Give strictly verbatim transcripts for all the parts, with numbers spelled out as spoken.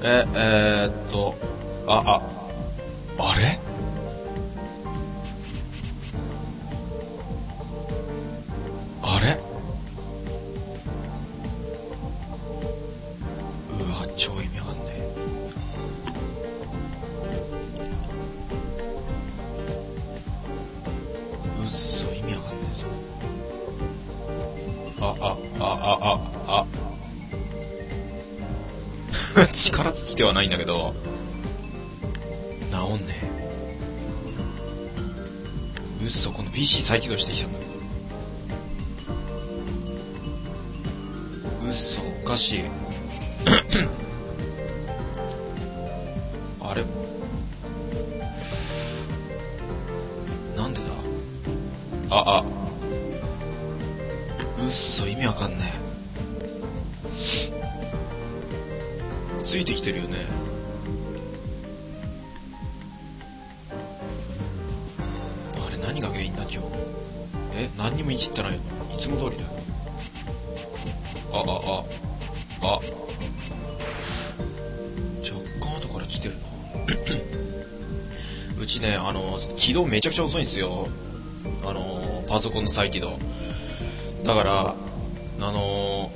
ええー、っとあああれあれうわ超意味わかんねえ。うっそ意味わかんねえぞ。ああああああ力尽きてはないんだけど治んねえ。うっそこの ピーシー 再起動してきたんだ。うっそおかしいあれなんでだ。ああうっそ意味わかんねえ。ついてきてるよね。あれ何が原因だ今日。え何にもいじってないの。いつも通りだよ。ああああ若干後から来てるなうちねあの起動めちゃくちゃ遅いんですよ。あのパソコンの再起動だからあの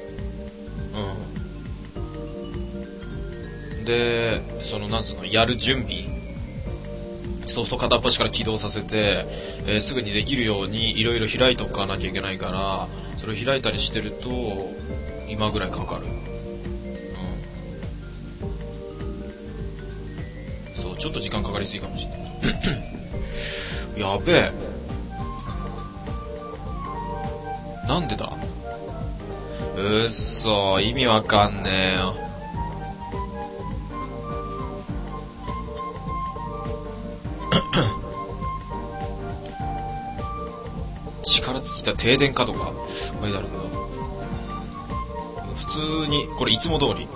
うんでそのなんつうのやる準備ソフト片っ端から起動させて、えー、すぐにできるようにいろいろ開いとかなきゃいけないからそれを開いたりしてると今ぐらいかかる。うんそうちょっと時間かかりすぎかもしれないやべえなんでだ。うっそ意味わかんねえよ。力尽きた停電かとか書いてあるけど普通にこれいつも通り、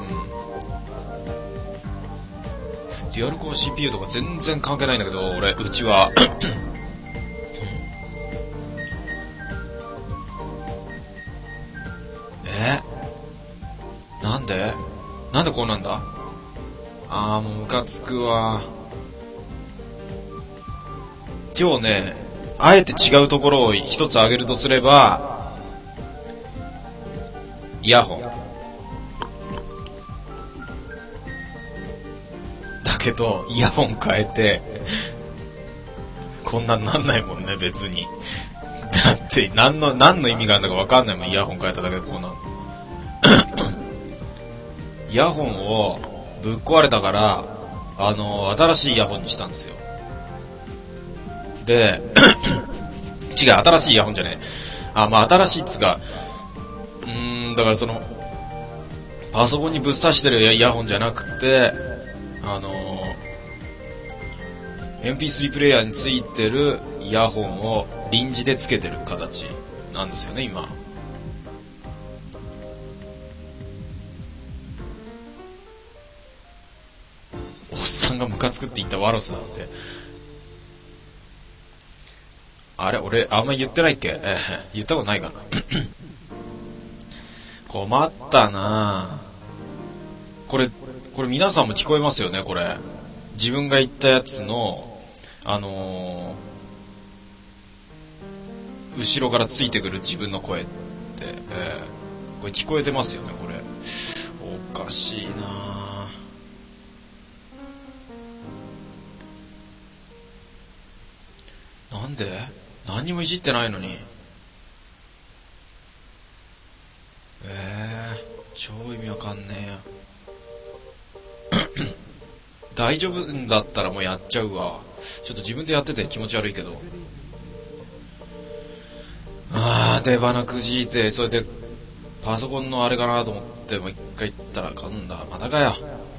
うん、デュアルコア シーピーユー とか全然関係ないんだけど俺うちはえなんでなんでこうなんだ。あーもうムカつくわ。今日ねあえて違うところを一つ挙げるとすればイヤホンだけどイヤホン変えてこんなんなんないもんね別に。だって何の何の意味があるんだか分かんないもんイヤホン変えただけでこうなんイヤホンをぶっ壊れたからあの新しいイヤホンにしたんですよ。で違う新しいイヤホンじゃねえあまあ新しいっつうかうーんだからそのパソコンにぶっ刺してるイヤホンじゃなくてあの エムピースリー プレイヤーについてるイヤホンを臨時でつけてる形なんですよね今。おっさんがムカつくって言ったワロスだって。あれ俺あんま言ってないっけ、えー、言ったことないかな困ったなこれこれ皆さんも聞こえますよね。これ自分が言ったやつのあのー、後ろからついてくる自分の声って、えー、これ聞こえてますよね。これおかしいななんで何にもいじってないのに。えー、超意味わかんねえよ大丈夫だったらもうやっちゃうわ。ちょっと自分でやってて気持ち悪いけどあー出花くじいてそれでパソコンのあれかなと思ってもう一回言ったらかんだまたかよ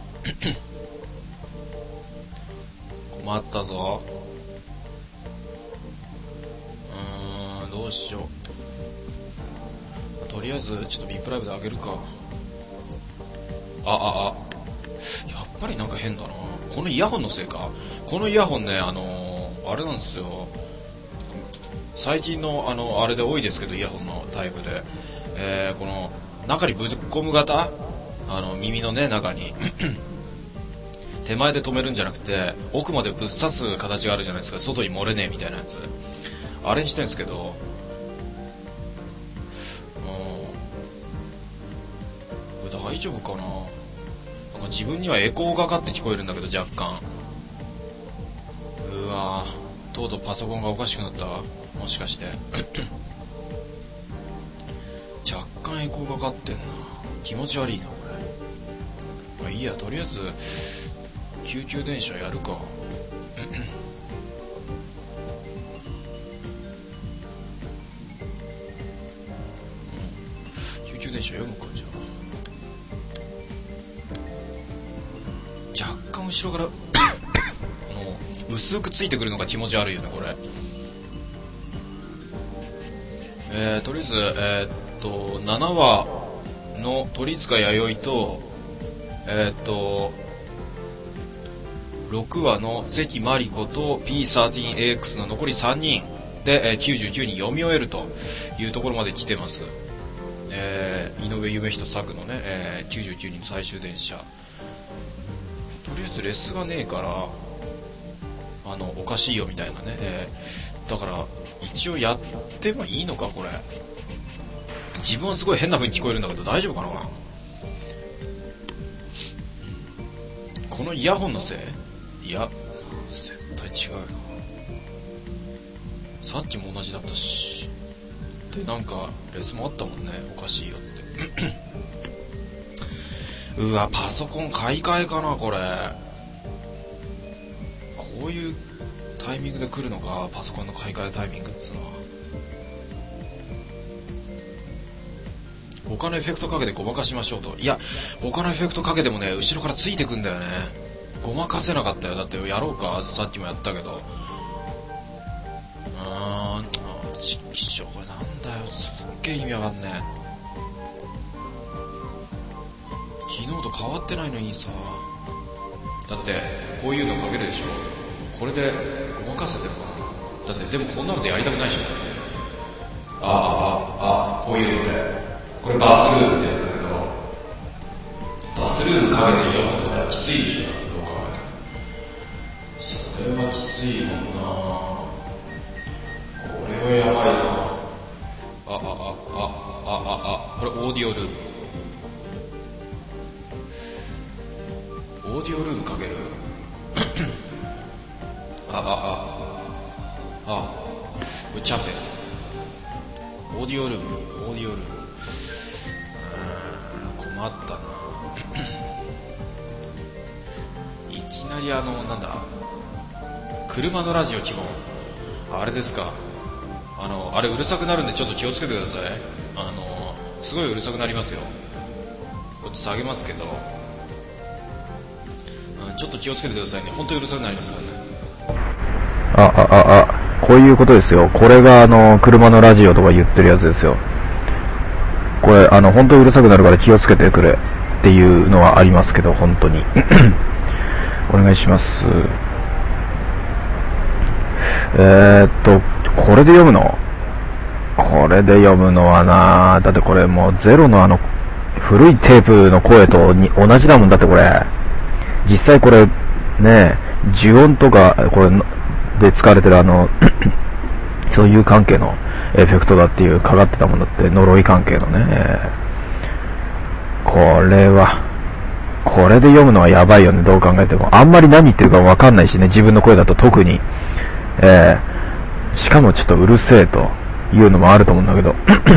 困ったぞ。うーんどうしよう。とりあえずちょっとビップライブであげるか。あああやっぱりなんか変だなこのイヤホンのせいか。このイヤホンねあのー、あれなんですよ最近のあのあれで多いですけどイヤホンのタイプで、えー、この中にぶっ込む型あの耳のね中に手前で止めるんじゃなくて奥までぶっ刺す形があるじゃないですか、外に漏れねえみたいなやつ、あれにしてるんですけど、うん、大丈夫かな。なんか自分にはエコーがかって聞こえるんだけど若干、うわー、とうとうパソコンがおかしくなった、もしかして若干エコーがかってんな、気持ち悪いなこれ。まあいいや、とりあえず救急電車やるかうん、救急電車読むか。じゃあ若干後ろからあの薄くついてくるのが気持ち悪いよねこれ。えー、とりあえずえー、っとななわの鳥塚弥生とえー、っとろくわの関真理子と ピーサーティーンエーエックス の残りさんにんで、えー、きゅうじゅうきゅうにん読み終えるというところまで来てます。えー、井上夢人作のね、えー、きゅうじゅうきゅうにんの最終電車。とりあえずレスがねえからあのおかしいよみたいなね、えー、だから一応やってもいいのかこれ。自分はすごい変な風に聞こえるんだけど大丈夫かな。このイヤホンのせい？いや絶対違うな。さっきも同じだったし、でなんかレスもあったもんね、おかしいよってうわ、パソコン買い替えかなこれ。こういうタイミングで来るのか、パソコンの買い替えタイミングっつうのは。他のエフェクトかけてごまかしましょうと。いや、他のエフェクトかけてもね、後ろからついてくんだよね。ごまかせなかったよ。だってやろうか、さっきもやったけど。あー、ちっきしょ、これなんだよ、すっげえ意味わかんねえ。昨日と変わってないのにさ。だってこういうのかけるでしょ、これでごまかせてるかな。だってでもこんなのでやりたくないでしょ。だってああああこういうので、これバスルームってやつだけど、バスルームかけて読むとかきついでしょ。だってどう考えてもそれはきついもんな。これはやばいな。あああああああこれオーディオルーム、オーディオルームかけるああああこれチャペオーディオルーム、オーディオルーム、困ったないきなりあのなんだ、車のラジオ基本あれですか、あのあれうるさくなるんでちょっと気をつけてください。あのすごいうるさくなりますよ。こっち下げますけど、うん、ちょっと気をつけてくださいね。本当にうるさくなりますからね。 ああああこういうことですよ。これがあの車のラジオとか言ってるやつですよ。これあの本当にうるさくなるから気をつけてくれっていうのはありますけど、本当にお願いします。えー、っとこれで読むのこれで読むのはな、だってこれもうゼロのあの古いテープの声とに同じだもん。だってこれ実際これね、呪音とかこれで使われてるあのそういう関係のエフェクトだっていうかかってたもんだって、呪い関係のね、えー、これはこれで読むのはやばいよね。どう考えてもあんまり何言ってるか分かんないしね、自分の声だと特に、えー、しかもちょっとうるせえというのもあると思うんだけど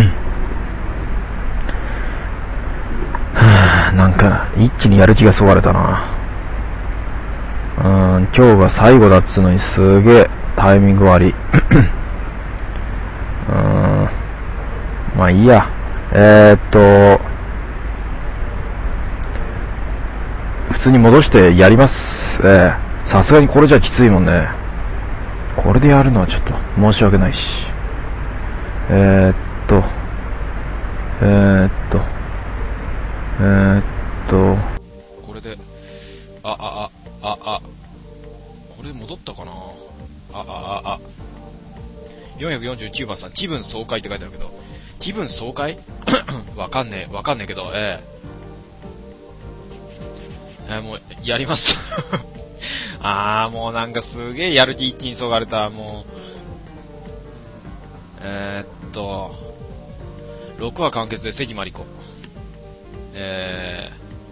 はあ、なんか一気にやる気がそがれたな。うーん、今日が最後だっつうのにすげえタイミング悪い。うーん、まあいいや。えー、っと普通に戻してやります。えー、さすがにこれじゃきついもんね。これでやるのはちょっと申し訳ないし。えー、っとえー、っとえー、っとこれであああああこれ戻ったかな。ああああよんひゃくよんじゅうきゅうばんさん、気分爽快って書いてあるけど、気分爽快わかんねえわかんねえけど、えー、 えー、もう、やります。あー、もうなんかすげえやる気一気にそがれた、もう。えー、っと、ろくわ完結で関真理子。え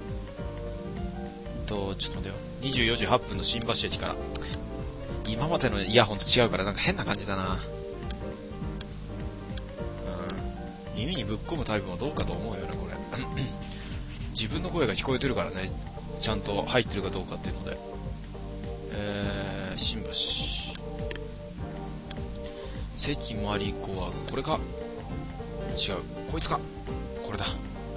ー、と、ちょっと待ってよ。にじゅうよじはっぷんの新橋駅から。今までのイヤホンと違うからなんか変な感じだな。うん。耳にぶっ込むタイプもどうかと思うよね、これ。自分の声が聞こえてるからね、ちゃんと入ってるかどうかっていうので。えー、新橋。関真理子はこれか？違う。こいつか？これだ。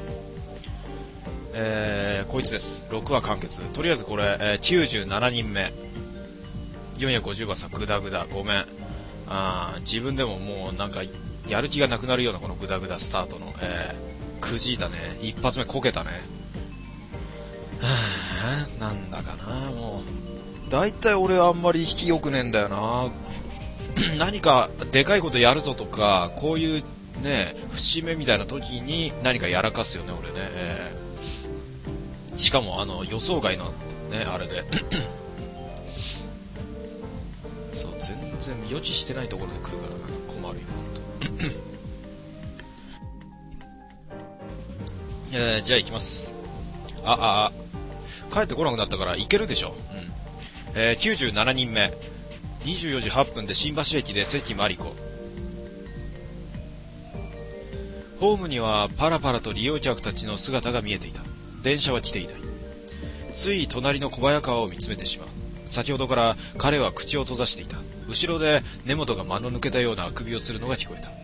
えー、こいつです。ろくわ完結。とりあえずこれ、えー、きゅうじゅうななにんめ。よんひゃくごじゅうばんさん、グダグダ。ごめん。あー、自分でももうなんか、やる気がなくなるようなこのグダグダスタートの、えー、くじいたね。一発目こけたね。はぁ、なんだかな、もう。だいたい俺あんまり引き良くねえんだよな。何かでかいことやるぞとか、こういうね、節目みたいな時に何かやらかすよね、俺ね。えー、しかもあの予想外のね、あれで。そう、全然予知してないところで来るからな、困るよ、ほんと。えー、じゃあ行きます。あ、あ、あ、帰ってこなくなったから行けるでしょ。うん。えー、きゅうじゅうななにんめ。にじゅうよじはっぷんで新橋駅で関真理子。ホームにはパラパラと利用客たちの姿が見えていた。電車は来ていない。つい隣の小早川を見つめてしまう。先ほどから彼は口を閉ざしていた。後ろで根本が間の抜けたようなあくびをするのが聞こえた。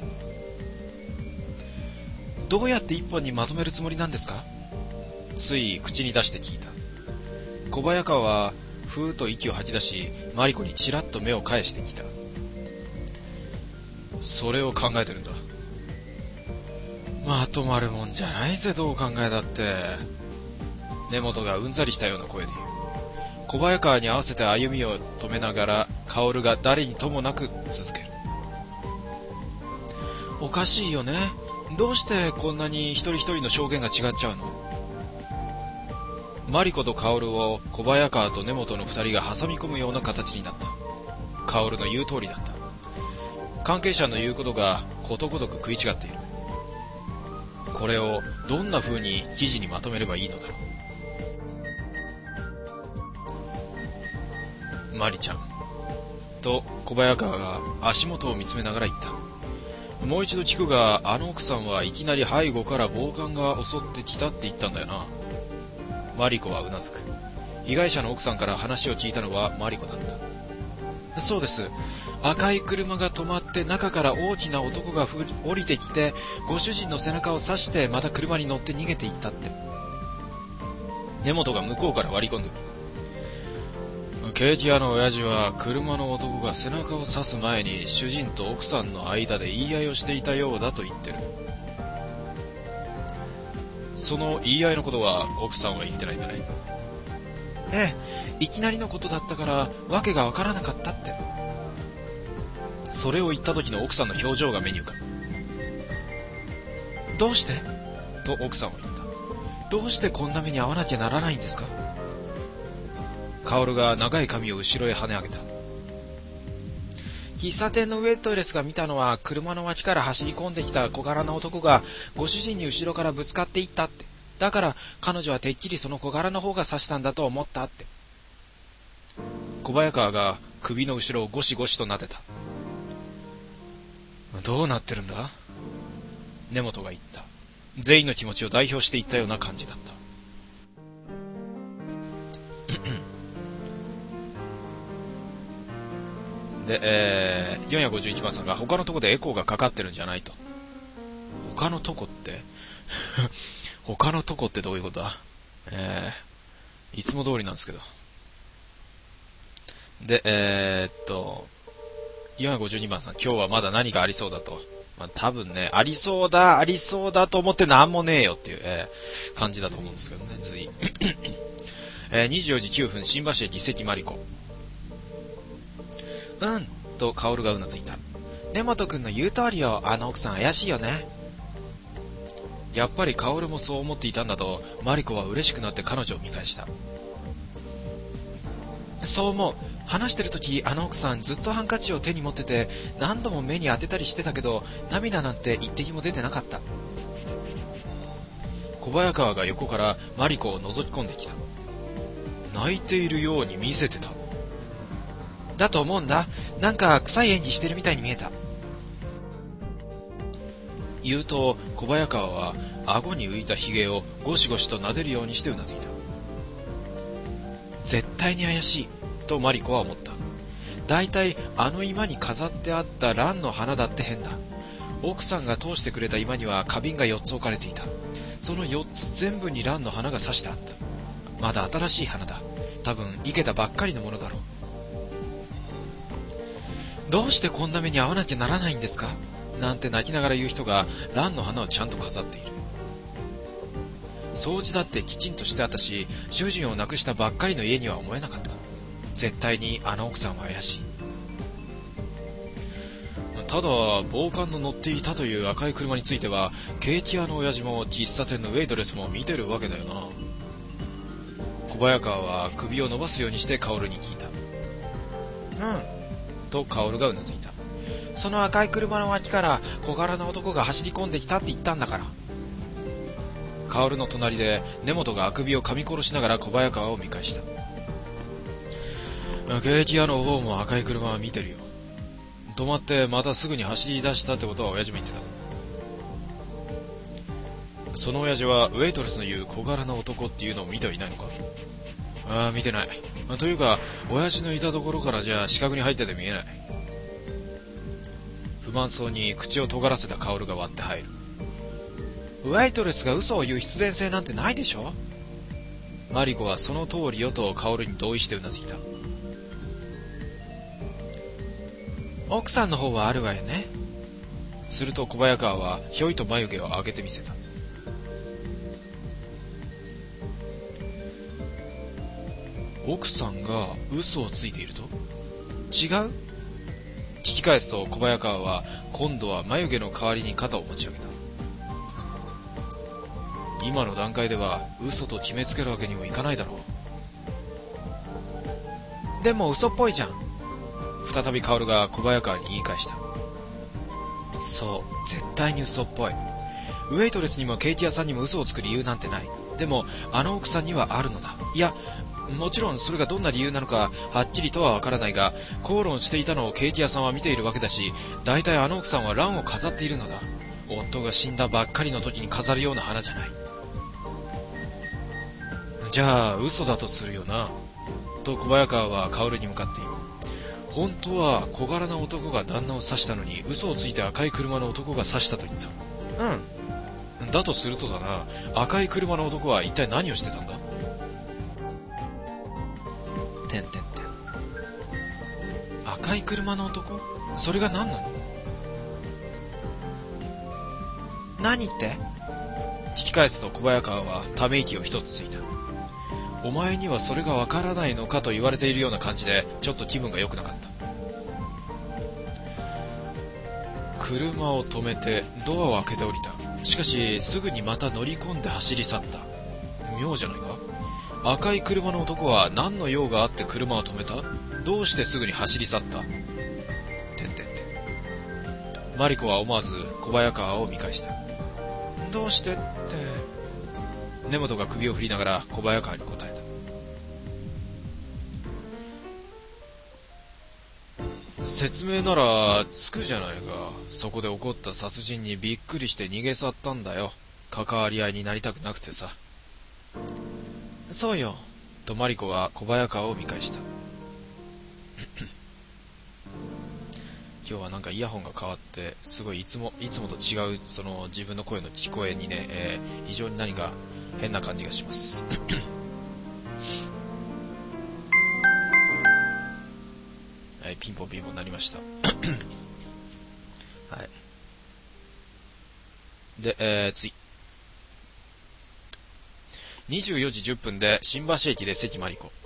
どうやって一本にまとめるつもりなんですか？つい口に出して聞いた。小早川はふーっと息を吐き出し、マリコにちらっと目を返してきた。それを考えてるんだ。まとまるもんじゃないぜ、どう考えたって。根本がうんざりしたような声で言う。小早川に合わせて歩みを止めながら、薫が誰にともなく続ける。おかしいよね。どうしてこんなに一人一人の証言が違っちゃうの？マリコと薫を小早川と根本の二人が挟み込むような形になった。薫の言う通りだった。関係者の言うことがことごとく食い違っている。これをどんな風に記事にまとめればいいのだろう。マリちゃんと小早川が足元を見つめながら言った。もう一度聞くが、あの奥さんはいきなり背後から暴漢が襲ってきたって言ったんだよな。マリコはうなずく。被害者の奥さんから話を聞いたのはマリコだった。そうです。赤い車が止まって中から大きな男が降りてきて、ご主人の背中を刺してまた車に乗って逃げていったって。根本が向こうから割り込んで。ケーキ屋の親父は車の男が背中を刺す前に主人と奥さんの間で言い合いをしていたようだと言ってる。その言い合いのことは奥さんは言ってないんだね。ええ、いきなりのことだったから訳がわからなかったって。それを言った時の奥さんの表情が目に浮かぶ。どうしてと奥さんは言った。どうしてこんな目に遭わなきゃならないんですか？薫が長い髪を後ろへ跳ね上げた。喫茶店のウェットレスが見たのは車の脇から走り込んできた小柄な男がご主人に後ろからぶつかっていったって。だから彼女はてっきりその小柄な方が刺したんだと思ったって。小早川が首の後ろをゴシゴシと撫でた。どうなってるんだ？根本が言った。全員の気持ちを代表して言ったような感じだった。で、えー、よんひゃくごじゅういちばんさんが他のとこでエコーがかかってるんじゃないと。他のとこって他のとこってどういうことだ？えー、いつも通りなんですけど。で、えー、っと、よんひゃくごじゅうにばんさん、今日はまだ何かありそうだと。まあ、多分ね、ありそうだ、ありそうだと思ってなんもねえよっていう、えー、感じだと思うんですけどね、随えー、にじゅうよじきゅうふん、新橋駅関真理子。うんと薫がうなずいた。根本くんの言う通りよ、あの奥さん怪しいよね。やっぱり薫もそう思っていたんだとマリコは嬉しくなって彼女を見返した。 そう思う。話してる時、あの奥さんずっとハンカチを手に持ってて、何度も目に当てたりしてたけど、涙なんて一滴も出てなかった。小早川が横からマリコを覗き込んできた。泣いているように見せてた。だと思うんだ。なんか臭い演技してるみたいに見えた。言うと小早川は顎に浮いたひげをゴシゴシと撫でるようにしてうなずいた。絶対に怪しいとマリコは思った。だいたいあの居間に飾ってあった蘭の花だって変だ。奥さんが通してくれた居間には花瓶がよっつ置かれていた。そのよっつ全部に蘭の花が刺してあった。まだ新しい花だ。多分生けたばっかりのものだろう。どうしてこんな目に遭わなきゃならないんですかなんて泣きながら言う人が蘭の花をちゃんと飾っている。掃除だってきちんとしてあったし、主人を亡くしたばっかりの家には思えなかった。絶対にあの奥さんは怪しい。ただ暴漢の乗っていたという赤い車については、ケーキ屋の親父も喫茶店のウェイトレスも見てるわけだよな。小早川は首を伸ばすようにして薫に聞いた。うんと薫がうなずいた。その赤い車の脇から小柄な男が走り込んできたって言ったんだから。薫の隣で根本があくびを噛み殺しながら小早川を見返した。ケーキ屋の方も赤い車は見てるよ。止まってまたすぐに走り出したってことは親父も言ってた。その親父はウェイトレスの言う小柄な男っていうのを見てはいないのか。ああ、見てない。というか親父のいたところからじゃ視覚に入ってて見えない。不満そうに口を尖らせた薫が割って入る。ウェイトレスが嘘を言う必然性なんてないでしょ。マリコはその通りよと薫に同意してうなずいた。奥さんの方はあるわよね。すると小早川はひょいと眉毛を上げてみせた。奥さんが嘘をついていると？違う？聞き返すと小早川は今度は眉毛の代わりに肩を持ち上げた。今の段階では嘘と決めつけるわけにもいかないだろう。でも嘘っぽいじゃん。再び薫が小早川に言い返した。そう、絶対に嘘っぽい。ウェイトレスにもケーキ屋さんにも嘘をつく理由なんてない。でもあの奥さんにはあるのだ。いや、もちろんそれがどんな理由なのかはっきりとはわからないが、口論していたのをケーキ屋さんは見ているわけだし、だいたいあの奥さんは蘭を飾っているのだ。夫が死んだばっかりの時に飾るような花じゃない。じゃあ嘘だとするよなと小早川は薫に向かっている。本当は小柄な男が旦那を刺したのに嘘をついて赤い車の男が刺したと言った。うんだとするとだな、赤い車の男は一体何をしてたんだ。てんてんてん。赤い車の男？それが何なの？何って聞き返すと小早川はため息を一つついた。お前にはそれがわからないのかと言われているような感じでちょっと気分が良くなかった。車を止めてドアを開けて降りた。しかしすぐにまた乗り込んで走り去った。妙じゃないか。赤い車の男は何の用があって車を止めた？どうしてすぐに走り去った？てんてんてん。マリコは思わず小早川を見返した。どうしてって根本が首を振りながら小早川に答えた。説明ならつくじゃないか。そこで起こった殺人にびっくりして逃げ去ったんだよ。関わり合いになりたくなくてさ。そうよとマリコは小早川を見返した。今日はなんかイヤホンが変わってすごいいつもいつもと違うその自分の声の聞こえにね、えー、非常に何か変な感じがします。はい、ピンポンピンポンなりました。はい。で、えー、次。にじゅうよじじゅっぷんで新橋駅で関マリコ。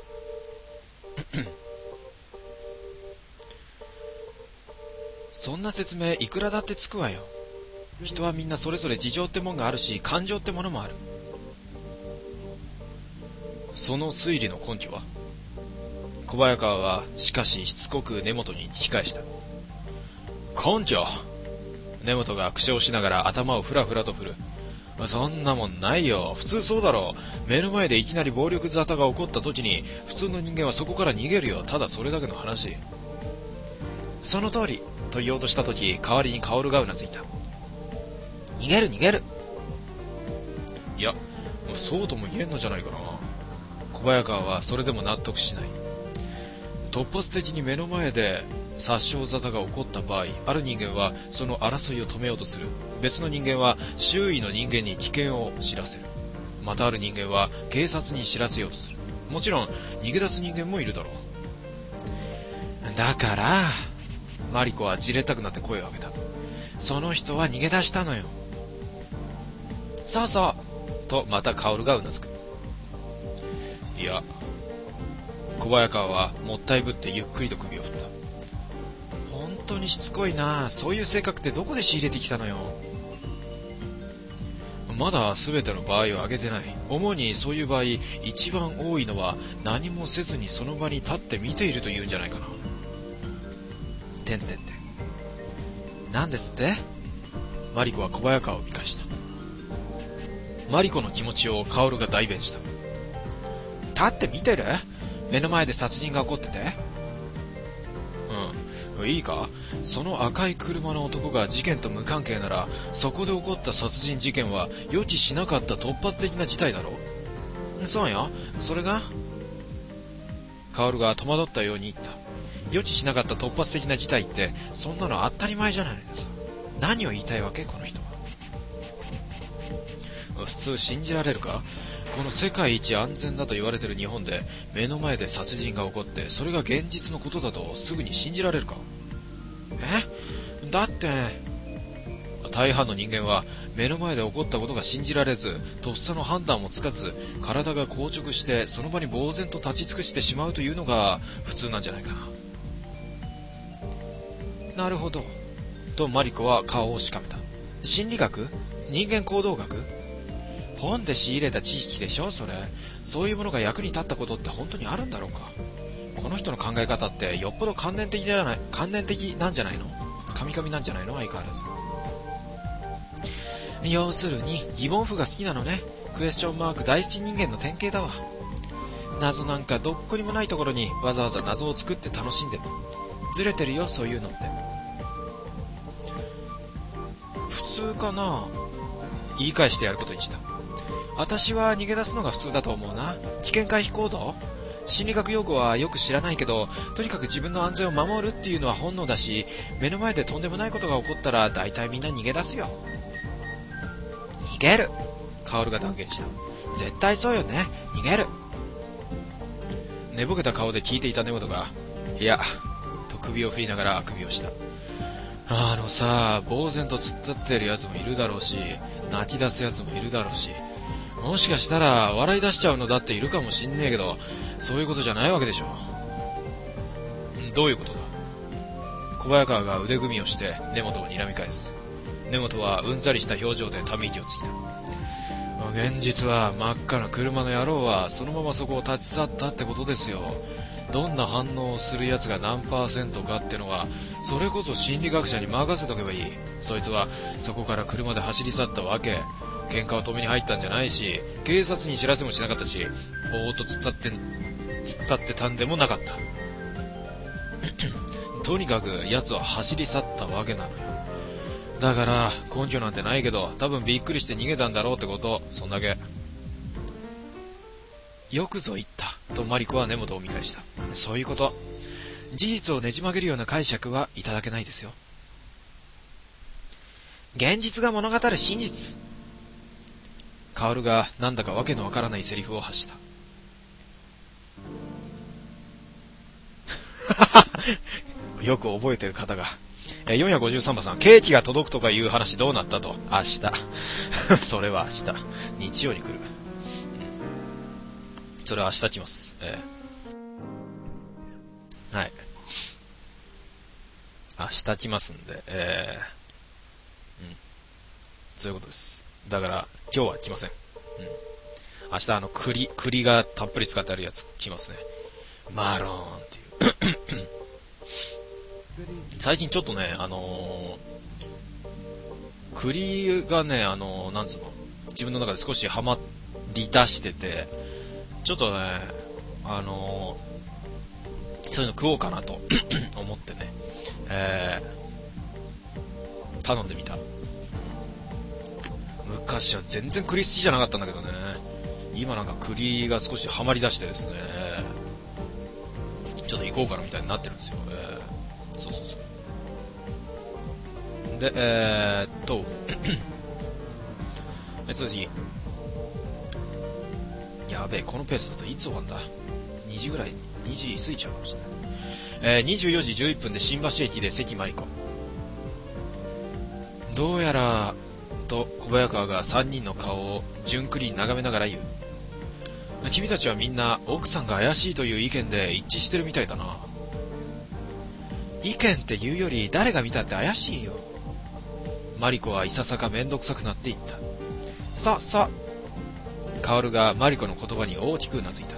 そんな説明いくらだってつくわよ。人はみんなそれぞれ事情ってもんがあるし、感情ってものもある。その推理の根拠は？ 小早川はしかししつこく根本に引き返した。根性。根本が苦笑しながら頭をふらふらと振る。そんなもんないよ。普通そうだろう。目の前でいきなり暴力沙汰が起こった時に普通の人間はそこから逃げるよ。ただそれだけの話。その通りと言おうとした時、代わりに薫がうなずいた。逃げる逃げる。いや、もうそうとも言えんのじゃないかな。小早川はそれでも納得しない。突発的に目の前で殺傷沙汰が起こった場合、ある人間はその争いを止めようとする。別の人間は周囲の人間に危険を知らせる。またある人間は警察に知らせようとする。もちろん逃げ出す人間もいるだろう。だからマリコはじれったくなって声を上げた。その人は逃げ出したのよ。そうそうとまた薫がうなずく。いや、小早川はもったいぶってゆっくりと首を振った。本当にしつこいな。そういう性格ってどこで仕入れてきたのよ。まだ全ての場合を挙げてない。主にそういう場合、一番多いのは何もせずにその場に立って見ているというんじゃないかな。てんてんてん。なんですって？マリコは小早川を見返した。マリコの気持ちを薫が代弁した。立って見てる？目の前で殺人が起こってて。うん、いいか？その赤い車の男が事件と無関係なら、そこで起こった殺人事件は予知しなかった突発的な事態だろ？そうよ。それが？薫が戸惑ったように言った。予知しなかった突発的な事態って、そんなの当たり前じゃないのさ。何を言いたいわけこの人は。普通信じられるか？この世界一安全だと言われてる日本で目の前で殺人が起こって、それが現実のことだとすぐに信じられるか？え？だって大半の人間は目の前で起こったことが信じられず、とっさの判断もつかず、体が硬直してその場に呆然と立ち尽くしてしまうというのが普通なんじゃないかな。なるほどとマリコは顔をしかめた。心理学？人間行動学？本で仕入れた知識でしょそれ。そういうものが役に立ったことって本当にあるんだろうか。この人の考え方ってよっぽど観念的じゃない、観念的なんじゃないの？神々なんじゃないの？相変わらず。要するに疑問符が好きなのね。クエスチョンマーク大好き人間の典型だわ。謎なんかどっこにもないところにわざわざ謎を作って楽しんでる。ずれてるよそういうのって。普通かな？言い返してやることにした。私は逃げ出すのが普通だと思うな。危険回避行動？心理学用語はよく知らないけど、とにかく自分の安全を守るっていうのは本能だし、目の前でとんでもないことが起こったら大体みんな逃げ出すよ。逃げる。薫が断言した。絶対そうよね。逃げる。寝ぼけた顔で聞いていた根本が、いやと首を振りながらあくびをした。あのさ、呆然と突っ立ってるやつもいるだろうし、泣き出すやつもいるだろうし、もしかしたら笑い出しちゃうのだっているかもしんねえけど、そういうことじゃないわけでしょ。どういうことだ？小早川が腕組みをして根本を睨み返す。根本はうんざりした表情でため息をついた。現実は真っ赤な車の野郎はそのままそこを立ち去ったってことですよ。どんな反応をするやつが何パーセントかってのは、それこそ心理学者に任せとけばいい。そいつはそこから車で走り去ったわけ。喧嘩を止めに入ったんじゃないし、警察に知らせもしなかったし、ぼーっと突っ立って突っ立ってたんでもなかったとにかく奴は走り去ったわけなのよ。だから根拠なんてないけど、多分びっくりして逃げたんだろうってこと。そんだけ。よくぞ言ったとマリコは根本を見返した。そういうこと。事実をねじ曲げるような解釈はいただけないですよ。現実が物語る真実。薫がなんだかわけのわからないセリフを発した。よく覚えてる方が。よんひゃくごじゅうさんばさん、ケーキが届くとかいう話どうなったと。明日。それは明日。日曜に来る。それは明日来ます。えー、はい。明日来ますんで、えー、うん。そういうことです。だから、今日は来ません。うん。明日あの、栗、栗がたっぷり使ってあるやつ来ますね。 マローンっていう最近ちょっとね、あのー、栗がね、あのー、なんつうの、自分の中で少しハマり出してて、ちょっとね、あのー、そういうの食おうかなと思ってね、えー、頼んでみた。昔は全然栗好きじゃなかったんだけどね、今なんか栗が少しハマり出してですね、ちょっと行こうかなみたいになってるんですよ。えー、そうそうそう。で、えー、っと、え、次。やべえ、このペースだといつ終わんだ ?に 時ぐらい、にじ過ぎちゃうかもしれない。えー、にじゅうよじじゅういっぷんで新橋駅で関真理子。どうやら、と小早川がさんにんの顔をじゅんくり眺めながら言う。君たちはみんな奥さんが怪しいという意見で一致してるみたいだな。意見って言うより誰が見たって怪しいよ。マリコはいささかめんどくさくなっていった。さ、さ、カオルがマリコの言葉に大きくうなずいた。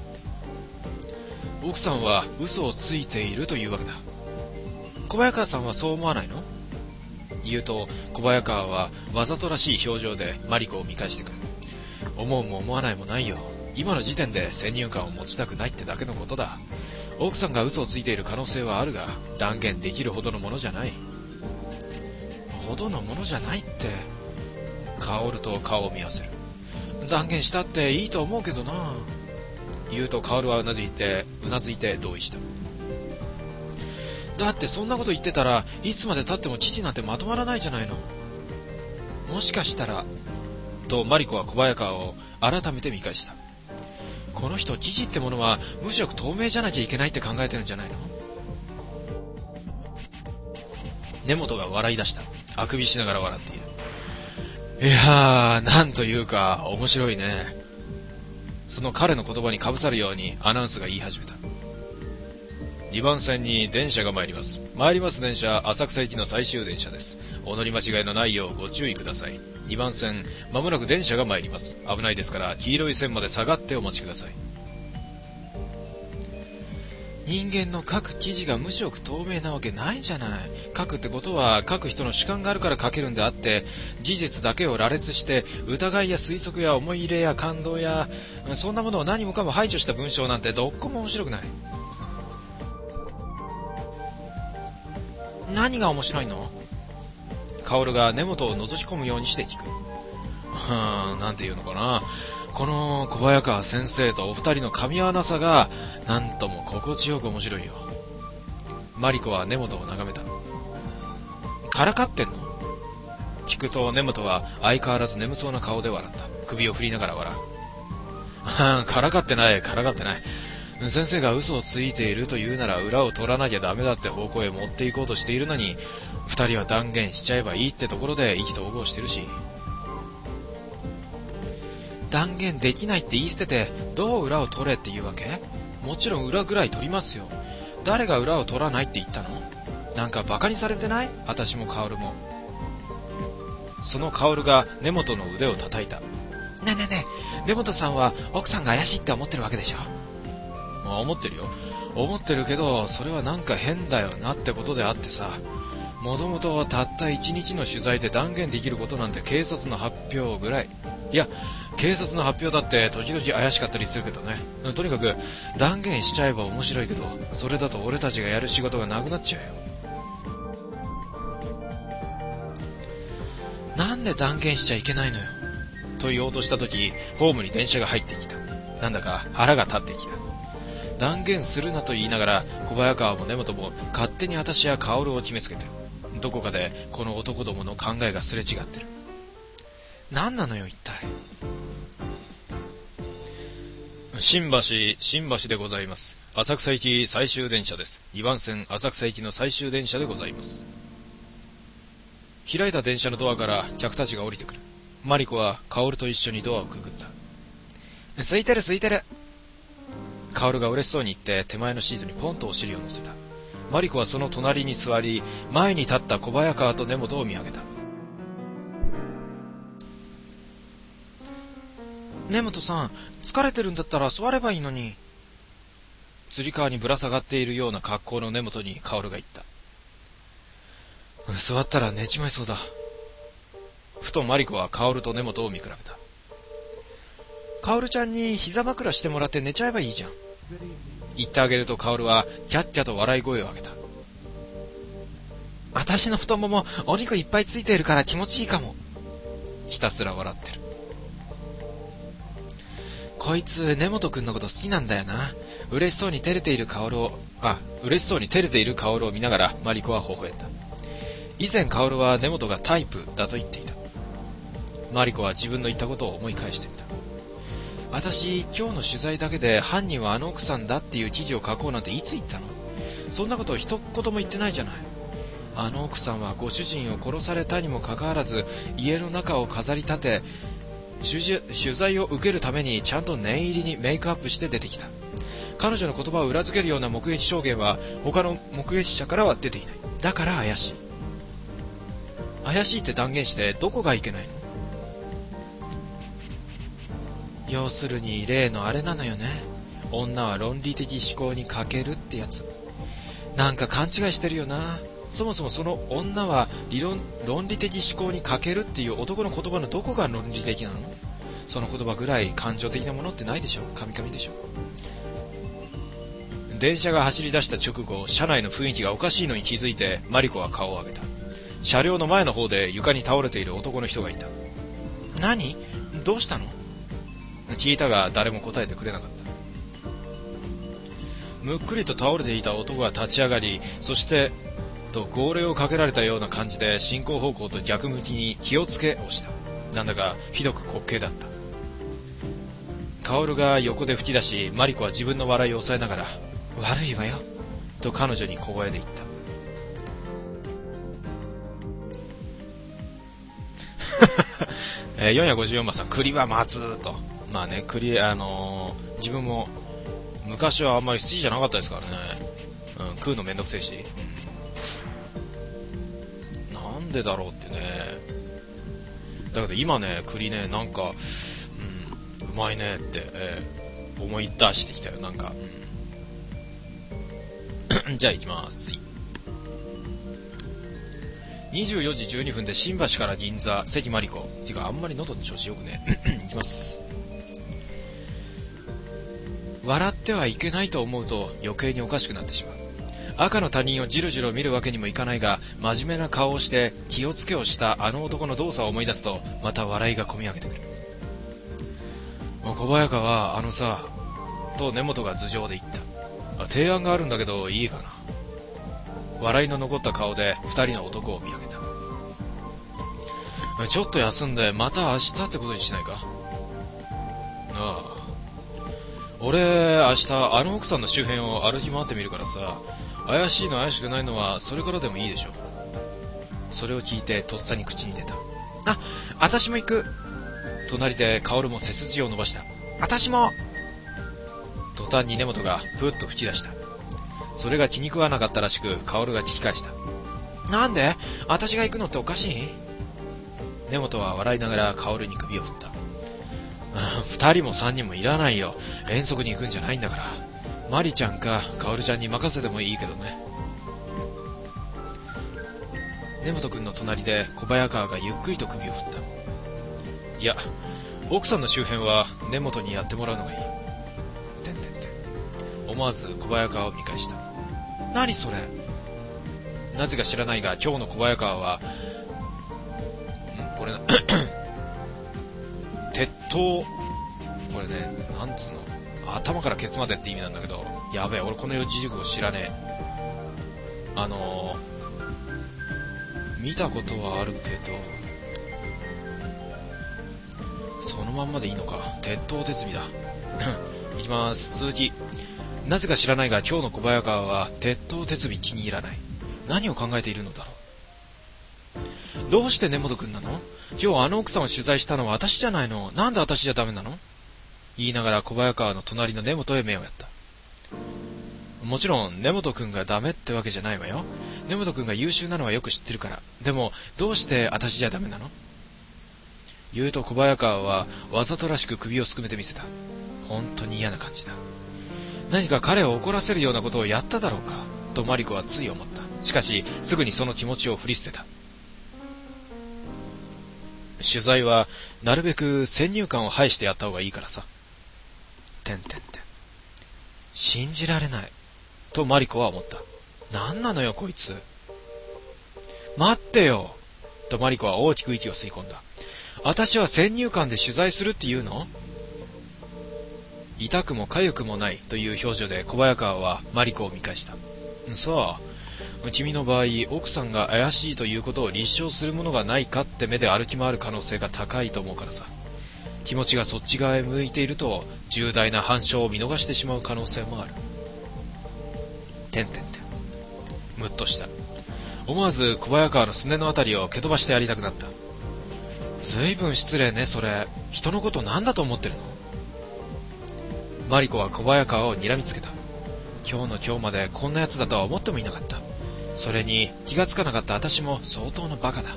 奥さんは嘘をついているというわけだ。小早川さんはそう思わないの？言うと小早川はわざとらしい表情でマリコを見返してくる。思うも思わないもないよ。今の時点で先入観を持ちたくないってだけのことだ。奥さんが嘘をついている可能性はあるが断言できるほどのものじゃない。ほどのものじゃないって。カオルと顔を見合わせる。断言したっていいと思うけどな。言うとカオルはうなずいてうなずいて同意した。だってそんなこと言ってたらいつまで経っても父なんてまとまらないじゃないの。もしかしたらとマリコは小早川を改めて見返した。この人記事ってものは無色透明じゃなきゃいけないって考えてるんじゃないの？根本が笑い出した。あくびしながら笑っている。いやー、なんというか面白いね。その彼の言葉にかぶさるようにアナウンスが言い始めた。にばん線に電車が参ります。参ります電車、浅草行きの最終電車です。お乗り間違いのないようご注意ください。にばん線、まもなく電車が参ります。危ないですから黄色い線まで下がってお待ちください。人間の書く記事が無色透明なわけないじゃない。書くってことは書く人の主観があるから書けるんであって、事実だけを羅列して疑いや推測や思い入れや感動やそんなものを何もかも排除した文章なんてどっこも面白くない。何が面白いの？カオルが根元を覗き込むようにして聞く。うーん、なんていうのかな。この小早川先生とお二人の噛み合わなさがなんとも心地よく面白いよ。マリコは根元を眺めた。からかってんの？聞くと根元は相変わらず眠そうな顔で笑った。首を振りながら笑う。からかってない、からかってない。先生が嘘をついているというなら裏を取らなきゃダメだって方向へ持っていこうとしているのに、二人は断言しちゃえばいいってところで意気投合してるし。断言できないって言い捨ててどう裏を取れっていうわけ？もちろん裏ぐらい取りますよ。誰が裏を取らないって言ったの？なんかバカにされてない？私もカオルも。そのカオルが根本の腕を叩いた。ねえねえねえ、根本さんは奥さんが怪しいって思ってるわけでしょ？思ってるよ。思ってるけどそれはなんか変だよなってことであってさ、もともとたった一日の取材で断言できることなんて警察の発表ぐらい。いや、警察の発表だって時々怪しかったりするけどね。とにかく断言しちゃえば面白いけど、それだと俺たちがやる仕事がなくなっちゃうよ。なんで断言しちゃいけないのよと言おうとした時、ホームに電車が入ってきた。なんだか腹が立ってきた。断言するなと言いながら小早川も根本も勝手に私や薫を決めつけてる。どこかでこの男どもの考えがすれ違ってる。何なのよ一体。新橋新橋でございます。浅草行き最終電車です。にばん線浅草行きの最終電車でございます。開いた電車のドアから客たちが降りてくる。マリコは薫と一緒にドアをくぐった。空いてる空いてる。薫が嬉しそうに言って手前のシートにポンとお尻を乗せた。マリコはその隣に座り、前に立った小早川と根本を見上げた。根本さん、疲れてるんだったら座ればいいのに。 釣り革にぶら下がっているような格好の根本に薫が言った。座ったら寝ちまいそうだ。ふとマリコは薫と根本を見比べた。薫ちゃんに膝枕してもらって寝ちゃえばいいじゃん。言ってあげると薫はキャッキャと笑い声を上げた。私の太ももお肉いっぱいついているから気持ちいいかも。ひたすら笑ってる。こいつ根本くんのこと好きなんだよな。嬉しそうに照れている薫をあ嬉しそうに照れている薫を見ながらマリコは微笑んだ。以前薫は根本がタイプだと言っていた。マリコは自分の言ったことを思い返してみた。私今日の取材だけで犯人はあの奥さんだっていう記事を書こうなんていつ言ったの？そんなことを一言も言ってないじゃない。あの奥さんはご主人を殺されたにもかかわらず家の中を飾り立て取材を受けるためにちゃんと念入りにメイクアップして出てきた。彼女の言葉を裏付けるような目撃証言は他の目撃者からは出ていない。だから怪しい。怪しいって断言してどこがいけないの？要するに例のあれなのよね。女は論理的思考に欠けるってやつ。なんか勘違いしてるよな。そもそもその女は理論論理的思考に欠けるっていう男の言葉のどこが論理的なの？その言葉ぐらい感情的なものってないでしょ。神々でしょ。電車が走り出した直後、車内の雰囲気がおかしいのに気づいてマリコは顔を上げた。車両の前の方で床に倒れている男の人がいた。何？どうしたの？聞いたが誰も答えてくれなかった。むっくりと倒れていた男が立ち上がり、そしてと号令をかけられたような感じで進行方向と逆向きに気をつけをした。なんだかひどく滑稽だった。薫が横で吹き出し、マリコは自分の笑いを抑えながら悪いわよと彼女に小声で言った。えー、よんひゃくごじゅうよんばんさん、栗は松と。まあね、栗、あのー、自分も昔はあんまり好きじゃなかったですからね。うん、食うのめんどくせえし、うん、なんでだろうってね。だけど今ね、栗ね、なんか、うん、うまいねって、えー、思い出してきたよ、なんか。うん、じゃあ行きます。次。にじゅうよじじゅうにふんで新橋から銀座、関マリコ。てかあんまり喉の調子よくね。いきます。笑ってはいけないと思うと余計におかしくなってしまう。赤の他人をじろじろ見るわけにもいかないが、真面目な顔をして気をつけをしたあの男の動作を思い出すとまた笑いがこみ上げてくる。もう小早川はあのさと根本が頭上で言った。提案があるんだけどいいかな。笑いの残った顔で二人の男を見上げた。ちょっと休んでまた明日ってことにしないか。ああ、俺明日あの奥さんの周辺を歩き回ってみるからさ、怪しいの怪しくないのはそれからでもいいでしょ。それを聞いてとっさに口に出た。あ、私も行く。隣で薫も背筋を伸ばした。私も。途端に根本がプッと吹き出した。それが気に食わなかったらしく薫が聞き返した。なんで？私が行くのっておかしい？根本は笑いながら薫に首を振った。二人も三人もいらないよ。遠足に行くんじゃないんだから。マリちゃんか薫ちゃんに任せてもいいけどね。根本くんの隣で小早川がゆっくりと首を振った。いや、奥さんの周辺は根本にやってもらうのがいい。てんてんてん。思わず小早川を見返した。何それ？なぜか知らないが今日の小早川は、んこれな鉄塔、これね、なんつうの、頭からケツまでって意味なんだけど、やべえ、俺この四字熟語知らねえ。あのー、見たことはあるけど、そのまんまでいいのか。鉄塔鉄尾だ。いきます。続き。なぜか知らないが今日の小早川は鉄塔鉄尾気に入らない。何を考えているのだろう。どうして根本くんなの？今日あの奥さんを取材したのは私じゃないの。なんで私じゃダメなの？言いながら小早川の隣の根本へ目をやった。もちろん根本くんがダメってわけじゃないわよ。根本くんが優秀なのはよく知ってるから。でもどうして私じゃダメなの？言うと小早川はわざとらしく首をすくめてみせた。本当に嫌な感じだ。 何か彼を怒らせるようなことをやっただろうかとマリコはつい思った。しかしすぐにその気持ちを振り捨てた。取材はなるべく先入観を排してやった方がいいからさ。てんてんてん。信じられないとマリコは思った。なんなのよこいつ。待ってよとマリコは大きく息を吸い込んだ。私は先入観で取材するって言うの？痛くも痒くもないという表情で小早川はマリコを見返した。さあ、君の場合、奥さんが怪しいということを立証するものがないかって目で歩き回る可能性が高いと思うからさ。気持ちがそっち側へ向いていると重大な反証を見逃してしまう可能性もある。てんてんてん。むっとした。思わず小早川のすねのあたりを蹴飛ばしてやりたくなった。ずいぶん失礼ねそれ。人のことなんだと思ってるの？マリコは小早川を睨みつけた。今日の今日までこんな奴だとは思ってもいなかった。それに気がつかなかった私も相当のバカだ。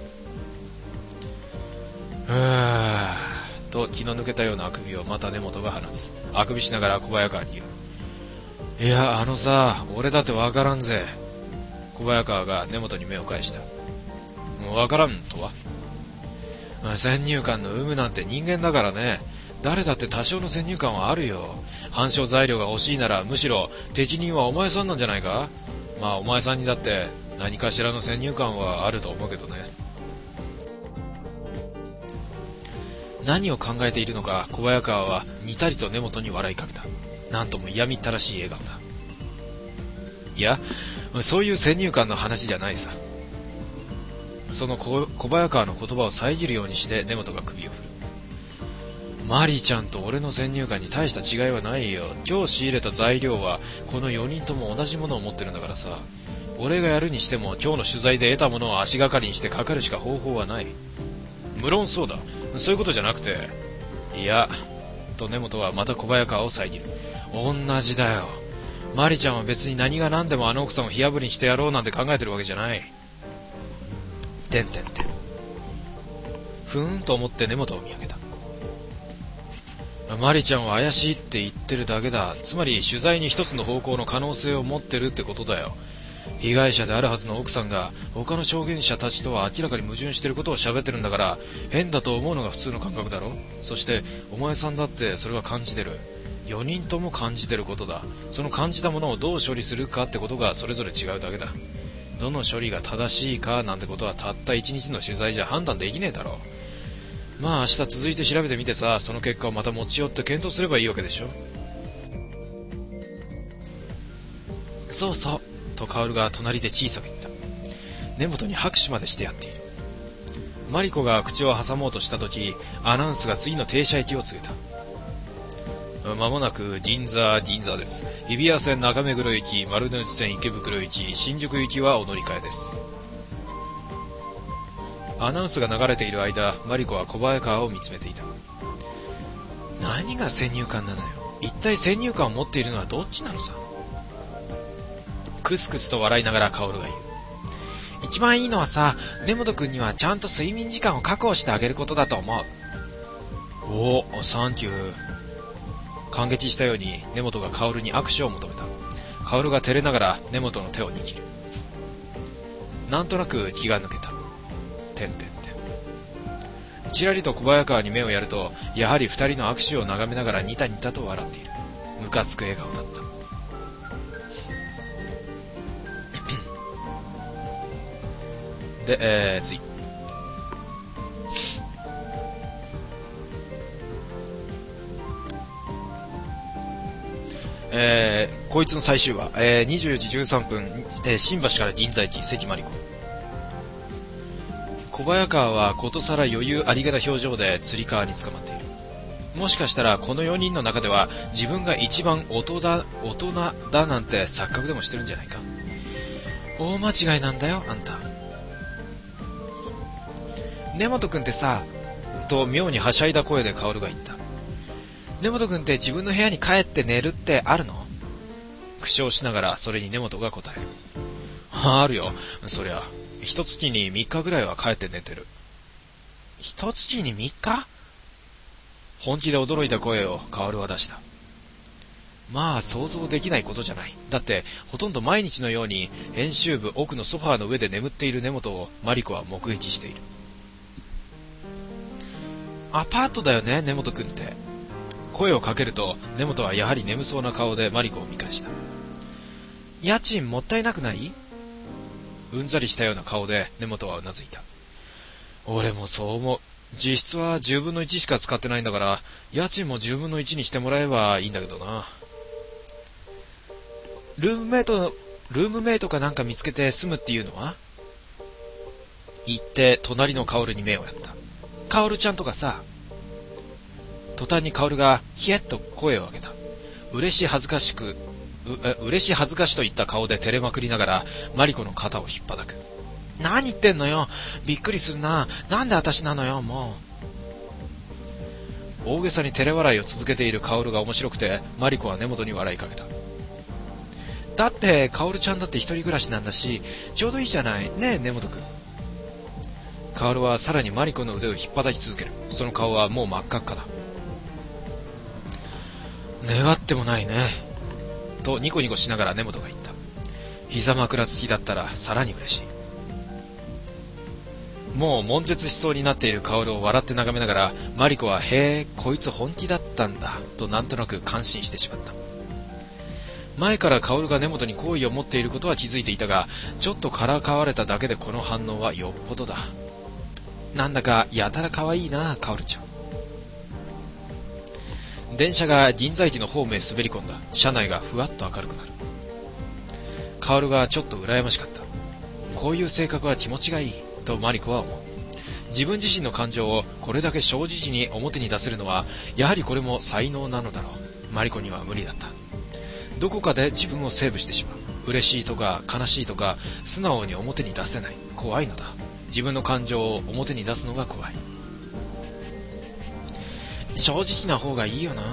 うーと気の抜けたようなあくびをまた根本が放つ。あくびしながら小早川に言う。いやあのさ、俺だってわからんぜ。小早川が根本に目を返した。わからんとは？先入観の有無なんて人間だからね。誰だって多少の先入観はあるよ。反証材料が欲しいならむしろ適任はお前さんなんじゃないか？まあお前さんにだって何かしらの先入観はあると思うけどね。何を考えているのか小早川はにたりと根本に笑いかけた。なんとも嫌みったらしい笑顔だ。いや、そういう先入観の話じゃないさ。その小早川の言葉を遮るようにして根本が首を振る。マリーちゃんと俺の先入観に大した違いはないよ。今日仕入れた材料はこのよにんとも同じものを持ってるんだからさ。俺がやるにしても今日の取材で得たものを足がかりにしてかかるしか方法はない。無論そうだ。そういうことじゃなくて。いや、と根本はまた小早川を遮る。同じだよ。マリちゃんは別に何が何でもあの奥さんを火あぶりにしてやろうなんて考えてるわけじゃない。てんてんてん。ふーんと思って根本を見上げた。マリちゃんは怪しいって言ってるだけだ。つまり取材に一つの方向の可能性を持ってるってことだよ。被害者であるはずの奥さんが他の証言者たちとは明らかに矛盾してることを喋ってるんだから変だと思うのが普通の感覚だろ。そしてお前さんだってそれは感じてる。よにんとも感じてることだ。その感じたものをどう処理するかってことがそれぞれ違うだけだ。どの処理が正しいかなんてことはたった一日の取材じゃ判断できねえだろう。まあ明日続いて調べてみてさ、その結果をまた持ち寄って検討すればいいわけでしょ。そうそうと薫が隣で小さく言った。根本に拍手までしてやっている。マリコが口を挟もうとした時、アナウンスが次の停車駅を告げた。まもなく銀座銀座です。日比谷線中目黒行き、丸の内線池袋行き、新宿行きはお乗り換えです。アナウンスが流れている間、マリコは小早川を見つめていた。何が先入観なのよ。一体先入観を持っているのはどっちなのさ。クスクスと笑いながら薫が言う。一番いいのはさ、根本君にはちゃんと睡眠時間を確保してあげることだと思う。おお、サンキュー。感激したように根本が薫に握手を求めた。薫が照れながら根本の手を握る。なんとなく気が抜けた。てんてんてん。ちらりと小早川に目をやると、やはり二人の握手を眺めながらニタニタと笑っている。ムカつく笑顔だった。で、えー、次。えー、こいつの最終話、えー、にじゅうじじゅうさんぷん、えー、新橋から銀座駅、関マリコ。小早川はことさら余裕ありげな表情でつり革に捕まっている。もしかしたらこのよにんの中では自分が一番大人だ、大人だなんて錯覚でもしてるんじゃないか。大間違いなんだよあんた。根本くんってさ、と妙にはしゃいだ声で薫が言った。根本くんって自分の部屋に帰って寝るってあるの？苦笑しながらそれに根本が答える。あるよ、そりゃ一月にみっかぐらいは帰って寝てる。一月にみっか？本気で驚いた声を薫は出した。 まあ想像できないことじゃない。だってほとんど毎日のように編集部奥のソファーの上で眠っている根本をマリコは目撃している。アパートだよね、根本くんって。声をかけると根本はやはり眠そうな顔でマリコを見返した。家賃もったいなくない？うんざりしたような顔で根本はうなずいた。俺もそう思う。実質はじゅうぶんのいちしか使ってないんだから、家賃もじゅうぶんのいちにしてもらえばいいんだけどな。ルームメイト、ルームメイトかなんか見つけて住むっていうのは？言って隣のカオルに目をやった。カオルちゃんとかさ。途端にカオルがヒエッと声を上げた。嬉しい恥ずかしく、う、え、嬉しい恥ずかしといった顔で照れまくりながらマリコの肩を引っ叩く。何言ってんのよ。びっくりするな。なんで私なのよ、もう。大げさに照れ笑いを続けているカオルが面白くて、マリコは根本に笑いかけた。だってカオルちゃんだって一人暮らしなんだし、ちょうどいいじゃないねえ、根本くん。カオルはさらにマリコの腕を引っ叩き続ける。その顔はもう真っ赤っかだ。願ってもないね、とニコニコしながら根本が言った。膝枕付きだったらさらに嬉しい。もう悶絶しそうになっているカオルを笑って眺めながら、マリコはへえ、こいつ本気だったんだとなんとなく感心してしまった。前からカオルが根本に好意を持っていることは気づいていたが、ちょっとからかわれただけでこの反応はよっぽどだ。なんだかやたら可愛いな、カオルちゃん。電車が銀座駅のホームへ滑り込んだ。車内がふわっと明るくなる。カオルがちょっと羨ましかった。こういう性格は気持ちがいいとマリコは思う。自分自身の感情をこれだけ正直に表に出せるのはやはりこれも才能なのだろう。マリコには無理だった。どこかで自分をセーブしてしまう。嬉しいとか悲しいとか素直に表に出せない。怖いのだ。自分の感情を表に出すのが怖い。正直な方がいいよな。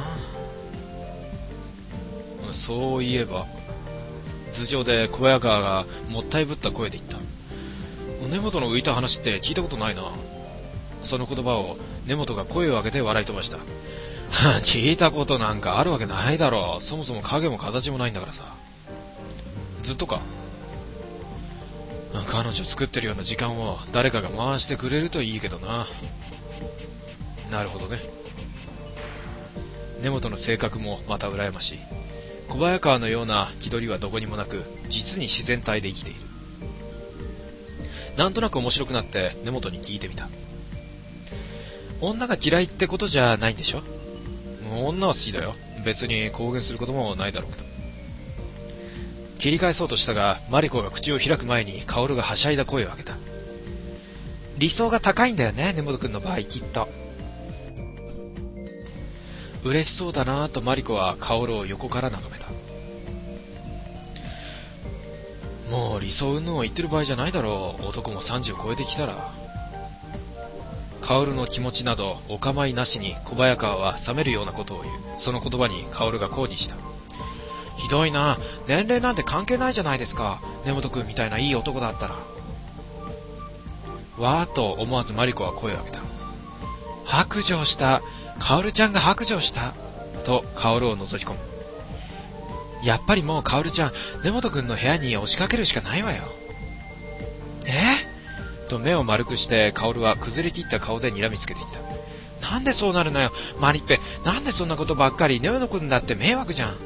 そういえば頭上で小早川がもったいぶった声で言った。根本の浮いた話って聞いたことないな。その言葉を根本が声を上げて笑い飛ばした。聞いたことなんかあるわけないだろう。そもそも影も形もないんだからさ。ずっとか。彼女作ってるような時間を誰かが回してくれるといいけどな。なるほどね。根本の性格もまた羨ましい。小早川のような気取りはどこにもなく、実に自然体で生きている。なんとなく面白くなって根本に聞いてみた。女が嫌いってことじゃないんでしょ？もう女は好きだよ。別に公言することもないだろうけど。切り返そうとしたが、マリコが口を開く前にカオルがはしゃいだ声を上げた。理想が高いんだよね、根本くんの場合きっと。嬉しそうだなぁとマリコはカオルを横から眺めた。もう理想云々を言ってる場合じゃないだろう。男もさんじゅう超えてきたら。カオルの気持ちなどお構いなしに小早川は冷めるようなことを言う。その言葉にカオルが抗議した。ひどいな。年齢なんて関係ないじゃないですか。根本くんみたいないい男だったら。わーっと思わずマリコは声を上げた。白状した。カオルちゃんが白状したとカオルを覗き込む。やっぱりもうカオルちゃん、根本くんの部屋に押しかけるしかないわよ。えと目を丸くしてカオルは崩れ切った顔で睨みつけてきた。なんでそうなるのよ、マリッペ。なんでそんなことばっかり。根本くんだって迷惑じゃん。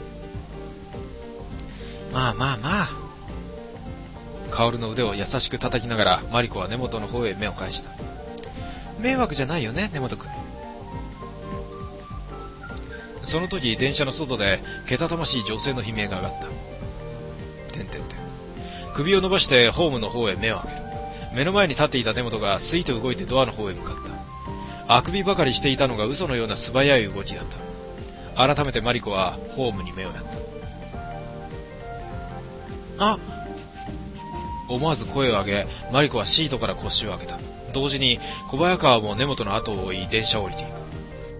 まあまあまあ。カオルの腕を優しく叩きながらマリコは根本の方へ目を返した。迷惑じゃないよね、根本くん。その時電車の外でけたたましい女性の悲鳴が上がった。てんてんてん。首を伸ばしてホームの方へ目を上げる。目の前に立っていた根本がスイと動いてドアの方へ向かった。あくびばかりしていたのが嘘のような素早い動きだった。改めてマリコはホームに目をやった。あ、思わず声を上げマリコはシートから腰を上げた。同時に小早川も根本の後を追い電車を降りていく。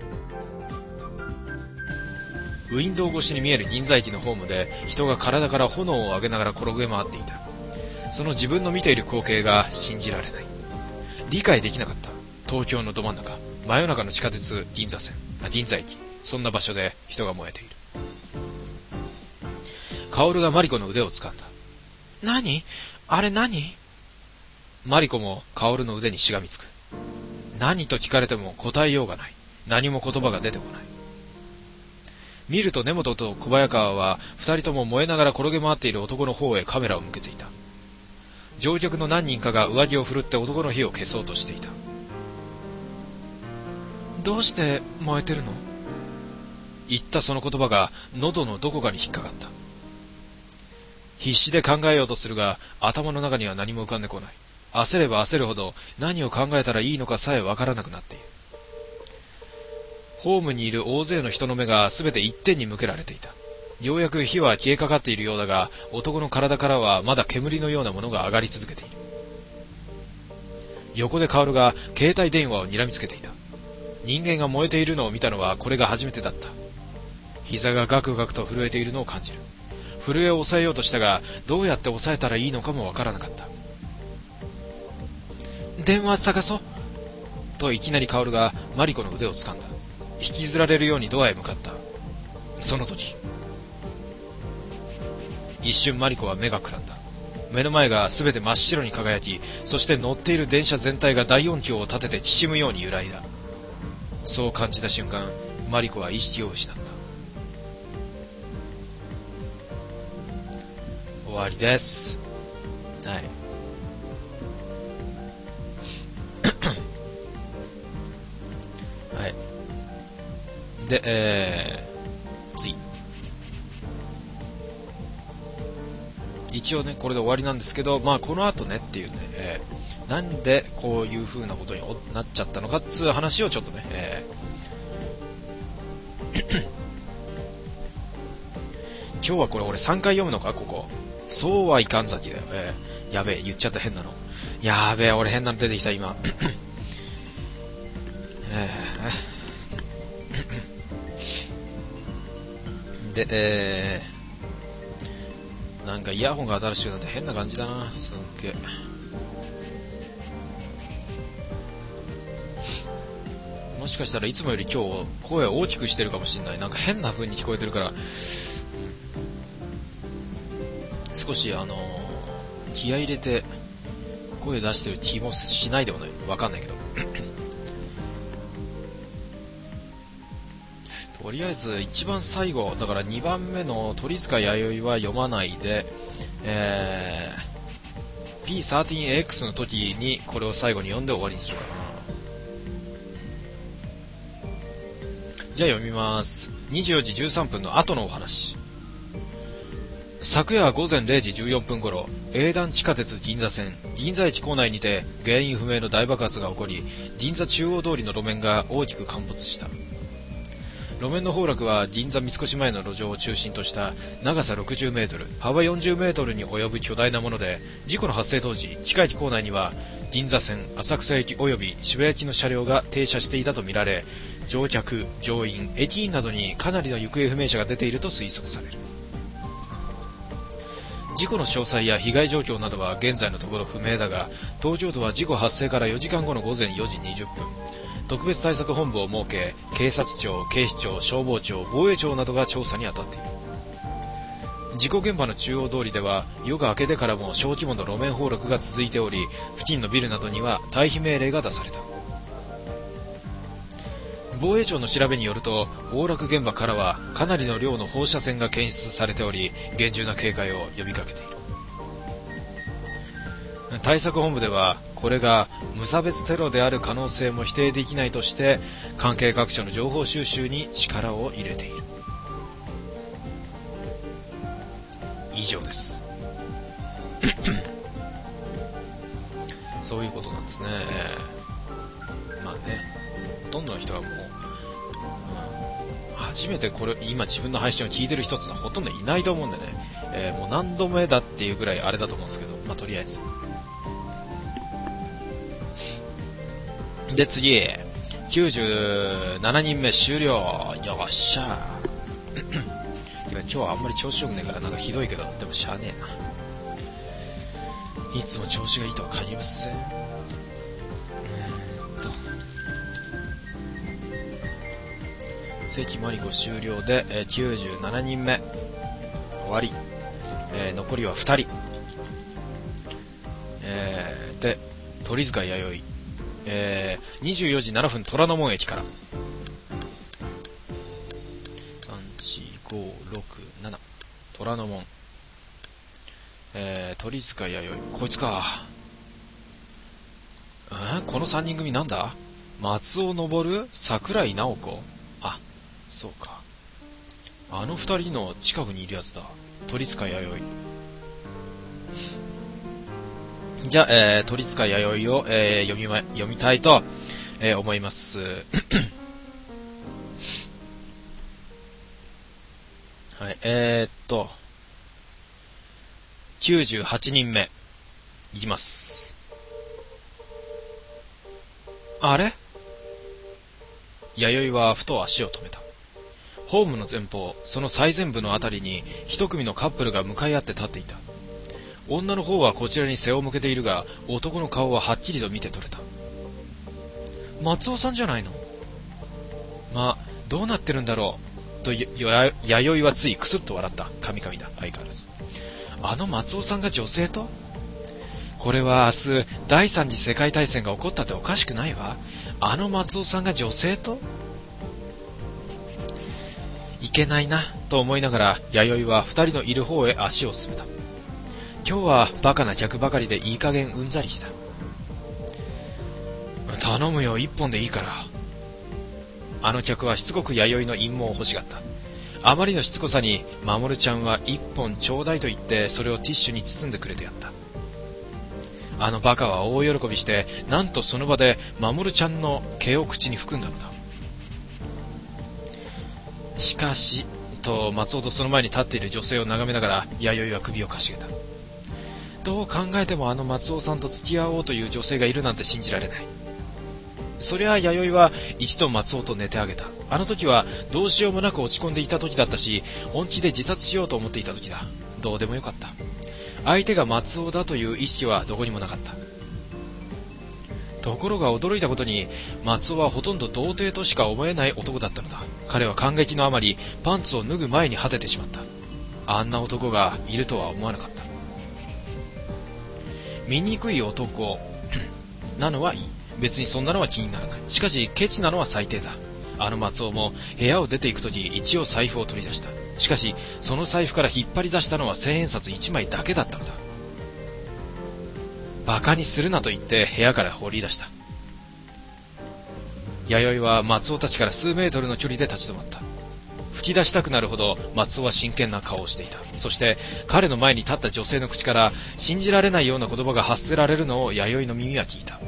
ウィンドウ越しに見える銀座駅のホームで人が体から炎を上げながら転げ回っていた。その自分の見ている光景が信じられない。理解できなかった。東京のど真ん中、真夜中の地下鉄銀座線、あ、銀座駅、そんな場所で人が燃えている。 薫がマリコの腕を掴んだ。何？あれ何？マリコも薫の腕にしがみつく。何と聞かれても答えようがない。何も言葉が出てこない。見ると根本と小早川は二人とも燃えながら転げ回っている男の方へカメラを向けていた。乗客の何人かが上着を振るって男の火を消そうとしていた。どうして燃えてるの？言ったその言葉が喉のどこかに引っかかった。必死で考えようとするが頭の中には何も浮かんでこない。焦れば焦るほど何を考えたらいいのかさえわからなくなっている。ホームにいる大勢の人の目がすべて一点に向けられていた。ようやく火は消えかかっているようだが、男の体からはまだ煙のようなものが上がり続けている。横で薫が携帯電話を睨みつけていた。人間が燃えているのを見たのはこれが初めてだった。膝がガクガクと震えているのを感じる。震えを抑えようとしたが、どうやって抑えたらいいのかもわからなかった。電話探そうといきなり薫がマリコの腕を掴んだ。引きずられるようにドアへ向かった。その時、一瞬マリコは目がくらんだ。目の前がすべて真っ白に輝き、そして乗っている電車全体が大音響を立ててきしむように揺らいだ。そう感じた瞬間、マリコは意識を失った。終わりです。はい。はい。で、えー、次。一応ね、これで終わりなんですけど、まあこの後ねっていうね、えー、なんでこういう風なことになっちゃったのかっつう話をちょっとね、えー、今日はこれ俺さんかい読むのか、ここ。そうはいかんざきだよ。えー、やべえ、言っちゃった変なの。やべえ、俺変なの出てきた今。えー、で、えー、なんかイヤホンが新しくなって変な感じだな。すっげえ。もしかしたらいつもより今日声を大きくしてるかもしれない。なんか変な風に聞こえてるから、うん、少しあのー、気合い入れて声出してる気もしないでもない。わかんないけど。とりあえず一番最後だからにばんめの鳥塚弥生は読まないで、えー、ピーサーティーンエックス の時にこれを最後に読んで終わりにするかな。じゃあ読みます。にじゅうよじじゅうさんぷんの後のお話。昨夜午前れいじじゅうよんぷん頃、営団地下鉄銀座線銀座駅構内にて原因不明の大爆発が起こり、銀座中央通りの路面が大きく陥没した。路面の崩落は銀座三越前の路上を中心とした長さろくじゅうメートル、幅よんじゅうメートルに及ぶ巨大なもので、事故の発生当時、地下駅構内には銀座線、浅草駅及び渋谷駅の車両が停車していたとみられ、乗客、乗員、駅員などにかなりの行方不明者が出ていると推測される。事故の詳細や被害状況などは現在のところ不明だが、東京都は事故発生からよじかんごの午前よじにじゅっぷん、特別対策本部を設け、警察庁、警視庁、消防庁、防衛庁などが調査に当たっている。事故現場の中央通りでは夜が明けてからも小規模の路面崩落が続いており、付近のビルなどには退避命令が出された。防衛庁の調べによると、崩落現場からはかなりの量の放射線が検出されており、厳重な警戒を呼びかけている。対策本部ではこれが無差別テロである可能性も否定できないとして、関係各所の情報収集に力を入れている。以上です。そういうことなんですね。まあね、ほとんどの人がもう、うん、初めてこれ今自分の配信を聞いてる人ってのはほとんどいないと思うんでね、えー、もう何度目だっていうぐらいあれだと思うんですけど、まあとりあえずで、次きゅうじゅうななにんめ終了。よっしゃ今日はあんまり調子よくねえからなんかひどいけど、でもしゃあねえな。いつも調子がいいとは限りません。関マリコ終了で、えー、きゅうじゅうななにんめ終わり。 えー、残りはふたり、えー、で鳥塚弥生、えー、にじゅうよじななふん虎ノ門駅からさん、よん、ご、ろく、なな虎ノ門、えー、鳥塚弥生、こいつか。えー、このさんにん組なんだ。松尾昇、桜井直子、あ、そうか、あのふたりの近くにいるやつだ、鳥塚弥生。じゃあ、えー、鳥塚弥生を、えー、読みま、読みたいと、えー、思います。はい、えー、っときゅうじゅうはちにんめいきます。あれ？弥生はふと足を止めた。ホームの前方、その最前部のあたりに一組のカップルが向かい合って立っていた。女の方はこちらに背を向けているが、男の顔ははっきりと見て取れた。松尾さんじゃないの。まあ、どうなってるんだろうと、や弥生はついクスッと笑った。神々だ、相変わらず。あの松尾さんが女性と？これは明日第三次世界大戦が起こったっておかしくないわ。あの松尾さんが女性と？いけないなと思いながら、弥生は二人のいる方へ足を進めた。今日はバカな客ばかりでいい加減うんざりした。頼むよ、一本でいいから。あの客はしつこく弥生の陰謀を欲しがった。あまりのしつこさに守ちゃんは一本ちょうだいと言ってそれをティッシュに包んでくれてやった。あのバカは大喜びして、なんとその場で守ちゃんの毛を口に含んだのだ。しかしと松尾とその前に立っている女性を眺めながら弥生は首をかしげた。どう考えてもあの松尾さんと付き合おうという女性がいるなんて信じられない。そりゃ弥生は一度松尾と寝てあげた。あの時はどうしようもなく落ち込んでいた時だったし、本気で自殺しようと思っていた時だ。どうでもよかった。相手が松尾だという意識はどこにもなかった。ところが驚いたことに、松尾はほとんど童貞としか思えない男だったのだ。彼は感激のあまりパンツを脱ぐ前に果ててしまった。あんな男がいるとは思わなかった。醜い男なのはいい。別にそんなのは気にならない。しかしケチなのは最低だ。あの松尾も部屋を出ていくとき一応財布を取り出した。しかしその財布から引っ張り出したのは千円札いちまいだけだったのだ。バカにするなと言って部屋から放り出した。弥生は松尾たちから数メートルの距離で立ち止まった。吹き出したくなるほど松尾は真剣な顔をしていた。そして彼の前に立った女性の口から信じられないような言葉が発せられるのを弥生の耳は聞いた。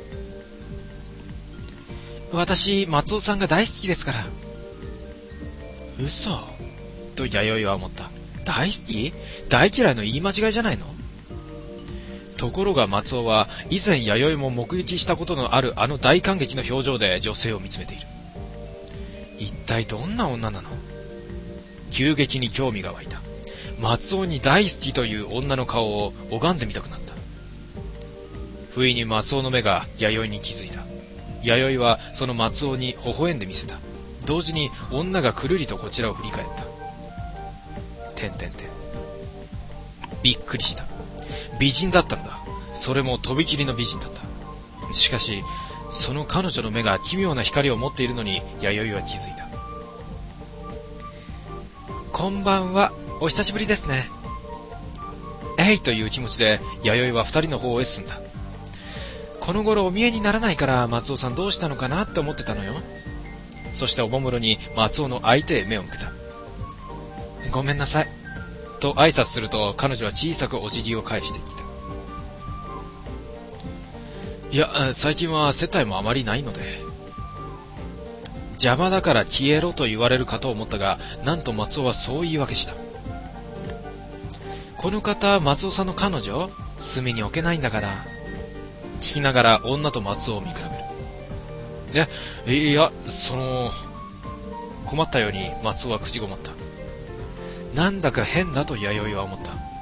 私、松尾さんが大好きですから。嘘と弥生は思った。大好き？大嫌いの言い間違いじゃないの？ところが松尾は以前弥生も目撃したことのあるあの大感激の表情で女性を見つめている。一体どんな女なの？急激に興味が湧いた。松尾に大好きという女の顔を拝んでみたくなった。不意に松尾の目が弥生に気づいた。弥生はその松尾に微笑んでみせた。同時に女がくるりとこちらを振り返った。てんてんてん。びっくりした。美人だったのだ。それもとびきりの美人だった。しかしその彼女の目が奇妙な光を持っているのに弥生は気づいた。こんばんは、お久しぶりですね。えいという気持ちで弥生は二人の方へ進んだ。この頃お見えにならないから松尾さんどうしたのかなって思ってたのよ。そしておもむろに松尾の相手へ目を向けた。ごめんなさいと挨拶すると彼女は小さくお辞儀を返してきた。いや、最近は接待もあまりないので。邪魔だから消えろと言われるかと思ったが、なんと松尾はそう言い訳した。この方、松尾さんの彼女？隅に置けないんだから。聞きながら女と松尾を見比べる。いや、いや、その、困ったように松尾は口ごもった。なんだか変だと弥生は思った。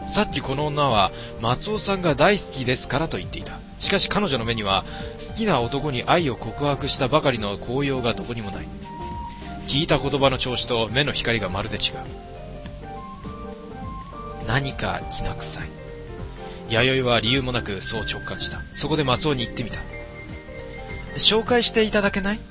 さっきこの女は松尾さんが大好きですからと言っていた。しかし彼女の目には好きな男に愛を告白したばかりの高揚がどこにもない。聞いた言葉の調子と目の光がまるで違う。 何かきな臭い。弥生は理由もなくそう直感した。そこで松尾に言ってみた。紹介していただけない？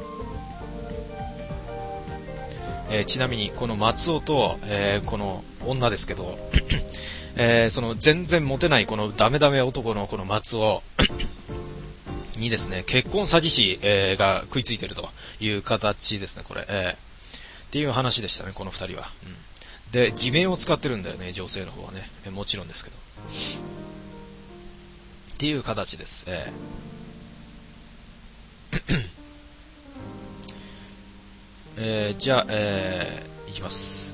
えー、ちなみにこの松尾と、えー、この女ですけど、えー、その全然モテないこのダメダメ男のこの松尾にですね、結婚詐欺師、えー、が食いついてるという形ですね、これ、えー、っていう話でしたね、この二人は、うん、で偽名を使ってるんだよね、女性の方はね、えー、もちろんですけどっていう形です、えーえー、じゃあ、えー、いきます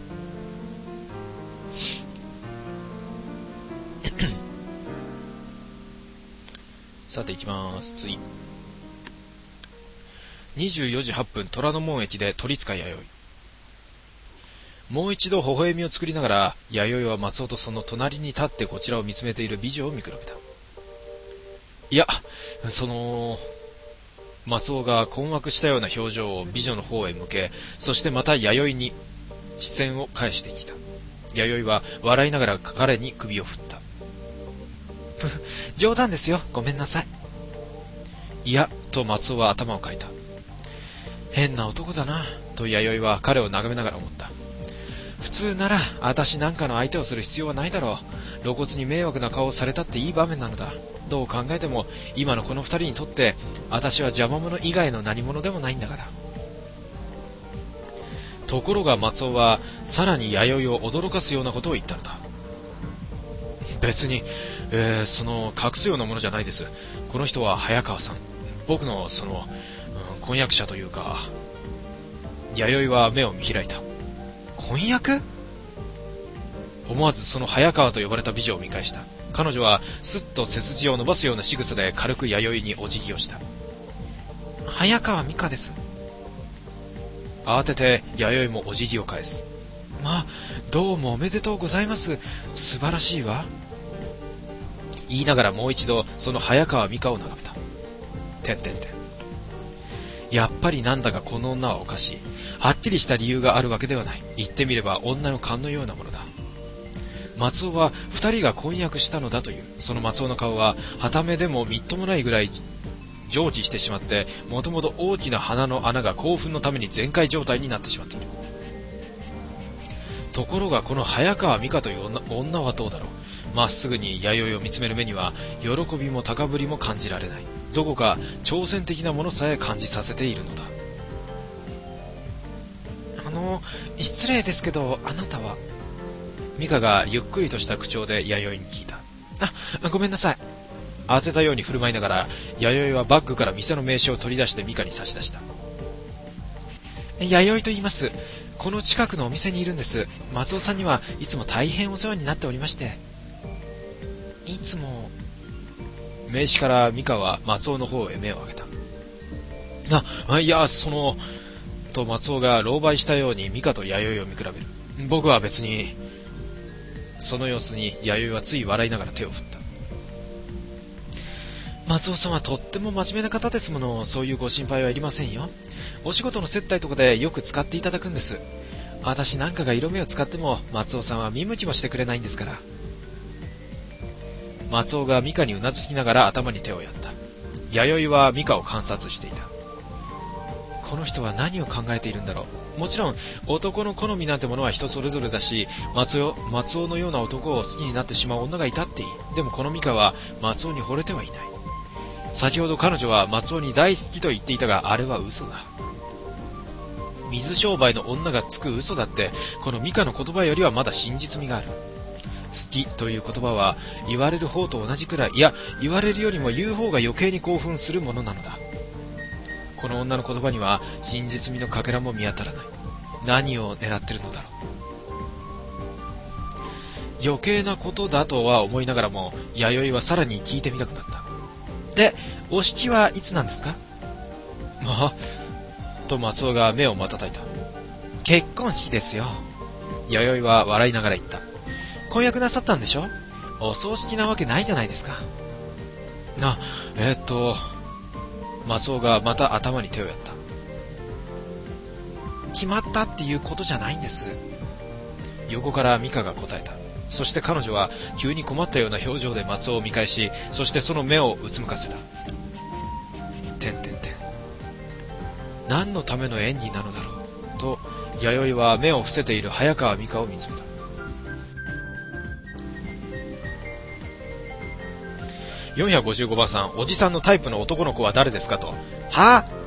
さていきます。次にじゅうよじはっぷん、虎ノ門駅で鳥塚弥生。もう一度微笑みを作りながら、弥生は松尾とその隣に立ってこちらを見つめている美女を見比べた。いや、その松尾が困惑したような表情を美女の方へ向け、そしてまた弥生に視線を返してきた。弥生は笑いながら彼に首を振った。冗談ですよ、ごめんなさい。いや、と松尾は頭をかいた。変な男だな、と弥生は彼を眺めながら思った。普通なら私なんかの相手をする必要はないだろう。露骨に迷惑な顔をされたっていい場面なのだ。どう考えても今のこの二人にとって私は邪魔者以外の何者でもないんだから。ところが松尾はさらに弥生を驚かすようなことを言ったのだ。別に、えー、その隠すようなものじゃないです。この人は早川さん、僕のその、うん、婚約者というか。弥生は目を見開いた。婚約？思わずその早川と呼ばれた美女を見返した。彼女はすっと背筋を伸ばすような仕草で軽く弥生にお辞儀をした。早川美香です。慌てて弥生もお辞儀を返す。まあ、どうもおめでとうございます。素晴らしいわ。言いながらもう一度その早川美香を眺めた。てんてんてん。やっぱりなんだかこの女はおかしい。はっきりした理由があるわけではない。言ってみれば女の勘のようなものだ。松尾は二人が婚約したのだという。その松尾の顔は傍目でもみっともないぐらい蒸気してしまって、もともと大きな鼻の穴が興奮のために全開状態になってしまっている。ところがこの早川美香という 女, 女はどうだろう。まっすぐに弥生を見つめる目には喜びも高ぶりも感じられない。どこか挑戦的なものさえ感じさせているのだ。あの、失礼ですけどあなたは？美香がゆっくりとした口調で弥生に聞いた。あ、ごめんなさい。当てたように振る舞いながら弥生はバッグから店の名刺を取り出して美香に差し出した。弥生と言います。この近くのお店にいるんです。松尾さんにはいつも大変お世話になっておりまして。いつも。名刺から美香は松尾の方へ目を上げた。あ、いや、そのと松尾が狼狽したように美香と弥生を見比べる。僕は別に。その様子に弥生はつい笑いながら手を振った。松尾さんはとっても真面目な方ですもの。そういうご心配はいりませんよ。お仕事の接待とかでよく使っていただくんです。私なんかが色目を使っても松尾さんは見向きもしてくれないんですから。松尾が美香にうなずきながら頭に手をやった。弥生は美香を観察していた。この人は何を考えているんだろう。もちろん男の好みなんてものは人それぞれだし、松尾、松尾のような男を好きになってしまう女がいたっていい。でもこの美香は松尾に惚れてはいない。先ほど彼女は松尾に大好きと言っていたが、あれは嘘だ。水商売の女がつく嘘だって、この美香の言葉よりはまだ真実味がある。好きという言葉は言われる方と同じくらい、いや言われるよりも言う方が余計に興奮するものなのだ。この女の言葉には真実味のかけらも見当たらない。何を狙ってるのだろう。余計なことだとは思いながらも弥生はさらに聞いてみたくなった。で、お式はいつなんですか？まあ、と松尾が目を瞬いた。結婚式ですよ。弥生は笑いながら言った。婚約なさったんでしょ？お葬式なわけないじゃないですか。あ、えー、っと松尾がまた頭に手をやった。決まったっていうことじゃないんです。横から美香が答えた。 そして彼女は急に困ったような表情で松尾を見返し、そしてその目をうつむかせた。てんてんてん。何のための演技なのだろうと、弥生は目を伏せている早川美香を見つめた。よんひゃくごじゅうごばんさん、おじさんのタイプの男の子は誰ですかと。はぁ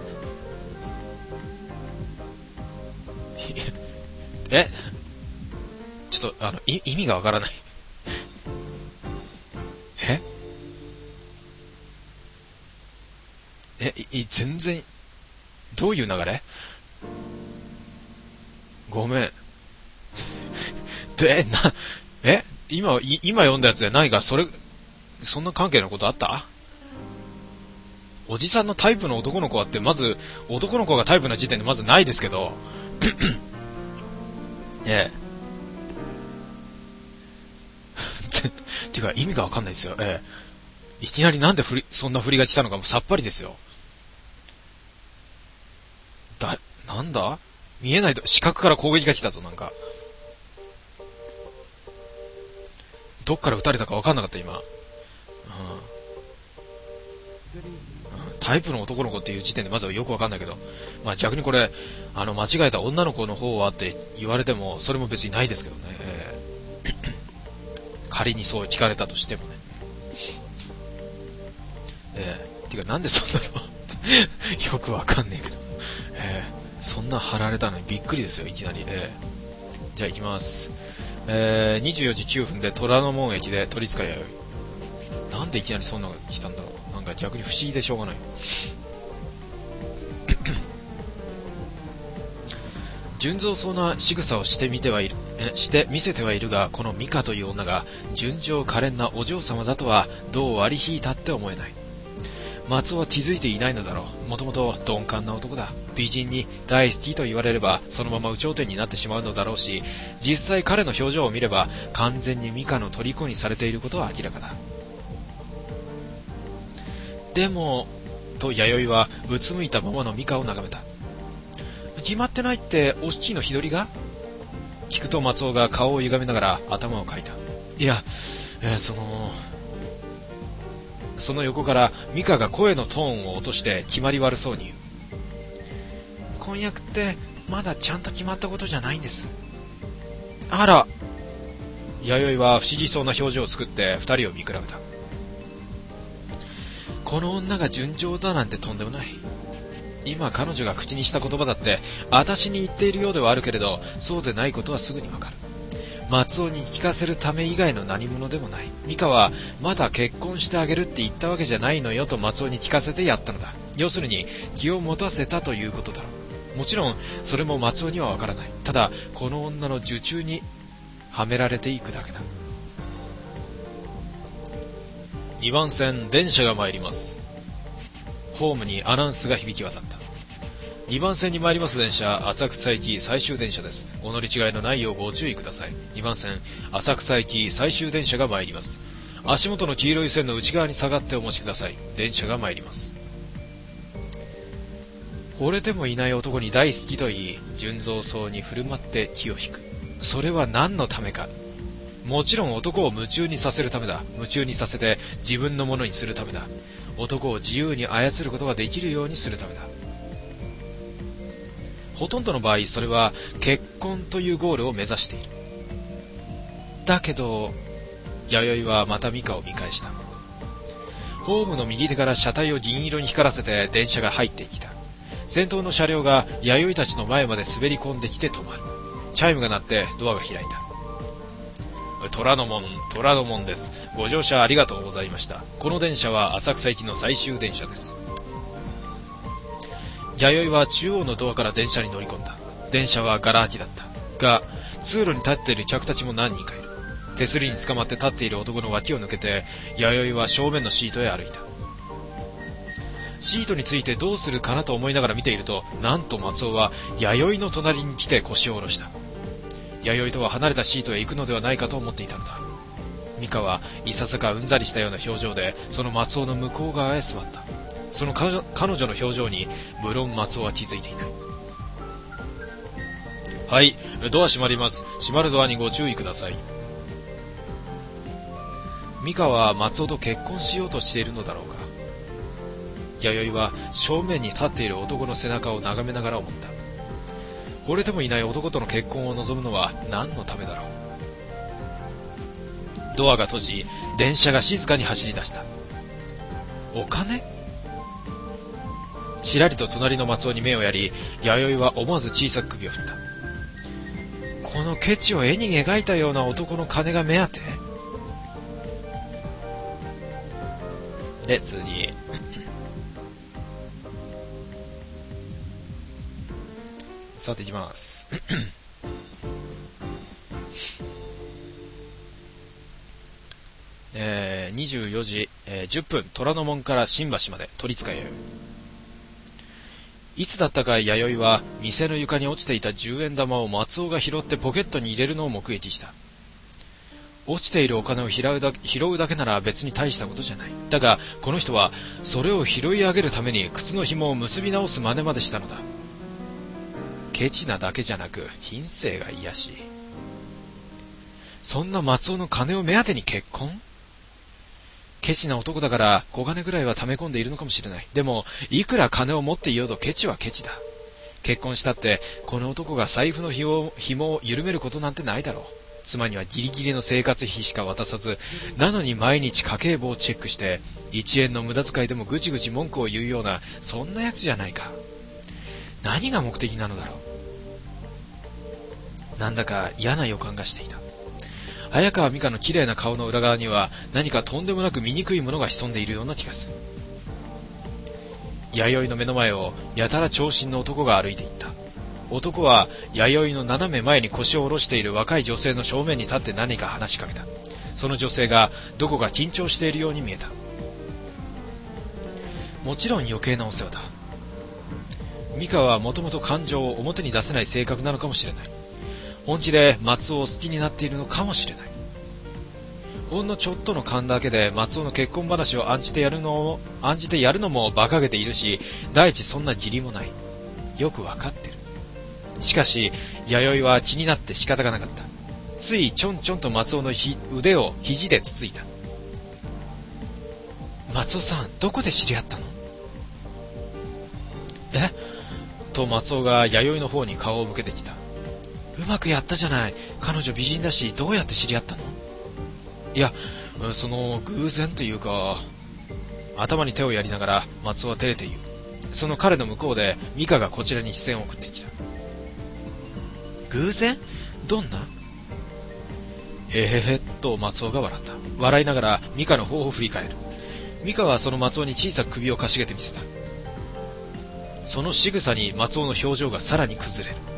えちょっと、あの、い意味がわからない。ええ、い、全然、どういう流れ？ごめん。で、な、え今、い今読んだやつで何かそれ、そんな関係のことあった？おじさんのタイプの男の子はって、まず、男の子がタイプな時点でまずないですけど、ええ。てか、意味がわかんないですよ。ええ。いきなりなんで振り、そんな振りが来たのかもさっぱりですよ。だ、なんだ？見えないと、視覚から攻撃が来たぞ、なんか。どっから撃たれたかわかんなかった、今。うん。タイプの男の子っていう時点でまずはよくわかんないけど、まあ逆にこれ、あの、間違えた女の子の方はって言われても、それも別にないですけどね。えー、仮にそう聞かれたとしてもね。えー、てかなんでそんなのよくわかんねえけど。えー、そんな貼られたのにびっくりですよ、いきなり。えー、じゃあ行きます。えー、にじゅうよじきゅうふんで虎ノ門駅で鳥塚弥生。なんでいきなりそんなのが来たんだろう。なんか逆に不思議でしょうがない。純情そうな仕草をしてみてはいる、えして見せてはいるが、この美香という女が純情可憐なお嬢様だとはどう割り引いたって思えない。松尾は気づいていないのだろう。もともと鈍感な男だ。美人に大好きと言われればそのまま有頂天になってしまうのだろうし、実際彼の表情を見れば完全に美香の虜にされていることは明らかだ。でも、と弥生はうつむいたままの美香を眺めた。決まってないってお七の日取りが？聞くと松尾が顔を歪めながら頭をかいた。いや、えー、そのその横から美香が声のトーンを落として決まり悪そうに言う。婚約ってまだちゃんと決まったことじゃないんです。あら。弥生は不思議そうな表情を作って二人を見比べた。この女が純情だなんてとんでもない。今彼女が口にした言葉だって私に言っているようではあるけれど、そうでないことはすぐにわかる。松尾に聞かせるため以外の何者でもない。美香はまだ結婚してあげるって言ったわけじゃないのよと松尾に聞かせてやったのだ。要するに気を持たせたということだろう。もちろんそれも松尾にはわからない。ただこの女の受注にはめられていくだけだ。にばん線電車が参ります。ホームにアナウンスが響き渡った。にばん線に参ります電車、浅草行き最終電車です。お乗り違いのないようご注意ください。にばん線浅草行き最終電車が参ります。足元の黄色い線の内側に下がってお待ちください。電車が参ります。惚れてもいない男に大好きと言い、純情そうに振る舞って気を引く。それは何のためか。もちろん男を夢中にさせるためだ。夢中にさせて自分のものにするためだ。男を自由に操ることができるようにするためだ。ほとんどの場合それは結婚というゴールを目指している。だけど弥生はまた美香を見返した。ホームの右手から車体を銀色に光らせて電車が入ってきた。先頭の車両が弥生たちの前まで滑り込んできて止まる。チャイムが鳴ってドアが開いた。虎ノ門、虎ノ門です。ご乗車ありがとうございました。この電車は浅草行きの最終電車です。弥生は中央のドアから電車に乗り込んだ。電車はガラ空きだったが、通路に立っている客たちも何人かいる。手すりに捕まって立っている男の脇を抜けて弥生は正面のシートへ歩いた。シートについてどうするかなと思いながら見ていると、なんと松尾は弥生の隣に来て腰を下ろした。弥生とは離れたシートへ行くのではないかと思っていたのだ。美香はいささかうんざりしたような表情でその松尾の向こう側へ座った。その彼女、彼女の表情に無論松尾は気づいていない。はい、ドア閉まります。閉まるドアにご注意ください。 美香は松尾と結婚しようとしているのだろうか。弥生は正面に立っている男の背中を眺めながら思った。惚れてもいない男との結婚を望むのは何のためだろう。ドアが閉じ、電車が静かに走り出した。お金？ちらりと隣の松尾に目をやり、弥生は思わず小さく首を振った。このケチを絵に描いたような男の金が目当て？で、次。さていきます。えー、にじゅうよじ、えー、じゅっぷん、虎ノ門から新橋まで、都立川弥生。いつだったか弥生は店の床に落ちていたじゅうえん玉を松尾が拾ってポケットに入れるのを目撃した。落ちているお金を拾うだけ、拾うだけなら別に大したことじゃない。だがこの人はそれを拾い上げるために靴の紐を結び直す真似までしたのだ。ケチなだけじゃなく品性がいやしい。そんな松尾の金を目当てに結婚？ケチな男だから小金ぐらいは溜め込んでいるのかもしれない。でもいくら金を持っていようとケチはケチだ。結婚したってこの男が財布の紐を緩めることなんてないだろう。妻にはギリギリの生活費しか渡さず、なのに毎日家計簿をチェックしていちえんの無駄遣いでもぐちぐち文句を言うような、そんなやつじゃないか。何が目的なのだろう。なんだか嫌な予感がしていた。早川美香の綺麗な顔の裏側には何かとんでもなく醜いものが潜んでいるような気がする。弥生の目の前をやたら長身の男が歩いていった。男は弥生の斜め前に腰を下ろしている若い女性の正面に立って何か話しかけた。その女性がどこか緊張しているように見えた。もちろん余計なお世話だ。美香はもともと感情を表に出せない性格なのかもしれない。本気で松尾を好きになっているのかもしれない。ほんのちょっとの勘だけで松尾の結婚話を案じてやるのを案じてやるのも馬鹿げているし、第一そんな義理もない。よくわかってる。しかし弥生は気になって仕方がなかった。ついちょんちょんと松尾のひ腕を肘でつついた。松尾さん、どこで知り合ったの？え？と松尾が弥生の方に顔を向けてきた。うまくやったじゃない。彼女美人だし、どうやって知り合ったの？いや、その偶然というか。頭に手をやりながら松尾は照れて言う。その彼の向こうで美香がこちらに視線を送ってきた。偶然？どんな？えーっと松尾が笑った。笑いながら美香の方を振り返る。美香はその松尾に小さく首をかしげてみせた。その仕草に松尾の表情がさらに崩れる。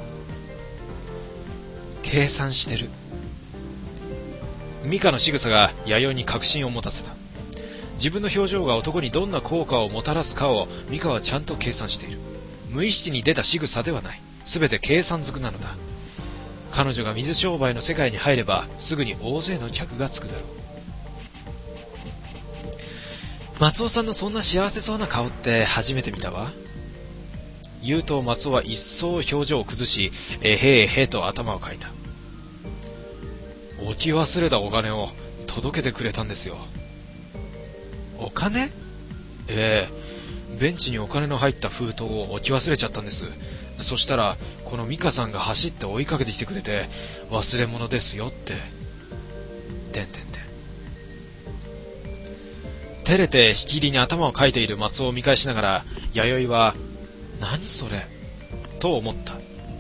計算してる。美香の仕草が弥生に確信を持たせた。自分の表情が男にどんな効果をもたらすかを美香はちゃんと計算している。無意識に出た仕草ではない。すべて計算づくなのだ。彼女が水商売の世界に入ればすぐに大勢の客がつくだろう。松尾さんのそんな幸せそうな顔って初めて見たわ。言うと松尾は一層表情を崩し、えへえへと頭をかいた。置き忘れたお金を届けてくれたんですよ。お金？ええ、ベンチにお金の入った封筒を置き忘れちゃったんです。そしたらこの美香さんが走って追いかけてきてくれて、忘れ物ですよって。てんてんてん。照れてしきりに頭をかいている松尾を見返しながら、弥生は何それと思った。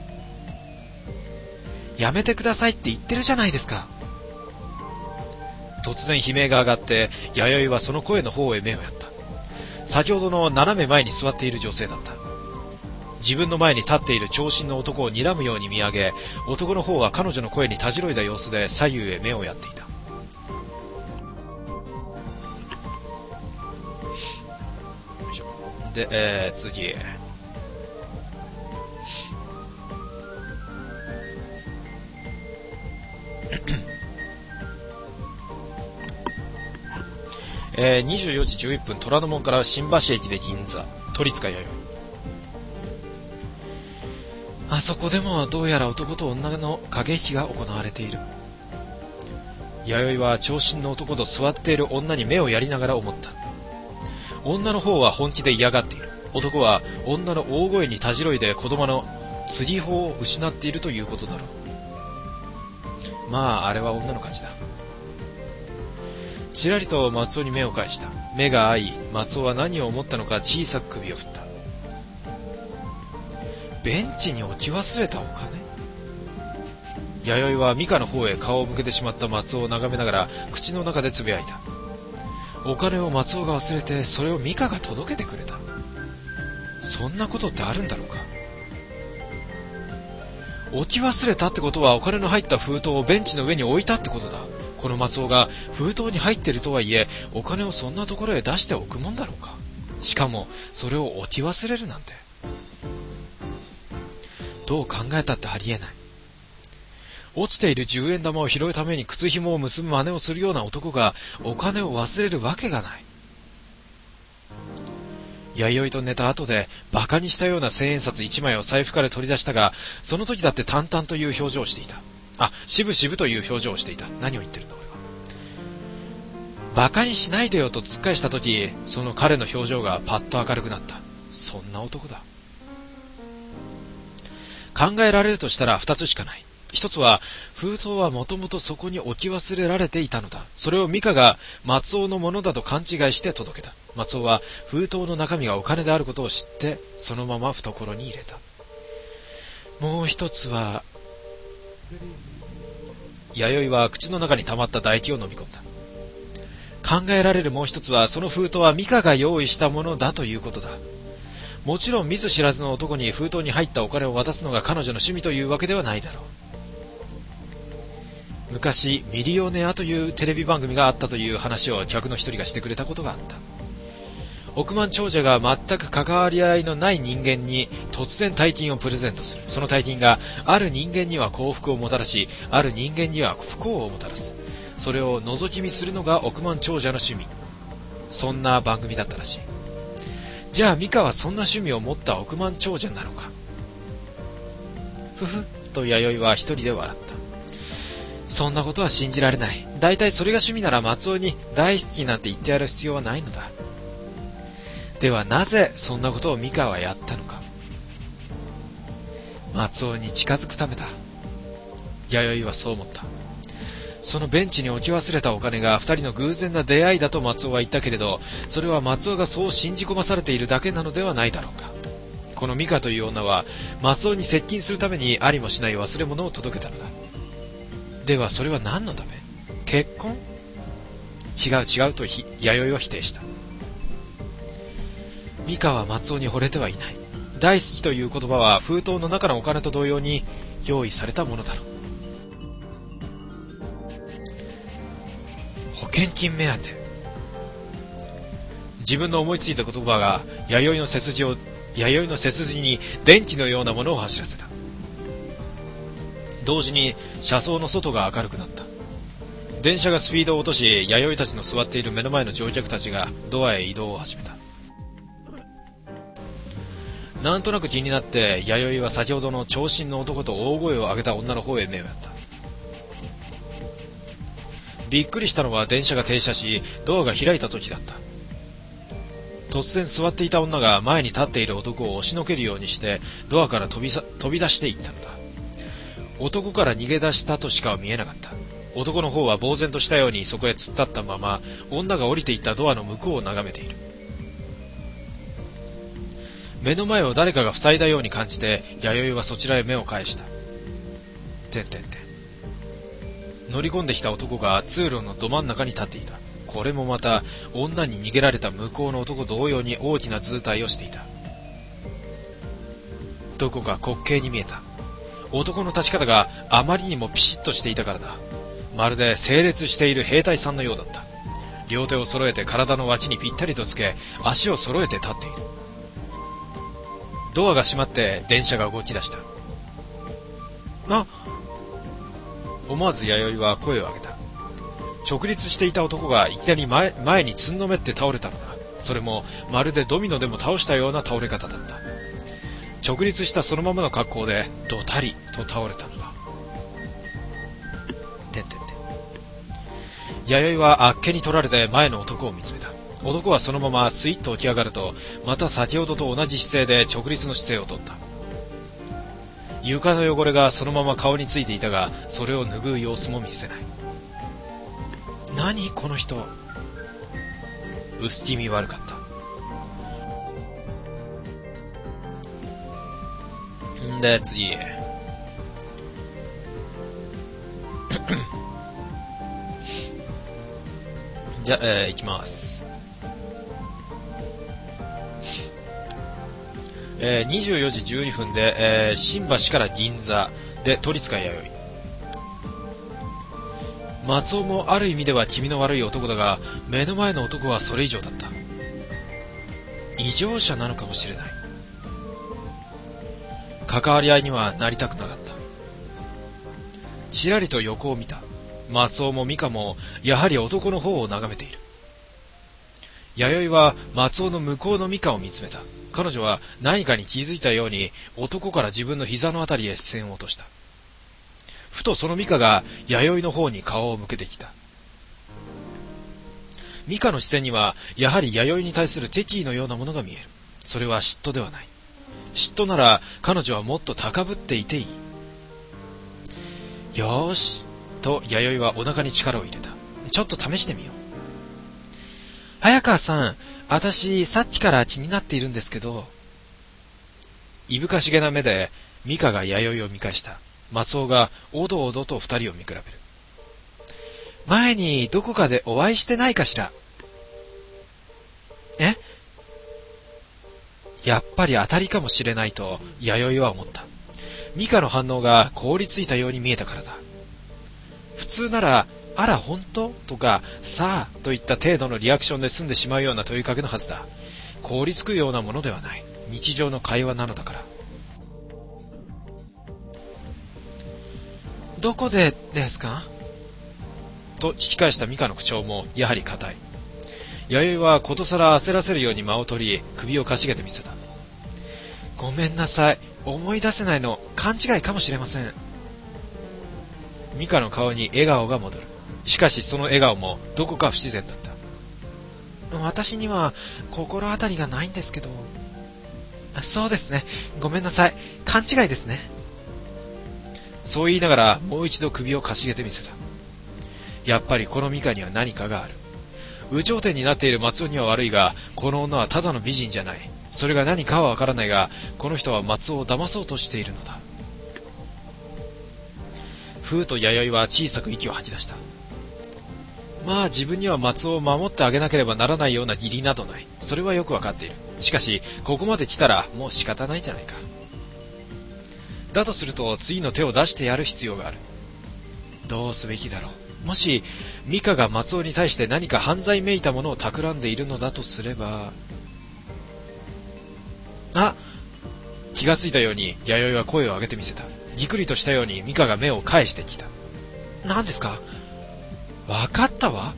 やめてくださいって言ってるじゃないですか。突然悲鳴が上がって弥生はその声の方へ目をやった。先ほどの斜め前に座っている女性だった。自分の前に立っている長身の男を睨むように見上げ、男の方は彼女の声にたじろいだ様子で左右へ目をやっていた。で、えー、次えー、にじゅうよじじゅういっぷん、虎ノ門から新橋駅で銀座、都立川弥生。あそこでもどうやら男と女の駆け引きが行われている。 弥生は長身の男と座っている女に目をやりながら思った。女の方は本気で嫌がっている。男は女の大声にたじろいで子供の釣り法を失っているということだろう。まああれは女の勝ちだ。ちらりと松尾に目を返した。目が合い、松尾は何を思ったのか小さく首を振った。ベンチに置き忘れたお金。弥生は美香の方へ顔を向けてしまった松尾を眺めながら口の中でつぶやいた。お金を松尾が忘れて、それを美香が届けてくれた。そんなことってあるんだろうか。置き忘れたってことはお金の入った封筒をベンチの上に置いたってことだ。この松尾が封筒に入っているとはいえ、お金をそんなところへ出しておくもんだろうか。しかもそれを置き忘れるなんて、どう考えたってありえない。落ちているじゅうえん玉を拾うために靴紐を結ぶ真似をするような男がお金を忘れるわけがない。弥生と寝た後でバカにしたような千円札一枚を財布から取り出したが、その時だって淡々という表情をしていた。あ、しぶしぶという表情をしていた。何を言ってるんだ俺は。バカにしないでよと突っ返した時、その彼の表情がパッと明るくなった。そんな男だ。考えられるとしたら二つしかない。一つは封筒はもともとそこに置き忘れられていたのだ。それを美香が松尾のものだと勘違いして届けた。松尾は封筒の中身がお金であることを知ってそのまま懐に入れた。もう一つは、弥生は口の中に溜まった唾液を飲み込んだ。考えられるもう一つは、その封筒は美香が用意したものだということだ。もちろん見ず知らずの男に封筒に入ったお金を渡すのが彼女の趣味というわけではないだろう。昔ミリオネアというテレビ番組があったという話を客の一人がしてくれたことがあった。億万長者が全く関わり合いのない人間に突然大金をプレゼントする。その大金がある人間には幸福をもたらし、ある人間には不幸をもたらす。それを覗き見するのが億万長者の趣味。そんな番組だったらしい。じゃあ美香はそんな趣味を持った億万長者なのか。ふふっと弥生は一人で笑った。そんなことは信じられない。だいたいそれが趣味なら松尾に大好きなんて言ってやる必要はないのだ。ではなぜそんなことを美香はやったのか。松尾に近づくためだ。弥生はそう思った。そのベンチに置き忘れたお金が二人の偶然な出会いだと松尾は言ったけれど、それは松尾がそう信じ込まされているだけなのではないだろうか。この美香という女は松尾に接近するためにありもしない忘れ物を届けたのだ。ではそれは何のため？結婚？違う違うと弥生は否定した。美香は松尾に惚れてはいない。大好きという言葉は封筒の中のお金と同様に用意されたものだろう。保険金目当て。自分の思いついた言葉が弥生の背筋を弥生の背筋に電気のようなものを走らせた。同時に車窓の外が明るくなった。電車がスピードを落とし、弥生たちの座っている目の前の乗客たちがドアへ移動を始めた。なんとなく気になって弥生は先ほどの長身の男と大声を上げた女の方へ目をやった。びっくりしたのは電車が停車しドアが開いた時だった。突然座っていた女が前に立っている男を押しのけるようにしてドアから飛びさ飛び出していったのだ。男から逃げ出したとしか見えなかった。男の方は呆然としたようにそこへ突っ立ったまま女が降りていったドアの向こうを眺めている。目の前を誰かが塞いだように感じて弥生はそちらへ目を返した。てんてんてん。乗り込んできた男が通路のど真ん中に立っていた。これもまた女に逃げられた向こうの男同様に大きな図体をしていた。どこか滑稽に見えた。男の立ち方があまりにもピシッとしていたからだ。まるで整列している兵隊さんのようだった。両手を揃えて体の脇にぴったりとつけ、足を揃えて立っている。ドアが閉まって電車が動き出した。あ！思わず弥生は声を上げた。直立していた男がいきなり 前, 前につんのめって倒れたのだ。それもまるでドミノでも倒したような倒れ方だった。直立したそのままの格好でドタリと倒れたのだ。てんてんてん。 弥生はあっけに取られて前の男を見つめた。男はそのままスイッと起き上がると、また先ほどと同じ姿勢で直立の姿勢をとった。床の汚れがそのまま顔についていたが、それを拭う様子も見せない。何この人。薄気味悪かった。んで次じゃ、えー、行きます。えー、にじゅうよじじゅうにふんで、えー、新橋から銀座で都立会弥生。松尾もある意味では気味の悪い男だが、目の前の男はそれ以上だった。異常者なのかもしれない。関わり合いにはなりたくなかった。ちらりと横を見た。松尾も美香もやはり男の方を眺めている。弥生は松尾の向こうの美香を見つめた。彼女は何かに気づいたように男から自分の膝のあたりへ視線を落とした。ふとその美香が弥生の方に顔を向けてきた。美香の視線にはやはり弥生に対する敵意のようなものが見える。それは嫉妬ではない。嫉妬なら彼女はもっと高ぶっていていい。よーしと弥生はお腹に力を入れた。ちょっと試してみよう。早川さん、私さっきから気になっているんですけど。いぶかしげな目で美香が弥生を見返した。松尾がおどおどと二人を見比べる。前にどこかでお会いしてないかしら。え？やっぱり当たりかもしれないと弥生は思った。美香の反応が凍りついたように見えたからだ。普通ならあら本当とかさあといった程度のリアクションで済んでしまうような問いかけのはずだ。凍りつくようなものではない。日常の会話なのだから。どこでですかと聞き返した美香の口調もやはり硬い。弥生はことさら焦らせるように間を取り首をかしげてみせた。ごめんなさい、思い出せないの勘違いかもしれません。美香の顔に笑顔が戻る。しかしその笑顔もどこか不自然だった。私には心当たりがないんですけど。そうですね、ごめんなさい、勘違いですね。そう言いながらもう一度首をかしげてみせた。やっぱりこの美香には何かがある。有頂天になっている松尾には悪いが、この女はただの美人じゃない。それが何かはわからないが、この人は松尾を騙そうとしているのだ。ふーと弥生は小さく息を吐き出した。まあ自分には松尾を守ってあげなければならないような義理などない。それはよくわかっている。しかしここまで来たらもう仕方ないじゃないか。だとすると次の手を出してやる必要がある。どうすべきだろう。もし美香が松尾に対して何か犯罪めいたものを企んでいるのだとすれば。あ、気がついたように弥生は声を上げてみせた。ぎくりとしたように美香が目を返してきた。何ですか？わかったわ。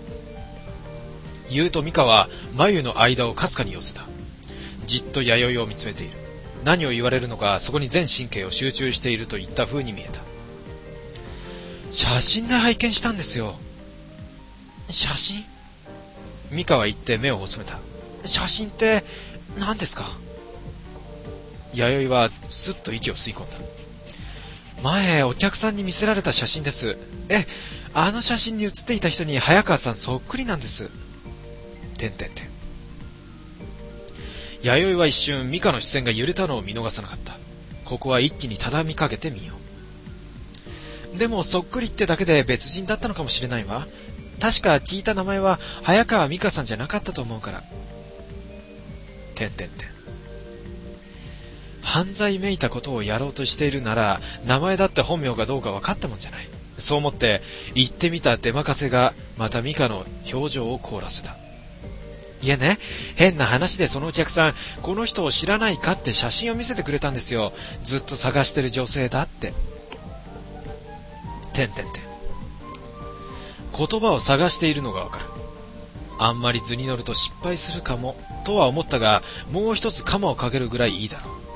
言うと美香は眉の間をかすかに寄せた。じっと弥生を見つめている。何を言われるのかそこに全神経を集中しているといった風に見えた。写真で拝見したんですよ。写真？美香は言って目を細めた。写真って何ですか？弥生はすっと息を吸い込んだ。前お客さんに見せられた写真です。え、あの写真に写っていた人に早川さんそっくりなんです。てんてんてん。弥生は一瞬美香の視線が揺れたのを見逃さなかった。ここは一気に畳みかけてみよう。でもそっくりってだけで別人だったのかもしれないわ。確か聞いた名前は早川美香さんじゃなかったと思うから。てんてんてん。犯罪めいたことをやろうとしているなら名前だって本名かどうか分かったもんじゃない。そう思って言ってみた出任せがまた美香の表情を凍らせた。いやね、変な話でそのお客さんこの人を知らないかって写真を見せてくれたんですよ。ずっと探してる女性だって。てんてんてん。言葉を探しているのがわかる。あんまり図に乗ると失敗するかもとは思ったが、もう一つカマをかけるぐらいいいだろう。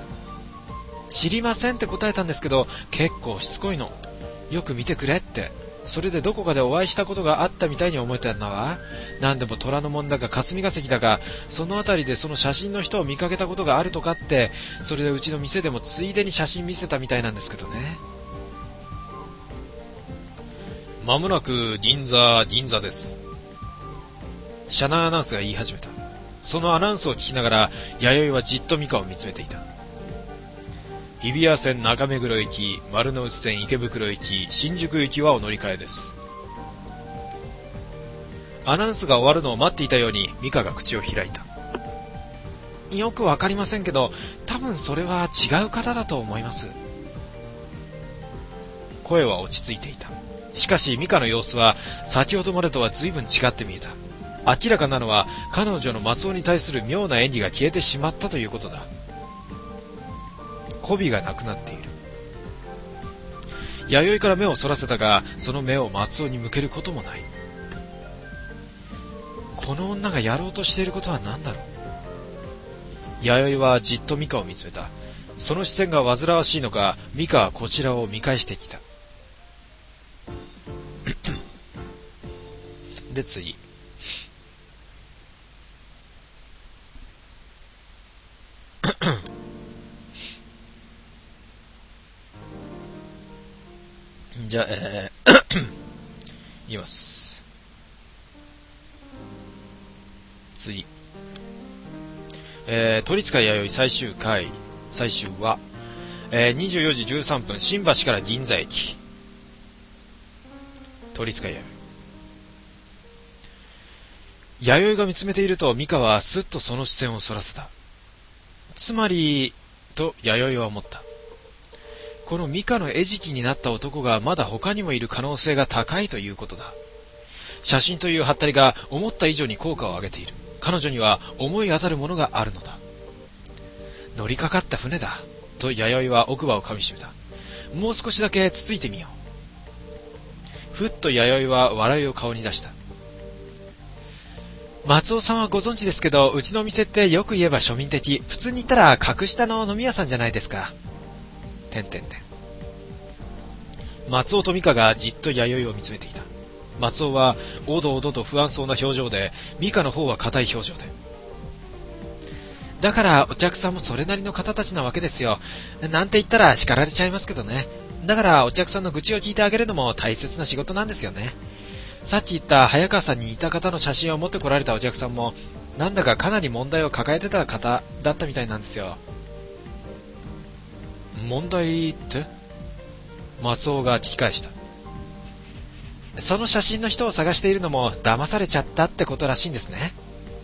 知りませんって答えたんですけど、結構しつこいの。よく見てくれって。 それでどこかでお会いしたことがあったみたいに思えたんだわ。何でも虎ノ門だか霞が関だか、そのあたりでその写真の人を見かけたことがあるとかって、それでうちの店でもついでに写真見せたみたいなんですけどね。 まもなく銀座銀座です。 車内アナウンスが言い始めた。そのアナウンスを聞きながら弥生はじっとミカを見つめていた。日比谷線中目黒行き、丸ノ内線池袋行き、新宿行きはお乗り換えです。アナウンスが終わるのを待っていたようにミカが口を開いた。よくわかりませんけど、多分それは違う方だと思います。声は落ち着いていた。しかしミカの様子は先ほどまでとは随分違って見えた。明らかなのは彼女の松尾に対する妙な演技が消えてしまったということだ。媚びがなくなっている。弥生から目をそらせたが、その目を松尾に向けることもない。この女がやろうとしていることは何だろう。弥生はじっとミカを見つめた。その視線が煩わしいのか、ミカはこちらを見返してきた。で次。じゃあ、えー、言います。次。えー、都立会弥生最終回、最終は、えー、にじゅうよじじゅうさんぷん、新橋から銀座駅。都立会弥生。弥生が見つめていると、ミカはすっとその視線をそらせた。つまり、と弥生は思った。このミカの餌食になった男がまだ他にもいる可能性が高いということだ。写真というハッタリが思った以上に効果を上げている。彼女には思い当たるものがあるのだ。乗りかかった船だ、と弥生は奥歯をかみしめた。もう少しだけつついてみよう。ふっと弥生は笑いを顔に出した。松尾さんはご存知ですけど、うちのお店ってよく言えば庶民的、普通に言ったら格下の飲み屋さんじゃないですか。てんてんてん。松尾とミカがじっと弥生を見つめていた。松尾はおどおどと不安そうな表情で、ミカの方は硬い表情で。だからお客さんもそれなりの方たちなわけですよ。なんて言ったら叱られちゃいますけどね。だからお客さんの愚痴を聞いてあげるのも大切な仕事なんですよね。さっき言った早川さんに似た方の写真を持ってこられたお客さんも、なんだかかなり問題を抱えてた方だったみたいなんですよ。問題って？松尾が聞き返した。その写真の人を探しているのも騙されちゃったってことらしいんですね。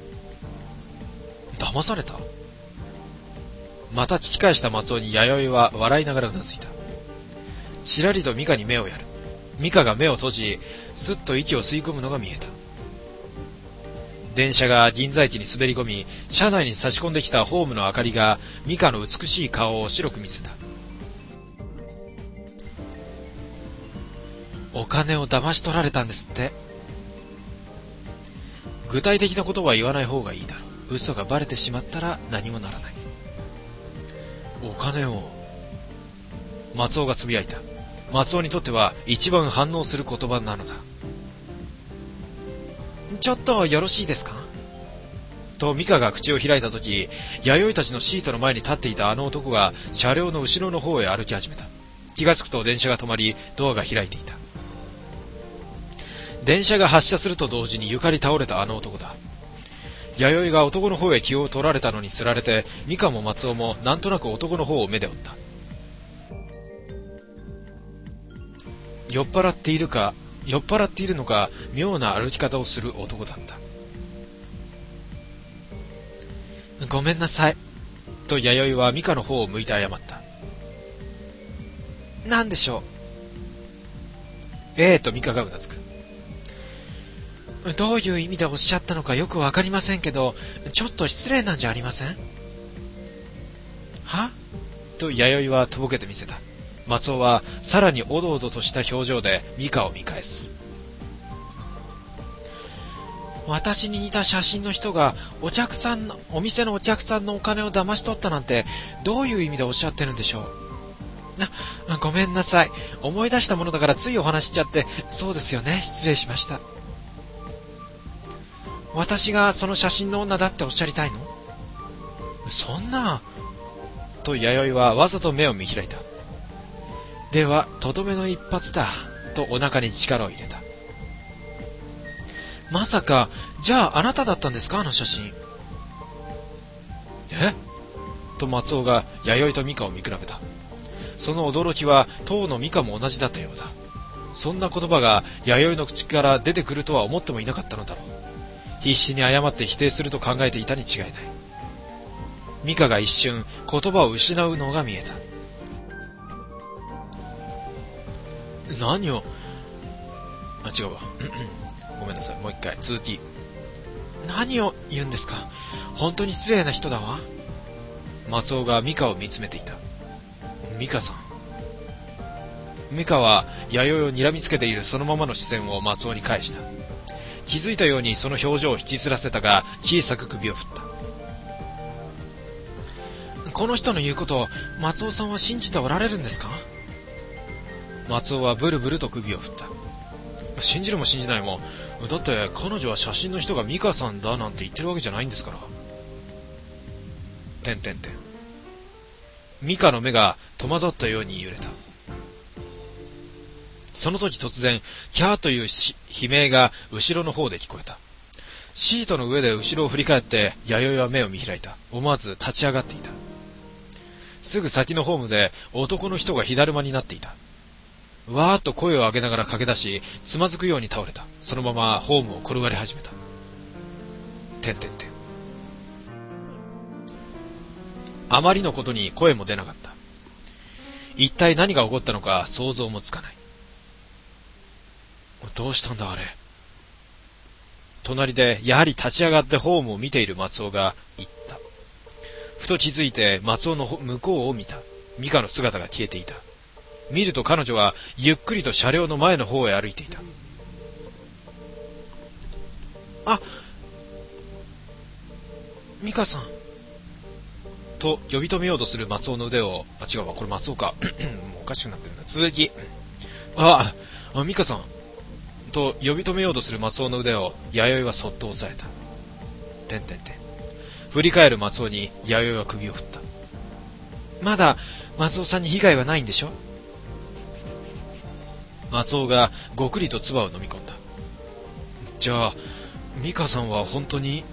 騙された？また聞き返した松尾に弥生は笑いながらうなずいた。ちらりとミカに目をやる。ミカが目を閉じ、すっと息を吸い込むのが見えた。電車が銀座駅に滑り込み、車内に差し込んできたホームの明かりがミカの美しい顔を白く見せた。お金を騙し取られたんですって。具体的なことは言わない方がいいだろう。嘘がバレてしまったら何もならない。お金を。松尾がつぶやいた。松尾にとっては一番反応する言葉なのだ。ちょっとよろしいですか、とミカが口を開いたとき、弥生たちのシートの前に立っていたあの男が車両の後ろの方へ歩き始めた。気がつくと電車が止まり、ドアが開いていた。電車が発車すると同時に床に倒れたあの男だ。弥生が男の方へ気を取られたのにつられて、ミカも松尾もなんとなく男の方を目で追った。酔っ払っているか酔っ払っているのか、妙な歩き方をする男だった。ごめんなさい、と弥生はミカの方を向いて謝った。なんでしょう。ええとミカがうなずく。どういう意味でおっしゃったのかよくわかりませんけど、ちょっと失礼なんじゃありません？は？と弥生はとぼけてみせた。松尾はさらにおどおどとした表情でミカを見返す。私に似た写真の人がお客さんのお店のお客さんのお金を騙し取ったなんて、どういう意味でおっしゃってるんでしょう。 あ、ごめんなさい。思い出したものだからついお話ししちゃって。そうですよね。失礼しました。私がその写真の女だっておっしゃりたいの？そんな。と弥生はわざと目を見開いた。では、とどめの一発だ。とお腹に力を入れた。まさか、じゃああなただったんですか、あの写真。え？と松尾が弥生と美香を見比べた。その驚きは当の美香も同じだったようだ。そんな言葉が弥生の口から出てくるとは思ってもいなかったのだろう。必死に謝って否定すると考えていたに違いない。美香が一瞬言葉を失うのが見えた。何を、あ、違うわ。ごめんなさい、もう一回続き。何を言うんですか。本当に失礼な人だわ。松尾が美香を見つめていた。美香さん。美香は弥生を睨みつけているそのままの視線を松尾に返した。気づいたようにその表情を引きずらせたが、小さく首を振った。この人の言うことを松尾さんは信じておられるんですか。松尾はブルブルと首を振った。信じるも信じないも、だって彼女は写真の人が美香さんだなんて言ってるわけじゃないんですから。てんてんてん。美香の目が戸惑ったように揺れた。その時突然、キャーという悲鳴が後ろの方で聞こえた。シートの上で後ろを振り返って弥生は目を見開いた。思わず立ち上がっていた。すぐ先のホームで男の人が火だるまになっていた。わーっと声を上げながら駆け出し、つまずくように倒れた。そのままホームを転がり始めた。てんてんてん。あまりのことに声も出なかった。一体何が起こったのか想像もつかない。どうしたんだあれ。隣でやはり立ち上がってホームを見ている松尾が言った。ふと気づいて松尾の向こうを見た。美香の姿が消えていた。見ると彼女はゆっくりと車両の前の方へ歩いていた。あ、美香さん。と呼び止めようとする松尾の腕を、あ、違うわ、これ松尾か。もうおかしくなってるんだ。続き。あ、あ、美香さん。と呼び止めようとする松尾の腕を弥生はそっと押さえた。てんてんてん。振り返る松尾に弥生は首を振った。まだ松尾さんに被害はないんでしょ。松尾がごくりと唾を飲み込んだ。じゃあ美香さんは本当に。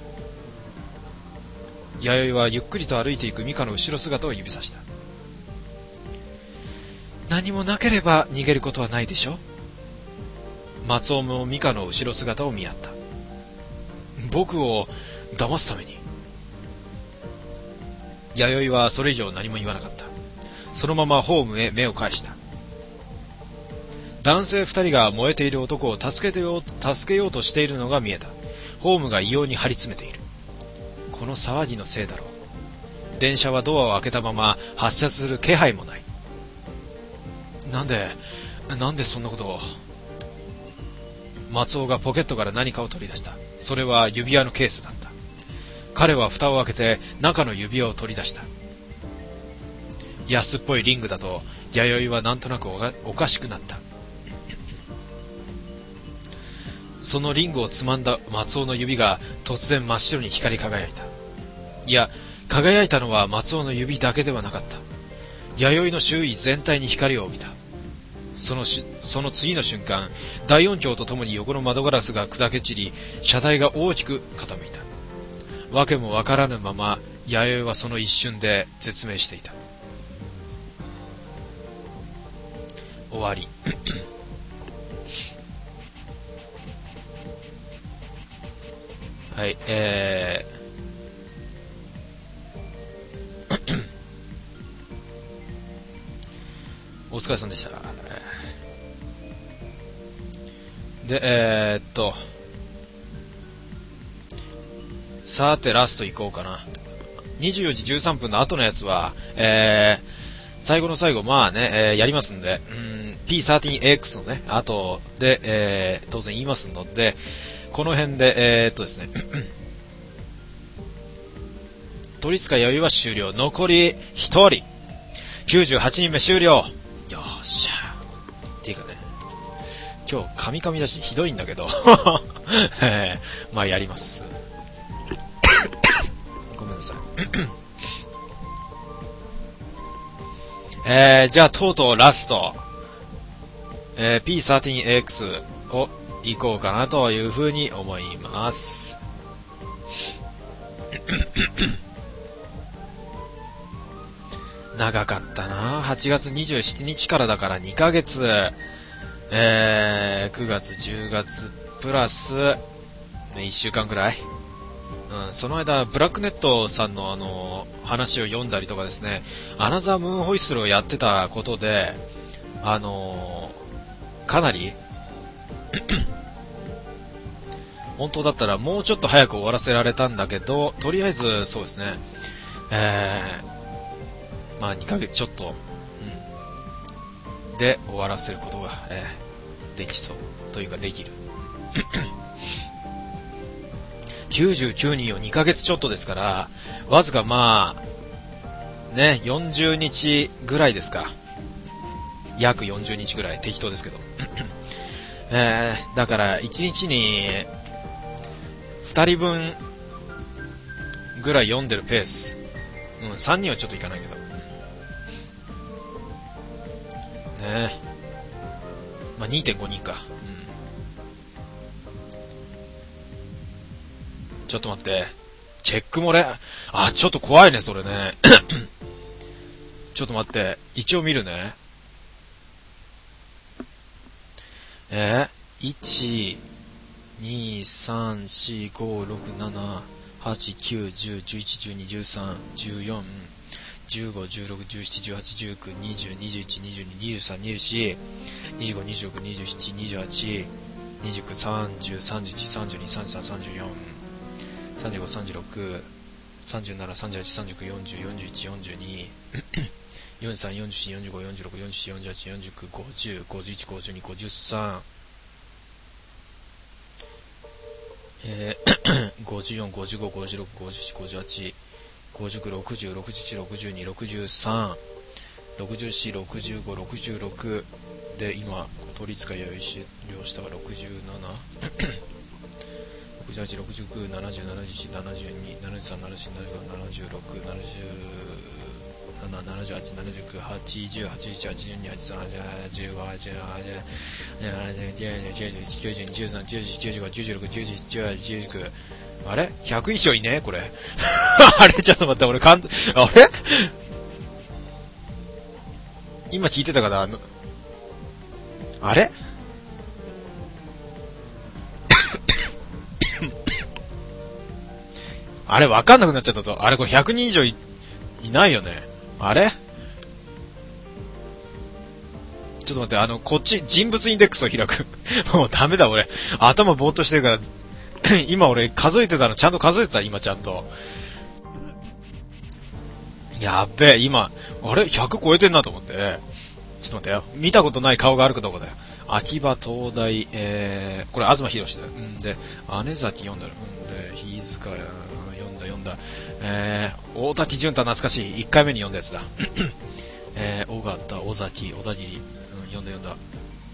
弥生はゆっくりと歩いていく美香の後ろ姿を指さした。何もなければ逃げることはないでしょ。松尾も美香の後ろ姿を見合った。僕を騙すために。弥生はそれ以上何も言わなかった。そのままホームへ目を返した。男性二人が燃えている男を助けてよう、助けようとしているのが見えた。ホームが異様に張り詰めている。この騒ぎのせいだろう。電車はドアを開けたまま発車する気配もない。なんで、なんでそんなことを。松尾がポケットから何かを取り出した。それは指輪のケースだった。彼は蓋を開けて中の指輪を取り出した。安っぽいリングだと弥生はなんとなくおか、おかしくなった。そのリングをつまんだ松尾の指が突然真っ白に光り輝いた。いや、輝いたのは松尾の指だけではなかった。弥生の周囲全体に光を帯びた。そのし、その次の瞬間、大音響とともに横の窓ガラスが砕け散り、車体が大きく傾いた。わけもわからぬまま、弥生はその一瞬で絶命していた。終わり。はい、えー、お疲れさんでした。で、えー、っと、さてラストいこうかな。にじゅうよじじゅうさんぷんの後のやつは、えー、最後の最後、まあね、えー、やりますんで、うん、ピーサーティーンエックス のね、後で、えー、当然言いますので、この辺で、えー、っとですね、鳥塚弥生は終了。残りひとり。 きゅうじゅうはちにんめ終了。よっしゃ。っていうかね、今日カミカミだしひどいんだけど、えー、まあやります。ごめんなさい。えー、じゃあとうとうラスト、えー、ピーサーティーンエックス を行こうかなというふうに思います。長かったな。はちがつにじゅうしちにちからだからにかげつ、えー、くがつじゅうがつプラスいっしゅうかんくらい、うん、その間ブラックネットさんのあの話を読んだりとかですね、アナザームーンホイッスルをやってたことで、あのー、かなり本当だったらもうちょっと早く終わらせられたんだけど、とりあえずそうですね、えー、まあにかげつちょっと、うん、で終わらせることが、えー、できそうというかできる。きゅうじゅうきゅうにんをにかげつちょっとですから、わずかまあねよんじゅうにちぐらいですか、約よんじゅうにちぐらい、適当ですけど、えー、だからいちにちにふたりぶんぐらい読んでるペース、うん、さんにんはちょっといかないけどね、まあ にてんごにんか、うん、ちょっと待って、チェック漏れ、あ、ちょっと怖いねそれね。ちょっと待って、一応見るね。えー、いち、に、さん、し、ご、ろく、なな、はち、きゅう、じゅう、じゅういち、じゅうに、じゅうさん、じゅうよん、じゅうご、じゅうろく、じゅうなな、じゅうはち、じゅうきゅう、にじゅう、にじゅういち、にじゅうに、にじゅうさん、にじゅうよん、にじゅうご、にじゅうろく、にじゅうなな、にじゅうはち、にじゅうきゅう、さんじゅう、さんじゅういち、さんじゅうに、さんじゅうさん、さんじゅうよん、さんじゅうご、さんじゅうろく、さんじゅうなな、さんじゅうはち、さんじゅうきゅう、よんじゅう、よんじゅういち、よんじゅうに、よんじゅうさん、よんじゅうよん、よんじゅうご、よんじゅうろく、よんじゅうなな、よんじゅうはち、よんじゅうきゅう、ごじゅう、ごじゅういち、ごじゅうに、ごじゅうさん、えー、ごじゅうよん、ごじゅうご、ごじゅうろく、ごじゅうなな、ごじゅうはち、ごじゅうきゅう、ろくじゅう、ろくじゅういち、ろくじゅうに、ろくじゅうさん、ろくじゅうよん、ろくじゅうご、ろくじゅうろくで、今取り扱いを終了したがろくじゅうなな、ろくじゅうはち、ろくじゅうきゅう、ななじゅう、ななじゅういち、ななじゅうに、ななじゅうさん、ななじゅうよん、ななじゅうろく、ななじゅうなな、ななじゅうはち、ななじゅうきゅう、はちじゅう、はちじゅういち、はちじゅうに、はちじゅうさん、はちじゅうご、はちじゅうろく、はちじゅうなな、きゅうじゅうに、きゅうじゅうさん、きゅうじゅうよん、きゅうじゅうご、きゅうじゅうろく、きゅうじゅうなな、きゅうじゅうはち、きゅうじゅうきゅう、あれ ?ひゃく 以上いねこれ。あれちょっと待って、俺かん、あれ今聞いてたから、あれあれわかんなくなっちゃったぞ。あれこれひゃくにん以上 い, いないよね。あれちょっと待って、あの、こっち、人物インデックスを開く。もうダメだ俺。頭ぼーっとしてるから、今俺数えてたの、ちゃんと数えてた、今ちゃんと。やっべえ、今、あれ ?ひゃく 超えてんなと思って。ちょっと待ってよ。見たことない顔があるかどうかだよ。秋葉東大、えー、これ東博士だよ。うんで、姉崎読んだる。うんで、飯塚、読んだ読んだ。えー、大滝潤太懐かしい。いっかいめに読んだやつだ。えー、尾形、尾崎、小田切、うん、読んだ読んだ。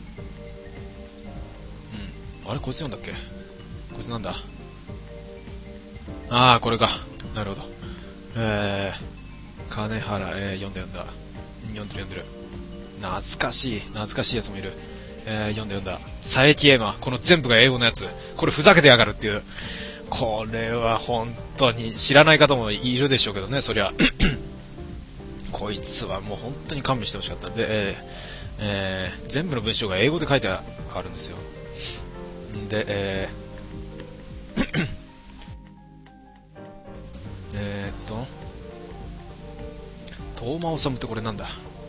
うん。あれこいつ読んだっけ？こいつなんだ？あー、これか。なるほど。えー、金原、えー、読んだ読んだ。読んでる読んでる。懐かしい。懐かしいやつもいる。えー、読んだ読んだ。佐伯エマ。この全部が英語のやつ。これふざけてやがるっていう。これは本当に知らない方もいるでしょうけどね、そりゃ。こいつはもう本当に勘弁してほしかったんで、えーえー、全部の文章が英語で書いてあるんですよ。で、えー、えーっと、東間治ってこれなんだ。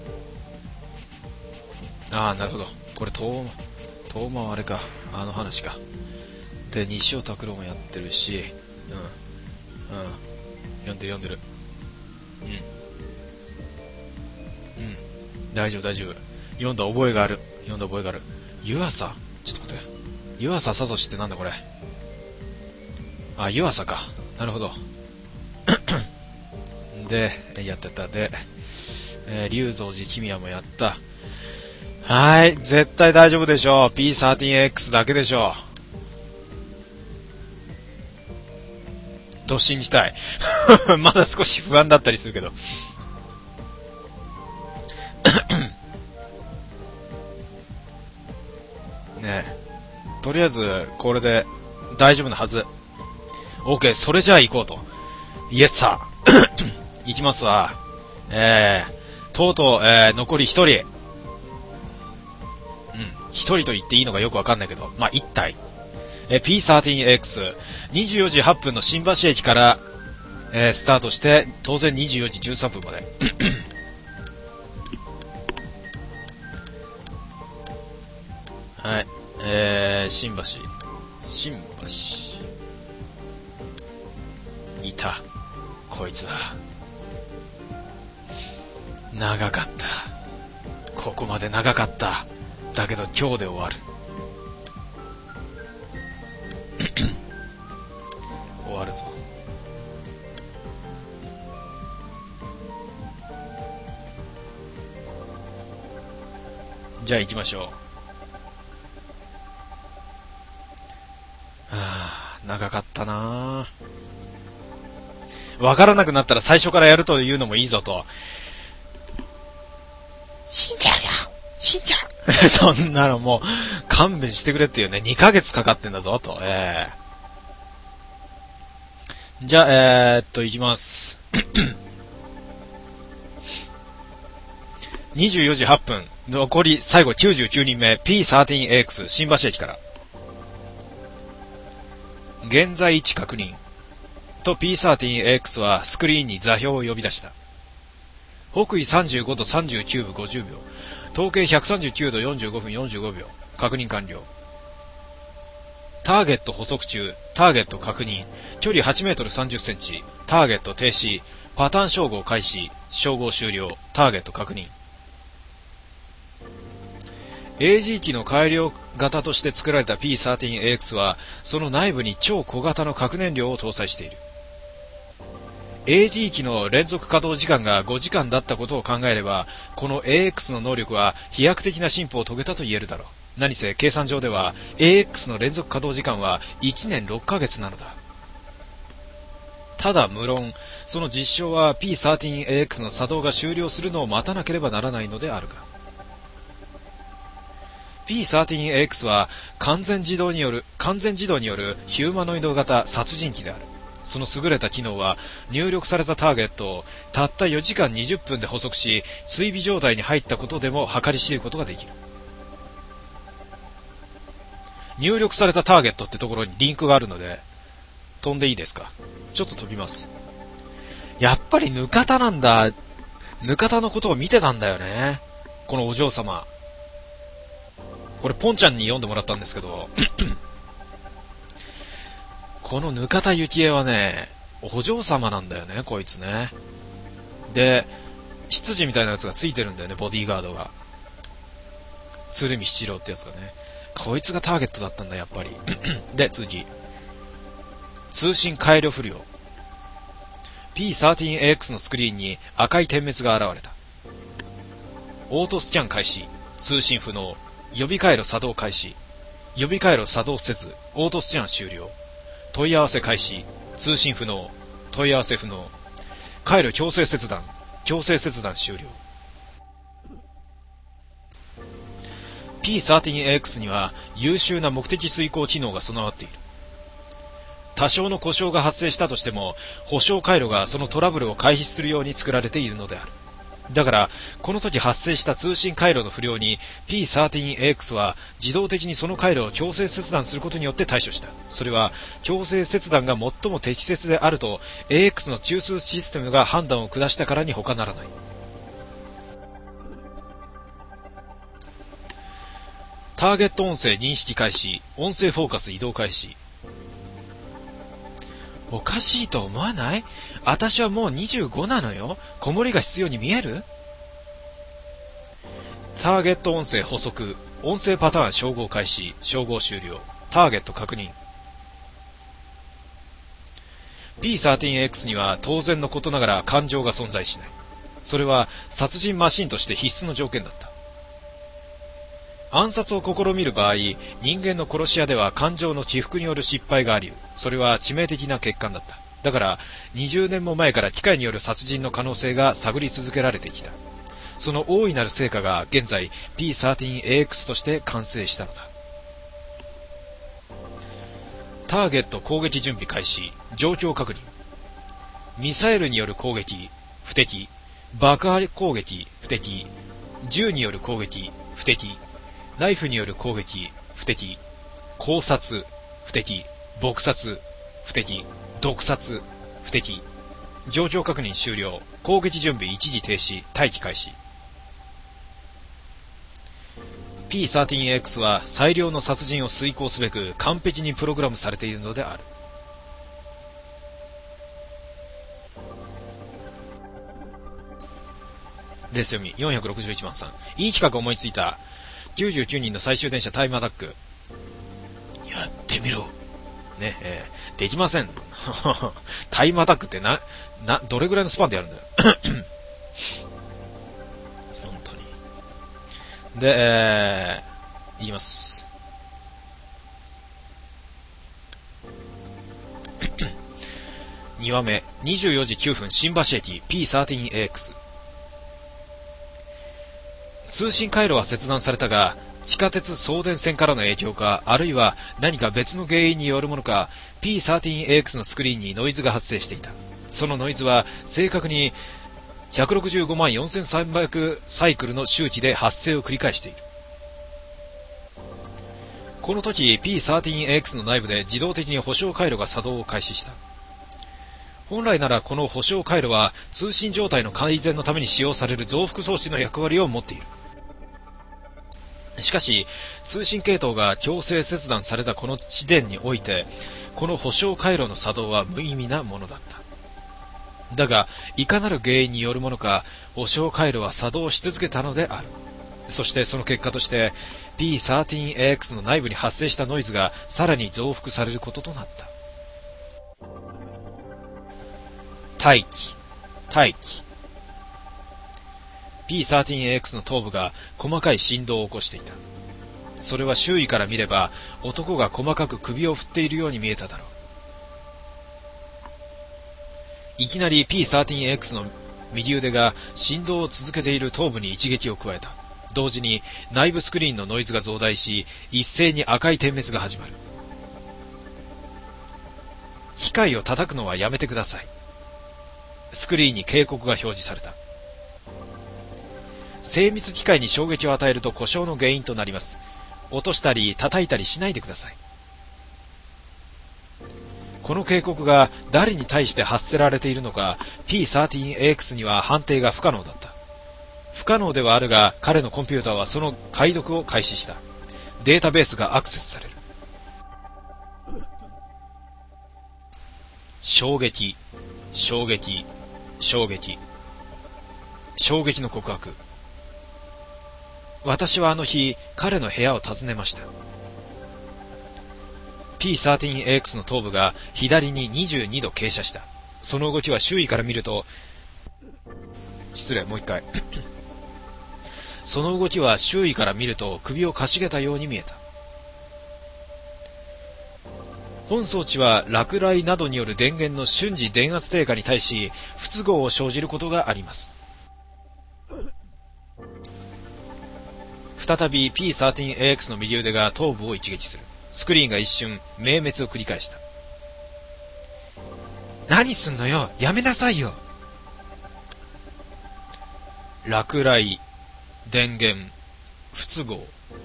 ああ、なるほど。これ東間、東間はあれか、あの話か。で、西尾拓郎もやってるし、うん、うん、読んでる読んでる。うん、うん、大丈夫大丈夫。読んだ覚えがある。読んだ覚えがある。湯浅、ちょっと待って。湯浅聡ってなんだこれ。あ、湯浅か。なるほど。で、やってた。で、 えー、龍蔵寺君也もやった。はい、絶対大丈夫でしょう。 ピーサーティーンエックス だけでしょうと信じたい。まだ少し不安だったりするけどねえ、とりあえずこれで大丈夫なはず。 OK、 それじゃあ行こうと。イエスさ行きますわ。えー、とうとう、えー、残りひとり、うん、ひとりと言っていいのかよくわかんないけど、まあ、いち体、えー、ピーサーティーンエックス にじゅうよじはっぷんの新橋駅から、えー、スタートして、当然にじゅうよじじゅうさんぷんまではい、えー、新橋新橋いた、こいつだ。長かった、ここまで長かった。だけど今日で終わる終わるぞ。じゃあ行きましょう。はあ、長かったな。わからなくなったら最初からやるというのもいいぞと。死んじゃうよ、死んじゃうそんなのもう勘弁してくれっていうね。にかげつかかってんだぞと。えー、じゃあえー、っと行きますにじゅうよじはっぷん、残り最後きゅうじゅうきゅうにんめ ピーサーティーンエックス 新橋駅から。現在位置確認と ピーサーティーンエックス はスクリーンに座標を呼び出した。北緯さんじゅうごどさんじゅうきゅうぶごじゅうびょう、東経ひゃくさんじゅうきゅうどよんじゅうごふんよんじゅうごびょう、確認完了。ターゲット捕捉中、ターゲット確認、距離はちメートルさんじゅっセンチ、ターゲット停止、パターン照合開始、照合終了、ターゲット確認。エージー 機の改良型として作られた ピーサーティーンエックス はその内部に超小型の核燃料を搭載している。エージー 機の連続稼働時間がごじかんだったことを考えれば、この エーエックス の能力は飛躍的な進歩を遂げたと言えるだろう。何せ計算上では エーエックス の連続稼働時間はいちねんろっかげつなのだ。ただ無論その実証は ピーサーティーンエックス の作動が終了するのを待たなければならないのであるが、ピーサーティーンエックス は完全自動による完全自動によるヒューマノイド型殺人機である。その優れた機能は入力されたターゲットをたったよじかんにじゅっぷんで捕捉し、追尾状態に入ったことでも計り知ることができる。入力されたターゲットってところにリンクがあるので飛んでいいですか。ちょっと飛びます。やっぱりぬかたなんだ。ぬかたのことを見てたんだよね、このお嬢様。これポンちゃんに読んでもらったんですけどこのぬかたゆきえはね、お嬢様なんだよね、こいつね。で、執事みたいなやつがついてるんだよね、ボディーガードが。鶴見七郎ってやつがね。こいつがターゲットだったんだ、やっぱり。で、次。通信改良不良。ピーサーティーンエックス のスクリーンに赤い点滅が現れた。オートスキャン開始。通信不能。予備回路作動開始。予備回路作動せず、オートスキャン終了。問い合わせ開始。通信不能。問い合わせ不能。回路強制切断。強制切断終了。ピーサーティーンエックス には優秀な目的遂行機能が備わっている。多少の故障が発生したとしても、保証回路がそのトラブルを回避するように作られているのである。だから、この時発生した通信回路の不良に ピーサーティーンエックス は自動的にその回路を強制切断することによって対処した。それは強制切断が最も適切であると エーエックス の中枢システムが判断を下したからに他ならない。ターゲット音声認識開始。音声フォーカス移動開始。おかしいと思わない？私はもうにじゅうごなのよ。子守が必要に見える？ターゲット音声補足。音声パターン照合開始。照合終了。ターゲット確認。ピーサーティーンエックス には当然のことながら感情が存在しない。 それは殺人マシンとして必須の条件だった。暗殺を試みる場合、人間の殺し屋では感情の起伏による失敗があり、それは致命的な欠陥だった。だからにじゅうねんも前から機械による殺人の可能性が探り続けられてきた。その大いなる成果が現在 ピーじゅうさんエーエックス として完成したのだ。ターゲット攻撃準備開始。状況確認。ミサイルによる攻撃不適、爆破攻撃不適、銃による攻撃不適、ナイフによる攻撃不適、絞殺不適、撲殺不適、毒殺不適。状況確認終了。攻撃準備一時停止。待機開始。ピーじゅうさんエーエックス は最良の殺人を遂行すべく完璧にプログラムされているのである。レース読みよんひゃくろくじゅういちばんさん。いい企画思いついた。きゅうじゅうきゅうにんの最終電車タイムアタック。やってみろ。ねえー、できません。タイムアタックってな、な、どれぐらいのスパンでやるんだよ。本当に。で、えー、いきます。にわめ、にじゅうよじきゅうふん新橋駅 ピーじゅうさんエーエックス。通信回路は切断されたが、地下鉄送電線からの影響か、あるいは何か別の原因によるものか、ピーじゅうさんエーエックス のスクリーンにノイズが発生していた。そのノイズは正確にひゃくろくじゅうごまんよんせんさんびゃくサイクルの周期で発生を繰り返している。この時 ピーじゅうさんエーエックス の内部で自動的に保証回路が作動を開始した。本来ならこの保証回路は通信状態の改善のために使用される増幅装置の役割を持っている。しかし通信系統が強制切断されたこの地点において、この保証回路の作動は無意味なものだった。だがいかなる原因によるものか、保証回路は作動し続けたのである。そしてその結果として ピーじゅうさんエーエックス の内部に発生したノイズがさらに増幅されることとなった。待機待機。 ピーじゅうさんエーエックス の頭部が細かい振動を起こしていた。それは周囲から見れば男が細かく首を振っているように見えただろう。いきなり ピーじゅうさんエーエックス の右腕が振動を続けている頭部に一撃を加えた。同時に内部スクリーンのノイズが増大し、一斉に赤い点滅が始まる。機械を叩くのはやめてください。スクリーンに警告が表示された。精密機械に衝撃を与えると故障の原因となります。落としたり叩いたりしないでください。この警告が誰に対して発せられているのか ピーじゅうさんエーエックス には判定が不可能だった。不可能ではあるが、彼のコンピューターはその解読を開始した。データベースがアクセスされる。衝撃衝撃衝撃衝撃の告白。私はあの日彼の部屋を訪ねました。 ピーじゅうさんエーエックス の頭部が左ににじゅうにど傾斜した。その動きは周囲から見ると失礼もう一回その動きは周囲から見ると首をかしげたように見えた。本装置は落雷などによる電源の瞬時電圧低下に対し不都合を生じることがあります。再び ピーじゅうさんエーエックス の右腕が頭部を一撃する。スクリーンが一瞬明滅を繰り返した。何すんのよ、やめなさいよ。落雷、電源、不都合。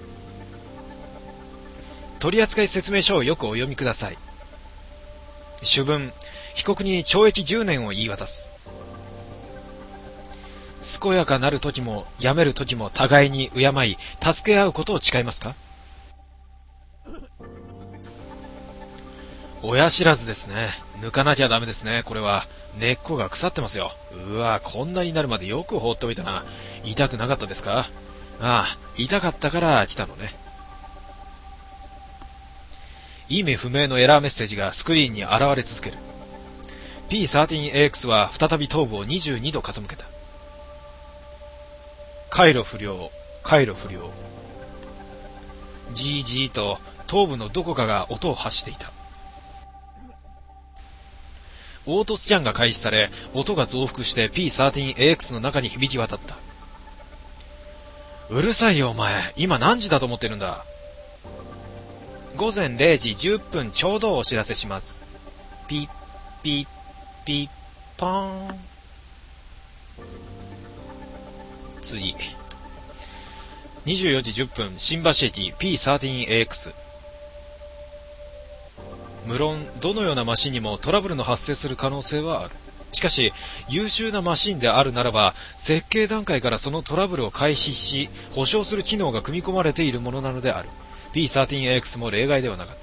取扱説明書をよくお読みください。主文、被告に懲役じゅうねんを言い渡す。健やかなる時もやめる時も互いに敬い助け合うことを誓いますか。親知らずですね。抜かなきゃダメですね。これは根っこが腐ってますよ。うわ、こんなになるまでよく放っておいたな。痛くなかったですか。ああ、痛かったから来たのね。意味不明のエラーメッセージがスクリーンに現れ続ける。 ピーじゅうさんエーエックス は再び頭部をにじゅうにど傾けた。 回路不良、回路不良。じーじーと頭部のどこかが音を発していた。オートスキャンが開始され、音が増幅して ピーサーティーンエーエックス の中に響き渡った。うるさいよお前、今何時だと思ってるんだ。ごぜんれいじじゅっぷんちょうどお知らせします。ピッピッピッパーン。次。にじゅうよじじゅっぷん新橋駅 ピーサーティーンエーエックス。無論どのようなマシンにもトラブルの発生する可能性はある。しかし優秀なマシンであるならば設計段階からそのトラブルを回避し保証する機能が組み込まれているものなのである。 ピーサーティーンエーエックス も例外ではなかった。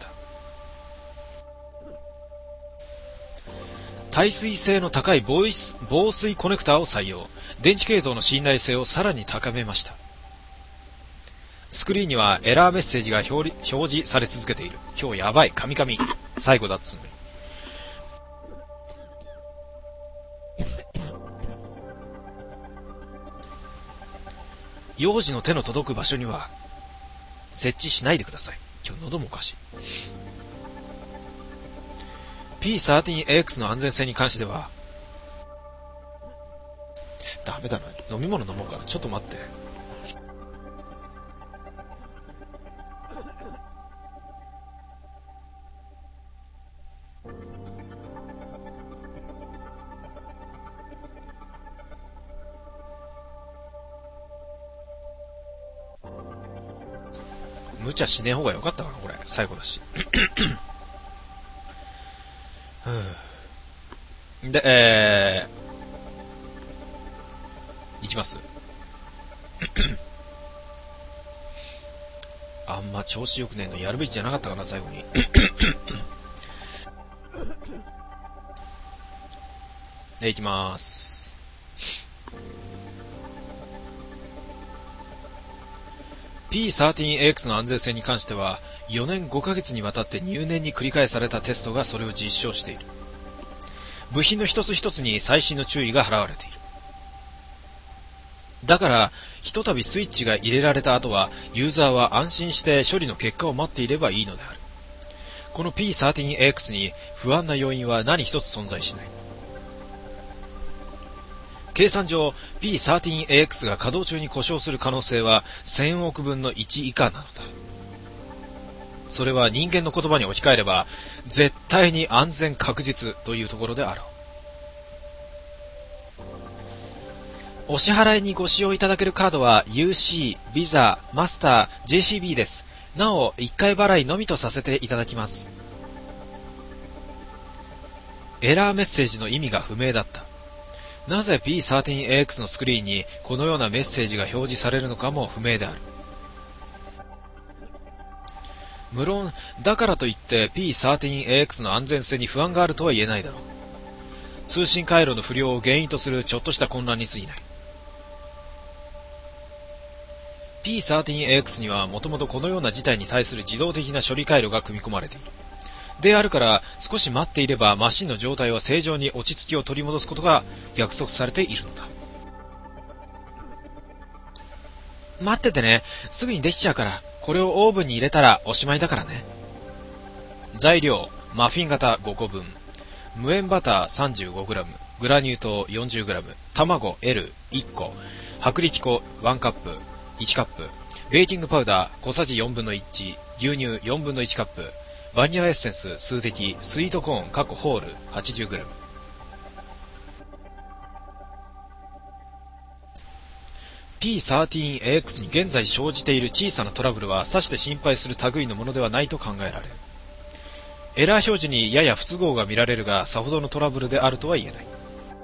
耐水性の高い防水コネクターを採用。電気系統の信頼性をさらに高めました。スクリーンにはエラーメッセージが表示され続けている。今日やばい、カミカミ。最後だっつうのに。幼児の手の届く場所には設置しないでください。今日喉もおかしい。ピーサーティーンエーエックス の安全性に関しては、ダメだな。飲み物飲もうから。ちょっと待って。無茶しねえ方がよかったかな、これ。最後だし。で、えー、いきます。あんま調子よくねえのやるべきじゃなかったかな、最後に。で、いきまーす。ピーサーティーンエーエックス の安全性に関してはよねんごかげつにわたって入念に繰り返されたテストがそれを実証している。部品の一つ一つに細心の注意が払われている。だからひとたびスイッチが入れられた後はユーザーは安心して処理の結果を待っていればいいのである。この ピーサーティーンエーエックス に不安な要因は何一つ存在しない。計算上 ピーサーティーンエーエックス が稼働中に故障する可能性はせんおくぶんのいち以下なのだ。それは人間の言葉に置き換えれば絶対に安全確実というところであろう。お支払いにご使用いただけるカードは ユーシー、ビザ、マスター、ジェーシービー です。なおいっかい払いのみとさせていただきます。エラーメッセージの意味が不明だった。なぜ ピーサーティーンエーエックス のスクリーンにこのようなメッセージが表示されるのかも不明である。無論だからといって ピーサーティーンエーエックス の安全性に不安があるとは言えないだろう。通信回路の不良を原因とするちょっとした混乱に過ぎない。 ピーサーティーンエーエックス にはもともとこのような事態に対する自動的な処理回路が組み込まれている。であるから少し待っていればマシンの状態は正常に落ち着きを取り戻すことが約束されているのだ。待っててね、すぐにできちゃうから。これをオーブンに入れたらおしまいだからね。材料マフィン型ごこぶん、無塩バター さんじゅうごグラム、 グラニュー糖 よんじゅうグラム、 卵 エルいっこ、薄力粉いちカップ、いちカップ、ベーキングパウダー小さじよんぶんのいち、牛乳よんぶんのいちカップ、バニラエッセンス数滴、スイートコーン（ホール はちじゅうグラム）。ピーサーティーンエーエックス に現在生じている小さなトラブルはさして心配する類のものではないと考えられる。エラー表示にやや不都合が見られるが、さほどのトラブルであるとは言えない。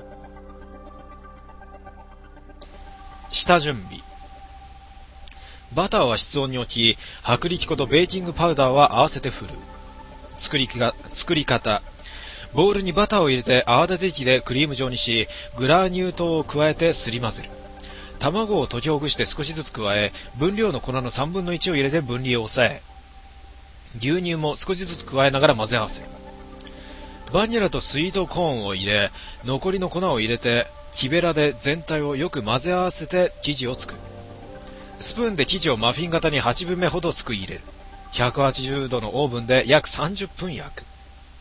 下準備。バターは室温に置き、薄力粉とベーキングパウダーは合わせて振る。作りが作り方。ボウルにバターを入れて泡立て器でクリーム状にし、グラニュー糖を加えてすり混ぜる。卵を溶きほぐして少しずつ加え、分量の粉のさんぶんのいちを入れて分離を抑え、牛乳も少しずつ加えながら混ぜ合わせる。バニラとスイートコーンを入れ、残りの粉を入れて木べらで全体をよく混ぜ合わせて生地を作る。 スプーンで生地をマフィン型にはちぶんめほどすくい入れる。ひゃくはちじゅうどのオーブンで約さんじゅっぷん焼く。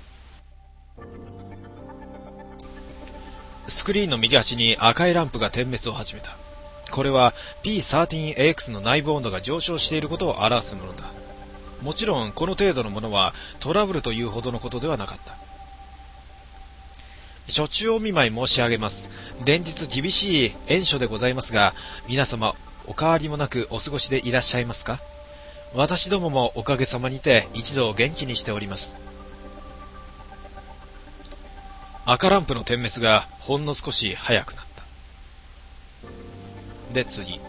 スクリーンの右端に赤いランプが点滅を始めた。これは ピーサーティーンエーエックス の内部温度が上昇していることを表すものだ。もちろんこの程度のものはトラブルというほどのことではなかった。初中お見舞い申し上げます。連日厳しい炎暑でございますが、皆様お変わりもなくお過ごしでいらっしゃいますか？私どももおかげさまにて一度元気にしております。赤ランプの点滅がほんの少し早くなった。で次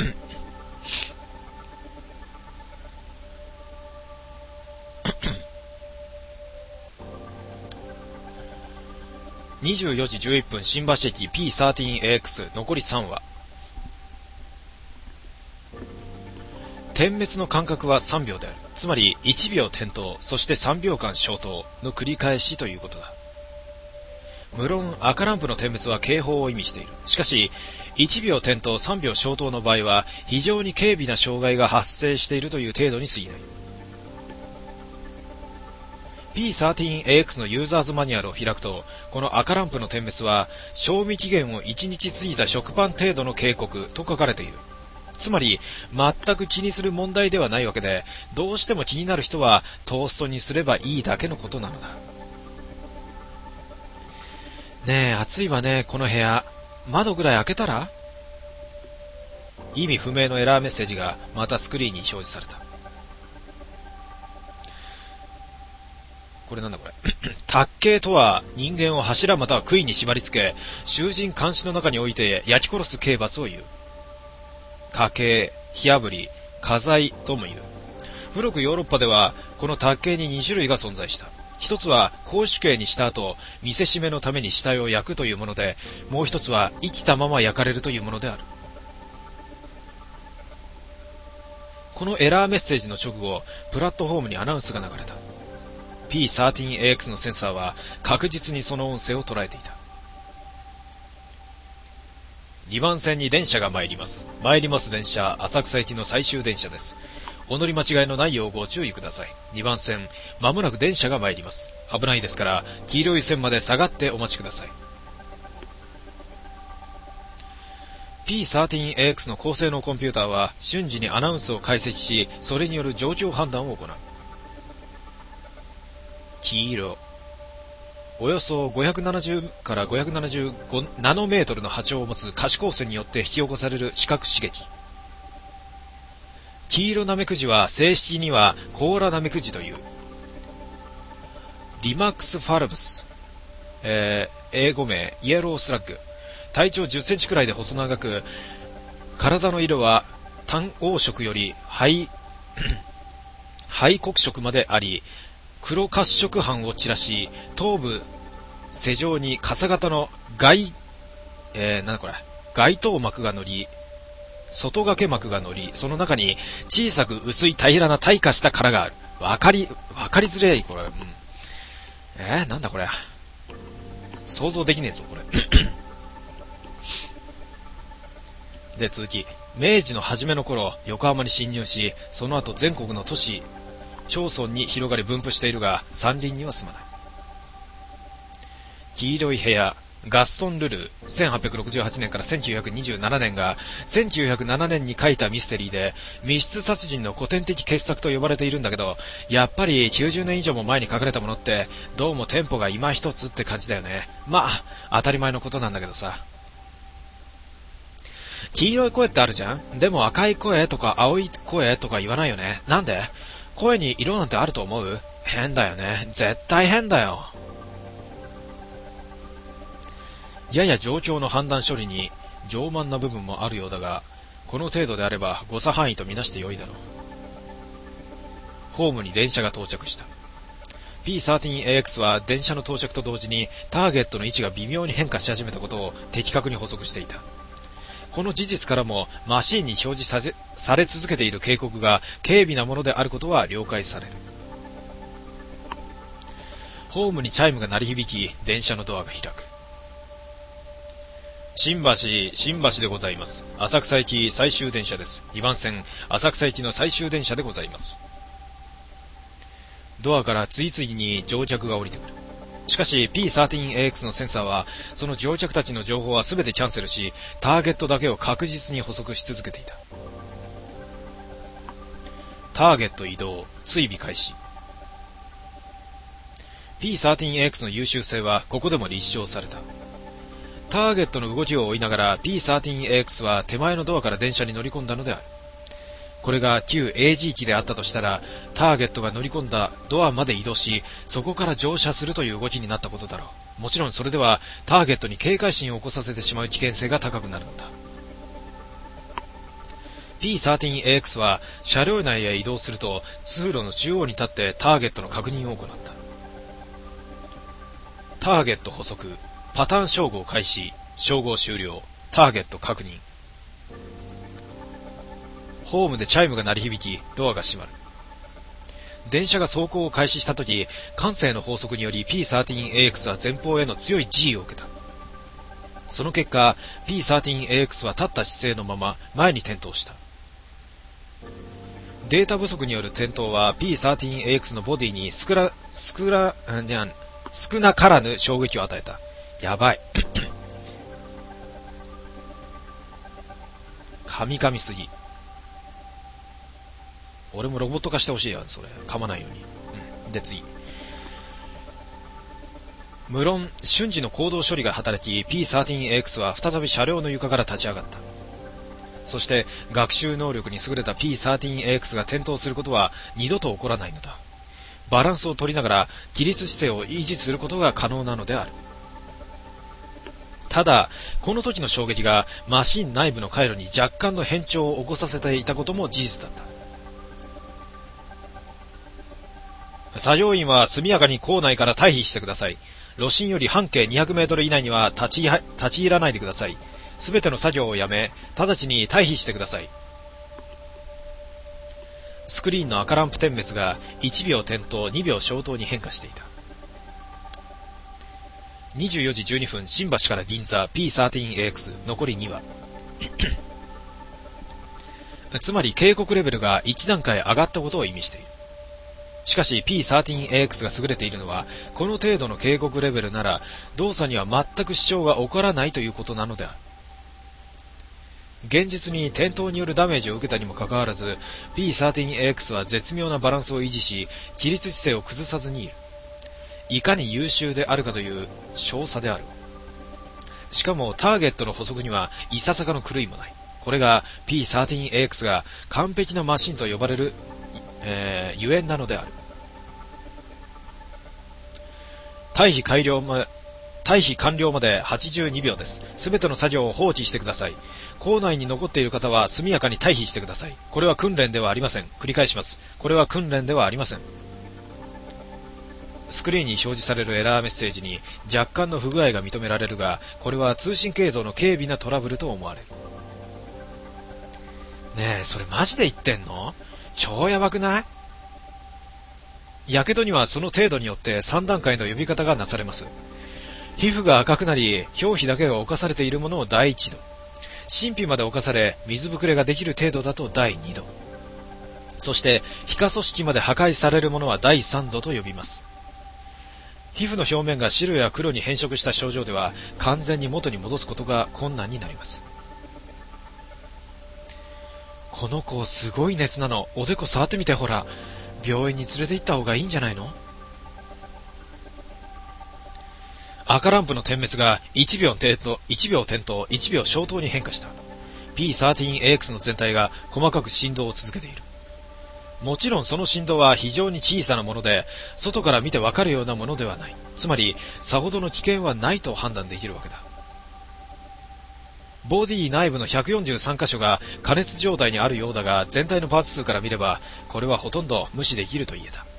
にじゅうよじじゅういっぷん新橋駅 ピーサーティーンエーエックス 残りさんわ。点滅の間隔はさんびょうである。つまりいちびょう点灯、そしてさんびょうかん消灯の繰り返しということだ。無論赤ランプの点滅は警報を意味している。しかしいちびょう点灯さんびょう消灯の場合は非常に軽微な障害が発生しているという程度に過ぎない。 ピーサーティーンエーエックス のユーザーズマニュアルを開くと、この赤ランプの点滅は賞味期限をいちにち過ぎた食パン程度の警告と書かれている。つまり全く気にする問題ではないわけで、どうしても気になる人はトーストにすればいいだけのことなのだ。ねえ、暑いわね、この部屋。窓ぐらい開けたら？意味不明のエラーメッセージがまたスクリーンに表示された。これなんだこれ。卓形とは人間を柱または杭に縛り付け、囚人監視の中において焼き殺す刑罰を言う。火刑、火炙り、火罪とも言う。古くヨーロッパではこの卓形にに種類が存在した。一つは絞首刑にした後、見せしめのために死体を焼くというもので、もう一つは生きたまま焼かれるというものである。このエラーメッセージの直後、プラットフォームにアナウンスが流れた。 ピーサーティーンエーエックス のセンサーは確実にその音声を捉えていた。にばん線に電車が参ります。参ります電車、浅草行きの最終電車です。お乗り間違いのないようご注意ください。にばん線、まもなく電車が参ります。危ないですから、黄色い線まで下がってお待ちください。ピーサーティーンエーエックス の高性能コンピューターは瞬時にアナウンスを解析し、それによる状況判断を行う。黄色。およそごひゃくななじゅうからごひゃくななじゅうごナノメートルの波長を持つ可視光線によって引き起こされる視覚刺激。黄色ナメクジは正式にはコーラナメクジという。リマックスファルブス、えー、英語名イエロースラッグ。体長じゅっセンチくらいで細長く、体の色は単黄色より灰灰黒色まであり、黒褐色斑を散らし、頭部背上に傘型の外、えー、なんだこれ外頭膜が乗り、外掛け膜が乗り、その中に小さく薄い平らな退化した殻がある。わかりわかりづれいこれ、うん、えー、なんだこれ、想像できねえぞこれで続き、明治の初めの頃、横浜に侵入し、その後全国の都市町村に広がり分布しているが、山林には住まない。黄色い部屋、ガストン・ルルー、せんはっぴゃくろくじゅうはちねんからせんきゅうひゃくにじゅうななねんがせんきゅうひゃくななねんに書いたミステリーで、密室殺人の古典的傑作と呼ばれているんだけど、やっぱりきゅうじゅうねん以上も前に書かれたものってどうもテンポが今一つって感じだよね。まあ当たり前のことなんだけどさ。黄色い声ってあるじゃん。でも赤い声とか青い声とか言わないよね。なんで？声に色なんてあると思う？変だよね。絶対変だよ。やや状況の判断処理に傲慢な部分もあるようだが、この程度であれば誤差範囲とみなしてよいだろう。ホームに電車が到着した。 ピーサーティーンエーエックス は電車の到着と同時にターゲットの位置が微妙に変化し始めたことを的確に補足していた。この事実からもマシーンに表示させ、され続けている警告が軽微なものであることは了解される。ホームにチャイムが鳴り響き、電車のドアが開く。 新橋、新橋でございます。浅草行き最終電車です。にばん線、浅草行きの最終電車でございます。ドアから次々に乗客が降りてくる。しかし ピーサーティーンエーエックス のセンサーは、その乗客たちの情報は全てキャンセルし、ターゲットだけを確実に捕捉し続けていた。ターゲット移動、追尾開始。ピーサーティーンエーエックス の優秀性はここでも立証された。ターゲットの動きを追いながら ピーサーティーンエーエックス は手前のドアから電車に乗り込んだのである。これが旧 エージー 機であったとしたら、ターゲットが乗り込んだドアまで移動し、そこから乗車するという動きになったことだろう。もちろんそれではターゲットに警戒心を起こさせてしまう危険性が高くなるのだ。ピーサーティーンエーエックス は車両内へ移動すると、通路の中央に立ってターゲットの確認を行った。ターゲット補足、パターン照合開始、照合終了、ターゲット確認。ホームでチャイムが鳴り響き、ドアが閉まる。電車が走行を開始したとき、慣性の法則により ピーサーティーンエーエックス は前方への強い G を受けた。その結果、ピーサーティーンエーエックス は立った姿勢のまま前に転倒した。データ不足による転倒は ピーサーティーンエーエックス のボディに少な、少な、少なからぬ衝撃を与えた。やばい。噛み噛みすぎ。俺もロボット化してほしいやん、それ。噛まないように。うん。で、次。無論、瞬時の行動処理が働き、ピーサーティーンエーエックス は再び車両の床から立ち上がった。そして、学習能力に優れた ピーサーティーンエーエックス が転倒することは二度と起こらないのだ。バランスを取りながら、起立姿勢を維持することが可能なのである。ただ、この時の衝撃がマシン内部の回路に若干の変調を起こさせていたことも事実だった。作業員は速やかに構内から退避してください。路芯より半径にひゃくメートル以内には立ち、立ち入らないでください。すべての作業をやめ、直ちに退避してください。スクリーンの赤ランプ点滅がいちびょう点灯、にびょう消灯に変化していた。にじゅうよじじゅうにふん、新橋から銀座 ピーサーティーンエーエックス 残りにわ。つまり警告レベルがいち段階上がったことを意味している。しかし ピーサーティーンエーエックス が優れているのは、この程度の警告レベルなら動作には全く支障が起こらないということなのである。現実に転倒によるダメージを受けたにもかかわらず、 ピーサーティーンエーエックス は絶妙なバランスを維持し、起立姿勢を崩さずにいる。いかに優秀であるかという証左である。しかもターゲットの補足にはいささかの狂いもない。これが ピーサーティーンエーエックス が完璧なマシンと呼ばれる、えー、ゆえんなのである。退避完了まで退避完了まではちじゅうにびょうです。すべての作業を放置してください。構内に残っている方は速やかに退避してください。これは訓練ではありません。繰り返します。これは訓練ではありません。スクリーンに表示されるエラーメッセージに若干の不具合が認められるが、これは通信経路の軽微なトラブルと思われる。ねえ、それマジで言ってんの？超やばくない？やけどにはその程度によってさん段階の呼び方がなされます。皮膚が赤くなり、表皮だけが侵されているものをだいいちど。真皮まで侵され、水ぶくれができる程度だとだいにど。そして、皮下組織まで破壊されるものはだいさんどと呼びます。皮膚の表面が白や黒に変色した症状では、完全に元に戻すことが困難になります。この子すごい熱なの。おでこ触ってみてほら。病院に連れて行った方がいいんじゃないの？赤ランプの点滅がいちびょう点灯、いちびょう点灯、いちびょう消灯に変化した。ピーサーティーンエーエックス の全体が細かく振動を続けている。もちろんその振動は非常に小さなもので、外から見てわかるようなものではない。つまり、さほどの危険はないと判断できるわけだ。ボディ内部のひゃくよんじゅうさんかしょが加熱状態にあるようだが、全体のパーツ数から見れば、これはほとんど無視できると言えた。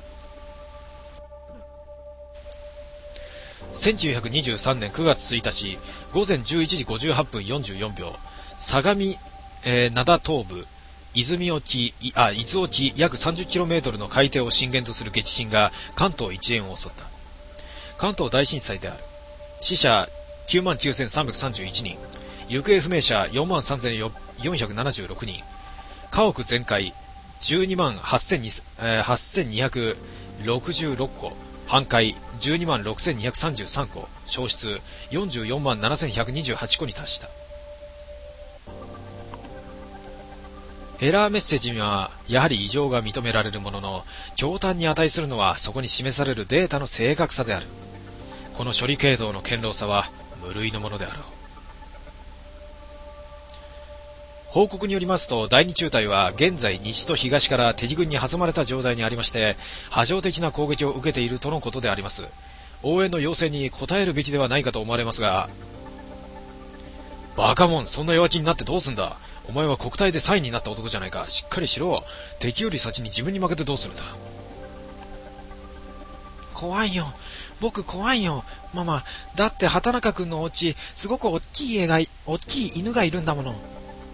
せんきゅうひゃくにじゅうさんねんくがつついたち、午前じゅういちじごじゅうはっぷんよんじゅうよんびょう、相模、えー、灘東部、泉沖、あ、伊豆沖約 さんじゅっキロメートル の海底を震源とする激震が関東一円を襲った。関東大震災である。死者きゅうまんきゅうせんさんびゃくさんじゅういちにん、 行方不明者 よんまんさんぜんよんひゃくななじゅうろくにん、家屋全壊 じゅうにまんはっせんにひゃくろくじゅうろっこ、半壊 じゅうにまんろくせんにひゃくさんじゅうさんこ、焼失 よんじゅうよんまんななせんひゃくにじゅうはちこに達した。エラーメッセージにはやはり異常が認められるものの、驚嘆に値するのはそこに示されるデータの正確さである。この処理系統の堅牢さは無類のものであろう。報告によりますと、第二中隊は現在西と東から敵軍に挟まれた状態にありまして、波状的な攻撃を受けているとのことであります。応援の要請に応えるべきではないかと思われますが、バカモン、そんな弱気になってどうすんだ。お前は国体でさんいになった男じゃないか。しっかりしろ。敵より先に自分に負けてどうするんだ。 怖いよ。僕怖いよ。ママ、だって畑中君のお家、すごく大きい家が、大きい犬がいるんだもの。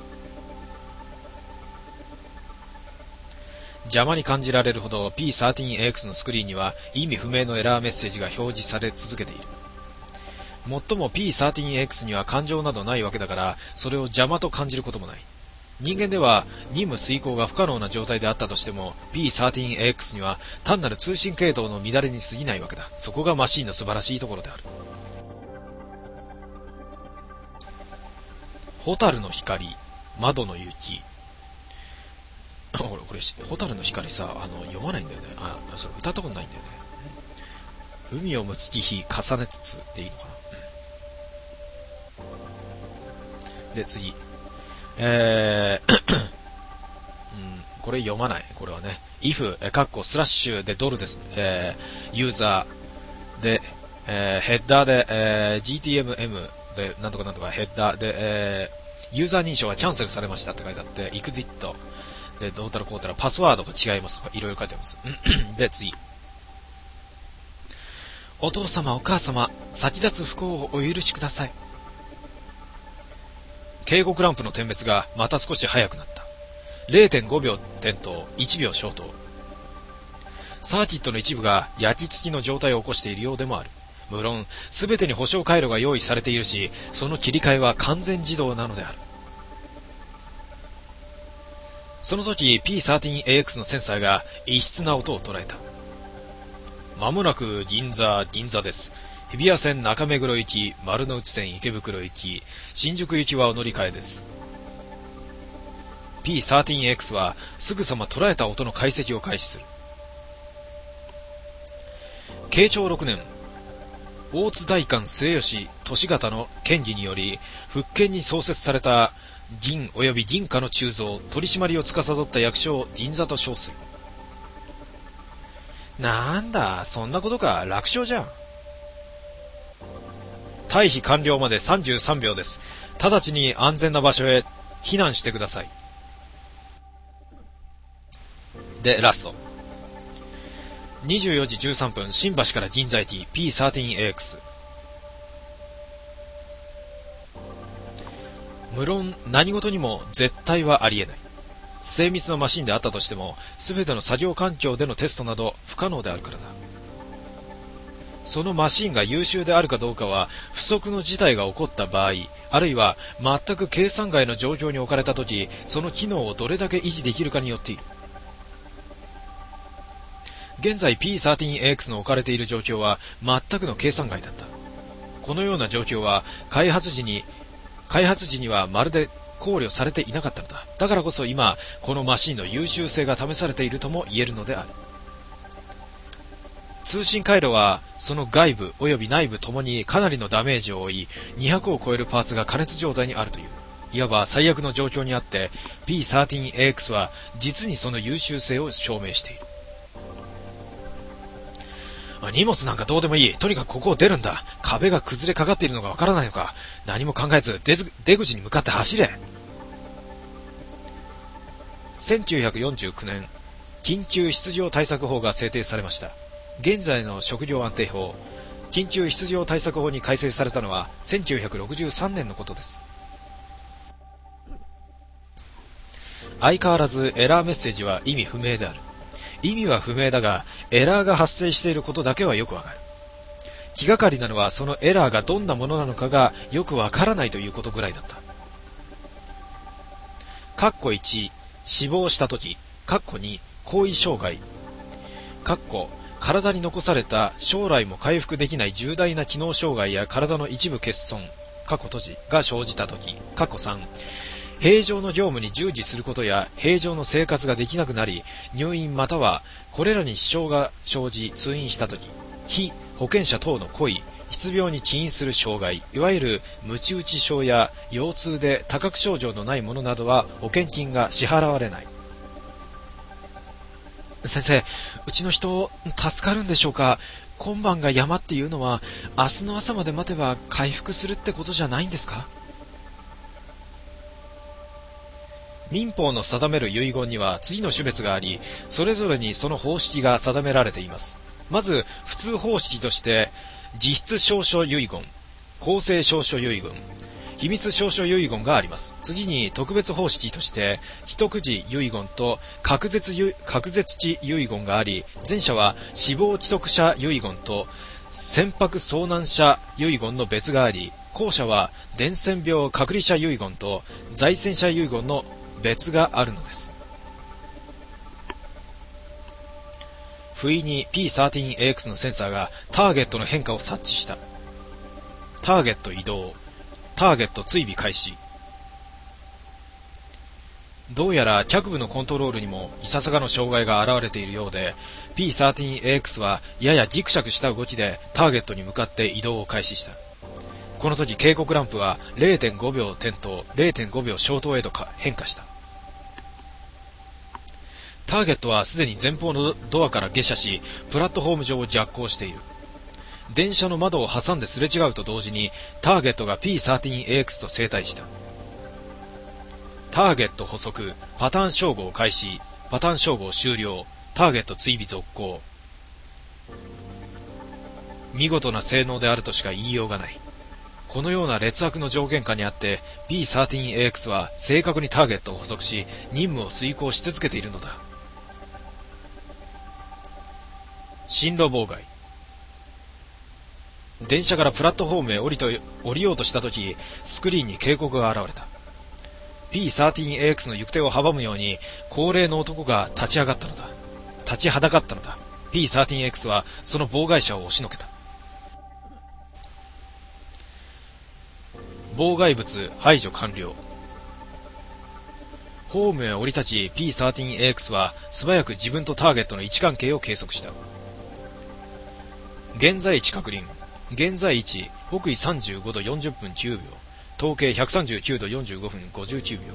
邪魔に感じられるほど ピーさんじゅうはちエックス のスクリーンには意味不明のエラーメッセージが表示され続けている。もっとも ピーさんじゅうはちエックス には感情などないわけだから、それを邪魔と感じることもない。人間では任務遂行が不可能な状態であったとしても ピーさんじゅうはちエックス には単なる通信系統の乱れに過ぎないわけだ。そこがマシンの素晴らしいところである。蛍の光、窓の雪。これ、これ、蛍の光さ、あの、読まないんだよね。あ、それ歌ったことないんだよね。海をむつき日重ねつつでいいのかな。うん、で、次。えー、うん、これ読まない。これはね。if、カッコ、スラッシュでドルです。えー、ユーザーで、えー、ヘッダーで、えー、ジーティーエムエム で、なんとかなんとかヘッダーで、えー、ユーザー認証がキャンセルされましたって書いてあって、エクジット。で、どうたらこうたらパスワードが違いますとか、いろいろ書いてあります。で、次。 お父様、お母様、先立つ不幸をお許しください。 警告ランプの点滅がまた少し早くなった。れいてんごびょう点灯、いちびょう消灯。サーキットの一部が焼き付きの状態を起こしているようでもある。無論、すべてに保証回路が用意されているし、その切り替えは完全自動なのである。その時 ピーさんじゅうはちエックス のセンサーが異質な音を捉えた。まもなく銀座、銀座です。日比谷線中目黒行き、丸の内線池袋行き、新宿行きはお乗り換えです。ピーさんじゅうはちエックス はすぐさま捉えた音の解析を開始する。慶長ろくねん、大津代官末吉利方の権利により福建に創設された銀及び銀貨の鋳造取締りを司った役所を銀座と称する。なんだ、そんなことか。楽勝じゃん。退避完了までさんじゅうさんびょうです。直ちに安全な場所へ避難してください。で、ラスト。にじゅうよじじゅうさんぷん、新橋から銀座駅 ピーさんじゅうはちエックス。無論何事にも絶対はありえない。精密なマシンであったとしても、すべての作業環境でのテストなど不可能であるからだ。そのマシンが優秀であるかどうかは、不測の事態が起こった場合、あるいは全く計算外の状況に置かれたとき、その機能をどれだけ維持できるかによっている。現在 ピーさんじゅうはちエックス の置かれている状況は全くの計算外だった。このような状況は開発時に開発時にはまるで考慮されていなかったのだ。だからこそ今このマシンの優秀性が試されているとも言えるのである。通信回路はその外部及び内部ともにかなりのダメージを負い、にひゃくを超えるパーツが過熱状態にあるという、いわば最悪の状況にあって ピーさんじゅうはちエックス は実にその優秀性を証明している。荷物なんかどうでもいい。とにかくここを出るんだ。壁が崩れかかっているのがわからないのか。何も考えず出ず出口に向かって走れ。せんきゅうひゃくよんじゅうきゅうねん、緊急出場対策法が制定されました。現在の食料安定法、緊急出場対策法に改正されたのはせんきゅうひゃくろくじゅうさんねんのことです。相変わらずエラーメッセージは意味不明である。意味は不明だが、エラーが発生していることだけはよくわかる。気がかりなのはそのエラーがどんなものなのかがよくわからないということぐらいだった。 括弧いち、死亡したとき、括弧に、後遺障害、括弧体に残された将来も回復できない重大な機能障害や体の一部欠損、括弧閉じが生じたとき、括弧さん、平常の業務に従事することや平常の生活ができなくなり入院またはこれらに支障が生じ通院したとき、非保険者等の故意、失病に起因する障害、いわゆるムチ打ち症や腰痛で多覚症状のないものなどは保険金が支払われない。先生、うちの人助かるんでしょうか。今晩が山っていうのは明日の朝まで待てば回復するってことじゃないんですか。民法の定める遺言には次の種別があり、それぞれにその方式が定められています。まず普通方式として実質証書遺言、公正証書遺言、秘密証書遺言があります。次に特別方式として秘匿時遺言と隔絶隔絶地遺言があり、前者は死亡既得者遺言と船舶遭難者遺言の別があり、後者は伝染病隔離者遺言と在戦者遺言の別があるのです。不意に ピーじゅうさんエーエックス のセンサーがターゲットの変化を察知した。ターゲット移動、ターゲット追尾開始。どうやら脚部のコントロールにもいささかの障害が現れているようで、 ピーじゅうさんエーエックス はややギクシャクした動きでターゲットに向かって移動を開始した。この時警告ランプは れいてんご 秒点灯、れいてんご 秒消灯へと変化した。ターゲットはすでに前方のドアから下車し、プラットフォーム上を逆行している。電車の窓を挟んですれ違うと同時にターゲットが ピーじゅうさんエーエックス と正対した。ターゲット補足、パターン照合開始、パターン照合終了、ターゲット追尾続行。見事な性能であるとしか言いようがない。このような劣悪の条件下にあって ピーじゅうさんエーエックス は正確にターゲットを捕捉し任務を遂行し続けているのだ。進路妨害。電車からプラットフォームへ降りと降りようとしたとき、スクリーンに警告が現れた。ピーじゅうさんエーエックス の行く手を阻むように高齢の男が立ち上がったのだ。立ちはだかったのだ。ピーじゅうさんエーエックス はその妨害者を押しのけた。妨害物排除完了。ホームへ降り立ち ピーじゅうさんエーエックス は素早く自分とターゲットの位置関係を計測した。現在位置確認。現在位置北緯さんじゅうごどよんじゅっぷんきゅうびょう、東経ひゃくさんじゅうきゅうどよんじゅうごふんごじゅうきゅうびょう。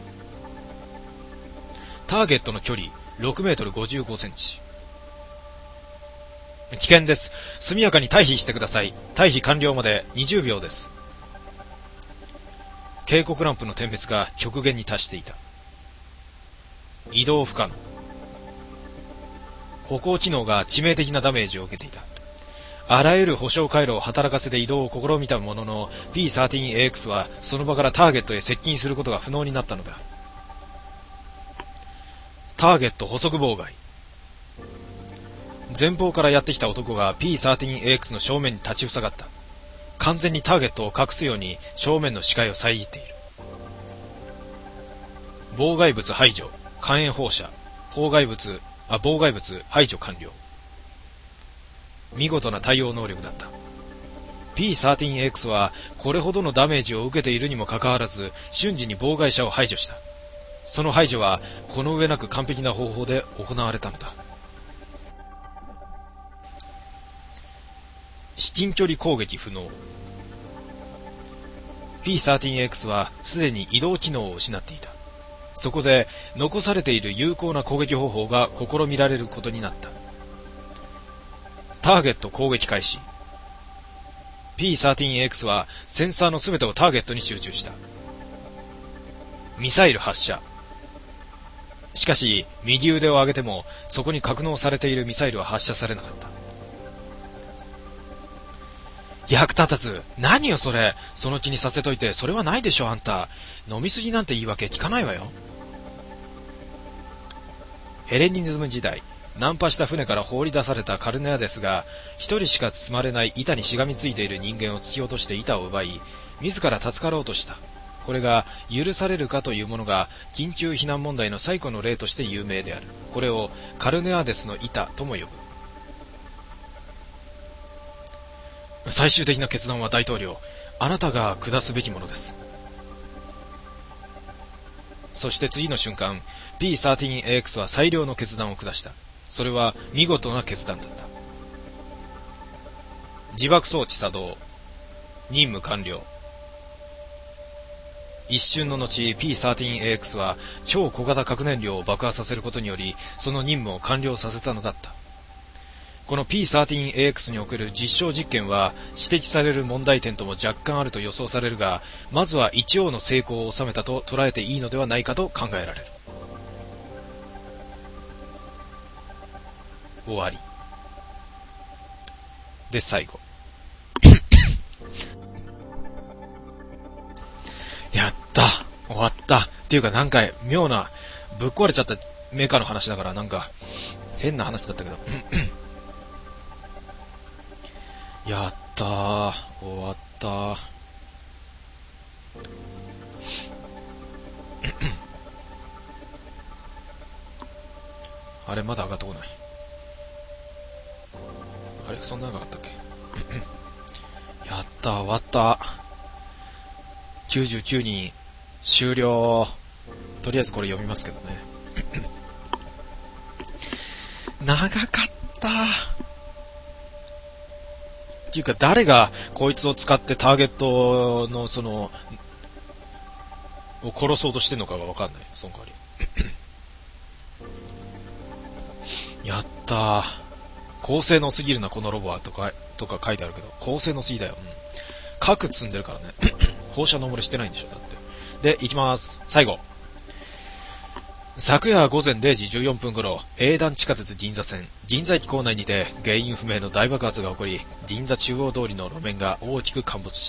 ターゲットの距離ろくメートルごじゅうごセンチ。危険です。速やかに退避してください。退避完了までにじゅうびょうです。警告ランプの点滅が極限に達していた。移動不可能。歩行機能が致命的なダメージを受けていた。あらゆる補償回路を働かせて移動を試みたものの ピーじゅうさんエーエックス はその場からターゲットへ接近することが不能になったのだ。ターゲット捕捉妨害。前方からやってきた男が ピーじゅうさんエーエックス の正面に立ちふさがった。完全にターゲットを隠すように正面の視界を遮っている。妨害物排除、火炎放射、妨害物、あ、妨害物排除完了。見事な対応能力だった。ピーじゅうさんエーエックス はこれほどのダメージを受けているにもかかわらず瞬時に妨害者を排除した。その排除はこの上なく完璧な方法で行われたのだ。至近距離攻撃不能。 ピーじゅうさんエーエックス はすでに移動機能を失っていた。そこで残されている有効な攻撃方法が試みられることになった。ターゲット攻撃開始。 ピーじゅうさんエーエックス はセンサーのすべてをターゲットに集中した。ミサイル発射。しかし右腕を上げてもそこに格納されているミサイルは発射されなかった。役立たず。何よそれ。その気にさせといてそれはないでしょあんた。飲みすぎなんて言い訳聞かないわよ。ヘレニズム時代、ナンパした船から放り出されたカルネアですが、一人しか積まれない板にしがみついている人間を突き落として板を奪い、自ら助かろうとした。 これが許されるかというものが緊急避難問題の最古の例として有名である。これをカルネアデスの板とも呼ぶ。最終的な決断は大統領、あなたが下すべきものです。そして次の瞬間、ピーさんじゅうはちエーエックス は最良の決断を下した。それは見事な決断だった。自爆装置作動、任務完了。一瞬の後、ピーさんじゅうはちエーエックス は超小型核燃料を爆破させることにより、その任務を完了させたのだった。この ピーさんじゅうはちエーエックス における実証実験は指摘される問題点とも若干あると予想されるが、まずは一応の成功を収めたと捉えていいのではないかと考えられる。終わり。で、最後。やった終わったっていうか、なんか妙なぶっ壊れちゃったメーカーの話だから、なんか変な話だったけどやったー終わったーあれまだ上がってこない。あれそんな長かったっけやったー終わった。きゅうじゅうきゅうにん終了。とりあえずこれ読みますけどね長かったっていうか、誰がこいつを使ってターゲットのそのを殺そうとしてんのかが分かんない。その代わりやったー。高性能すぎるなこのロボはとかとか書いてあるけど、高性能すぎだよ、うん、核積んでるからね放射能漏れしてないんでしょだって。で、行きます。最後。昨夜午前れいじじゅうよんぷん頃、営団地下鉄銀座線銀座駅構内にて原因不明の大爆発が起こり、銀座中央通りの路面が大きく陥没した。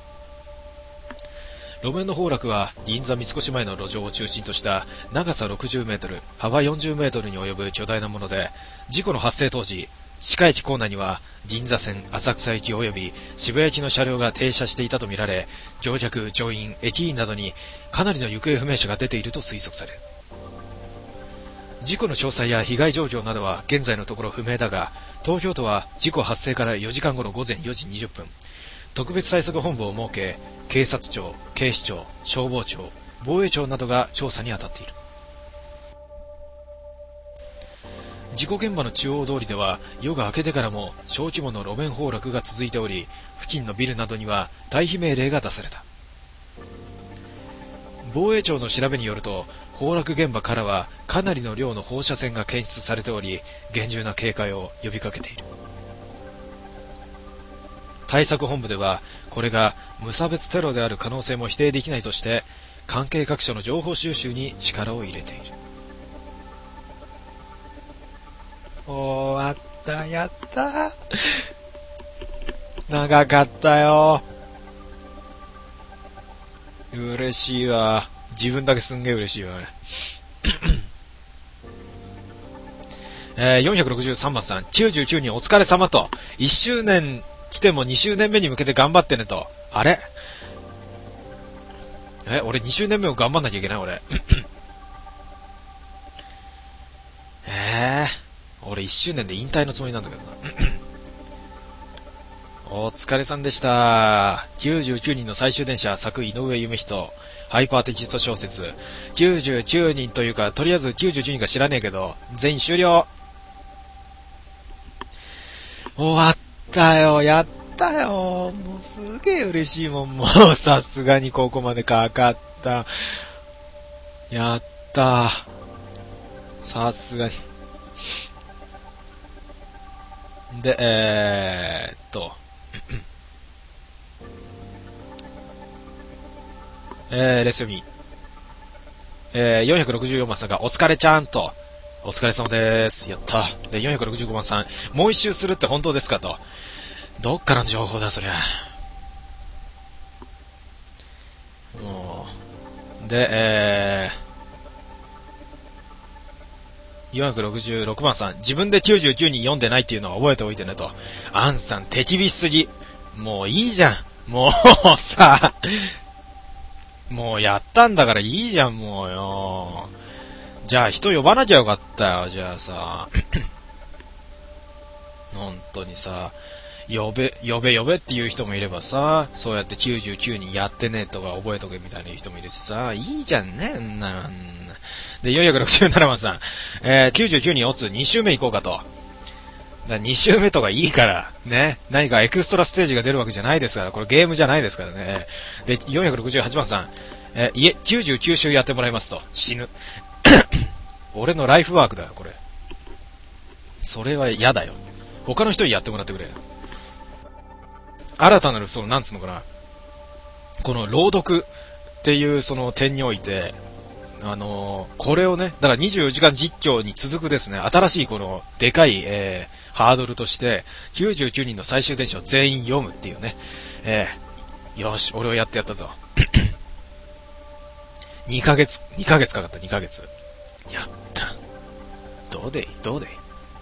路面の崩落は銀座三越前の路上を中心とした長さろくじゅうメートル、幅よんじゅうメートルに及ぶ巨大なもので、事故の発生当時、地下駅構内には銀座線、浅草駅及び渋谷駅の車両が停車していたとみられ、乗客、乗員、駅員などにかなりの行方不明者が出ていると推測される。事故の詳細や被害状況などは現在のところ不明だが、東京都は事故発生からよじかんごの午前よじにじゅっぷん、特別対策本部を設け、警察庁、警視庁、消防庁、防衛庁などが調査に当たっている。事故現場の中央通りでは夜が明けてからも小規模の路面崩落が続いており、付近のビルなどには退避命令が出された。防衛庁の調べによると、崩落現場からはかなりの量の放射線が検出されており、厳重な警戒を呼びかけている。対策本部ではこれが無差別テロである可能性も否定できないとして、関係各所の情報収集に力を入れている。終わった。やった長かったよ。嬉しいわ。自分だけすんげえ嬉しいわえー、よんひゃくろくじゅうさんばんさん、きゅうじゅうきゅうにんお疲れ様と。いっしゅうねん来てもにしゅうねんめに向けて頑張ってねと。あれえ、俺にしゅうねんめを頑張んなきゃいけない俺えー、俺いっしゅうねんで引退のつもりなんだけどなお疲れさんでした。きゅうじゅうきゅうにんの最終電車、作井上夢人、ハイパーテキスト小説。きゅうじゅうきゅうにんというか、とりあえずきゅうじゅうきゅうにんか知らねえけど、全員終了。終わったよ、やったよ。もうすげえ嬉しいもん、もうさすがにここまでかかった。やった。さすがに。で、えーっと。えー、レス読み。えー、よんひゃくろくじゅうよんばんさんが、お疲れちゃんと。お疲れ様です。やった。で、よんひゃくろくじゅうごばんさん、もう一周するって本当ですかと。どっからの情報だ、そりゃ。もう。で、えー、よんひゃくろくじゅうろくばんさん、自分できゅうじゅうきゅうにん読んでないっていうのは覚えておいてねと。アンさん、手厳しすぎ。もういいじゃん。もうさ、 もうやったんだからいいじゃん、もうよ。じゃあ人呼ばなきゃよかったよ、じゃあさ。本当にさ、呼べ、呼べ呼べっていう人もいればさ、そうやってきゅうじゅうきゅうにんやってねとか覚えとけみたいな人もいるしさ、いいじゃんね、んなの。で、よんひゃくろくじゅうななばんさん、えー、きゅうじゅうきゅうにんオツに週目行こうかと。だに週目とかいいから、ね。何かエクストラステージが出るわけじゃないですから、これゲームじゃないですからね。で、よんひゃくろくじゅうはちばんさん、えー、いえ、きゅうじゅうきゅう週やってもらいますと。死ぬ。俺のライフワークだよ、これ。それは嫌だよ。他の人にやってもらってくれ。新たなる、その、なんつうのかな。この朗読っていうその点において、あのー、これをね、だからにじゅうよじかん実況に続くですね、新しいこの、でかい、えー、ハードルとして、きゅうじゅうきゅうにんの最終電車を全員読むっていうね、えー、よし、俺をやってやったぞ。にかげつ、にかげつかかった、にかげつ。やった。どうでいいどうでいい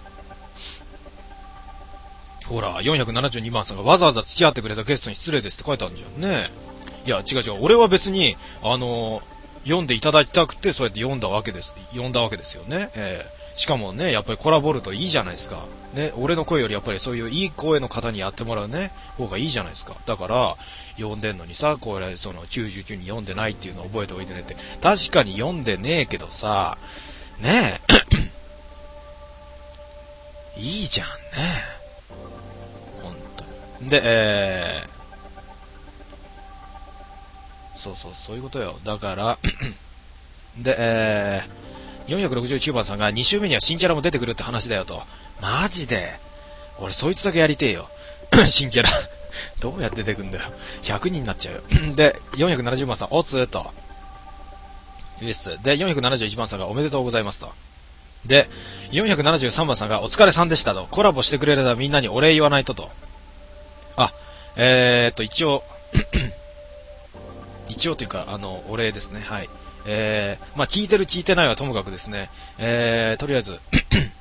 ほら、よんひゃくななじゅうにばんさんがわざわざ付き合ってくれたゲストに失礼ですって書いてあるんじゃんね。いや、違う違う。俺は別に、あのー、読んでいただきたくて、そうやって読んだわけです。読んだわけですよね。えー、しかもね、やっぱりコラボるといいじゃないですか。ね、俺の声よりやっぱりそういういい声の方にやってもらうね、方がいいじゃないですか。だから、読んでんのにさ、これ、そのきゅうじゅうきゅうにん読んでないっていうのを覚えておいてねって。確かに読んでねえけどさ、ねえ。いいじゃんね。ほんとに。で、えー、そうそう、そういうことよ。だから、で、えー、よんひゃくろくじゅうきゅうばんさんがに週目には新キャラも出てくるって話だよと。マジで俺そいつだけやりてえよ。新キャラ。どうやって出てくんだよ。ひゃくにんになっちゃうよ。で、よんひゃくななじゅうばんさん、おつーと。イエス。で、よんひゃくななじゅういちばんさんがおめでとうございますと。で、よんひゃくななじゅうさんばんさんがお疲れさんでしたと。コラボしてくれたみんなにお礼言わないとと。あ、えーっと、一応、一応というか、あの、お礼ですね。はい。えー、まあ、聞いてる聞いてないはともかくですね、えー、とりあえず、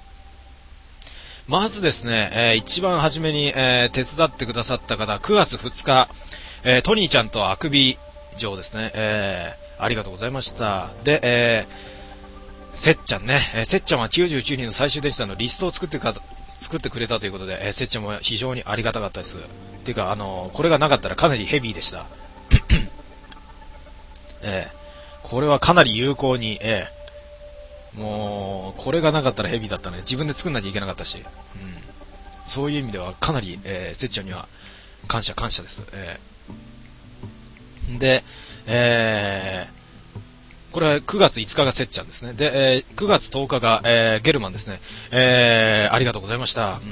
まずですね、えー、一番初めに、えー、手伝ってくださった方、くがつふつか、えー、トニーちゃんとあくび城ですね、えー、ありがとうございました。で、えー、せっちゃんね、えー、せっちゃんはきゅうじゅうきゅうにんの最終電車のリストを作ってか作ってくれたということで、えー、せっちゃんも非常にありがたかったです。っていうか、あのー、これがなかったらかなりヘビーでした。えー、これはかなり有効に、えー、もう、これがなかったらヘビーだったね。自分で作んなきゃいけなかったし、うん、そういう意味ではかなり、えー、せっちゃんには感謝感謝です。えー、で、えー、これはくがついつかがせっちゃんですね。で、えー、くがつとおかが、えー、ゲルマンですね。えー、ありがとうございました。うん、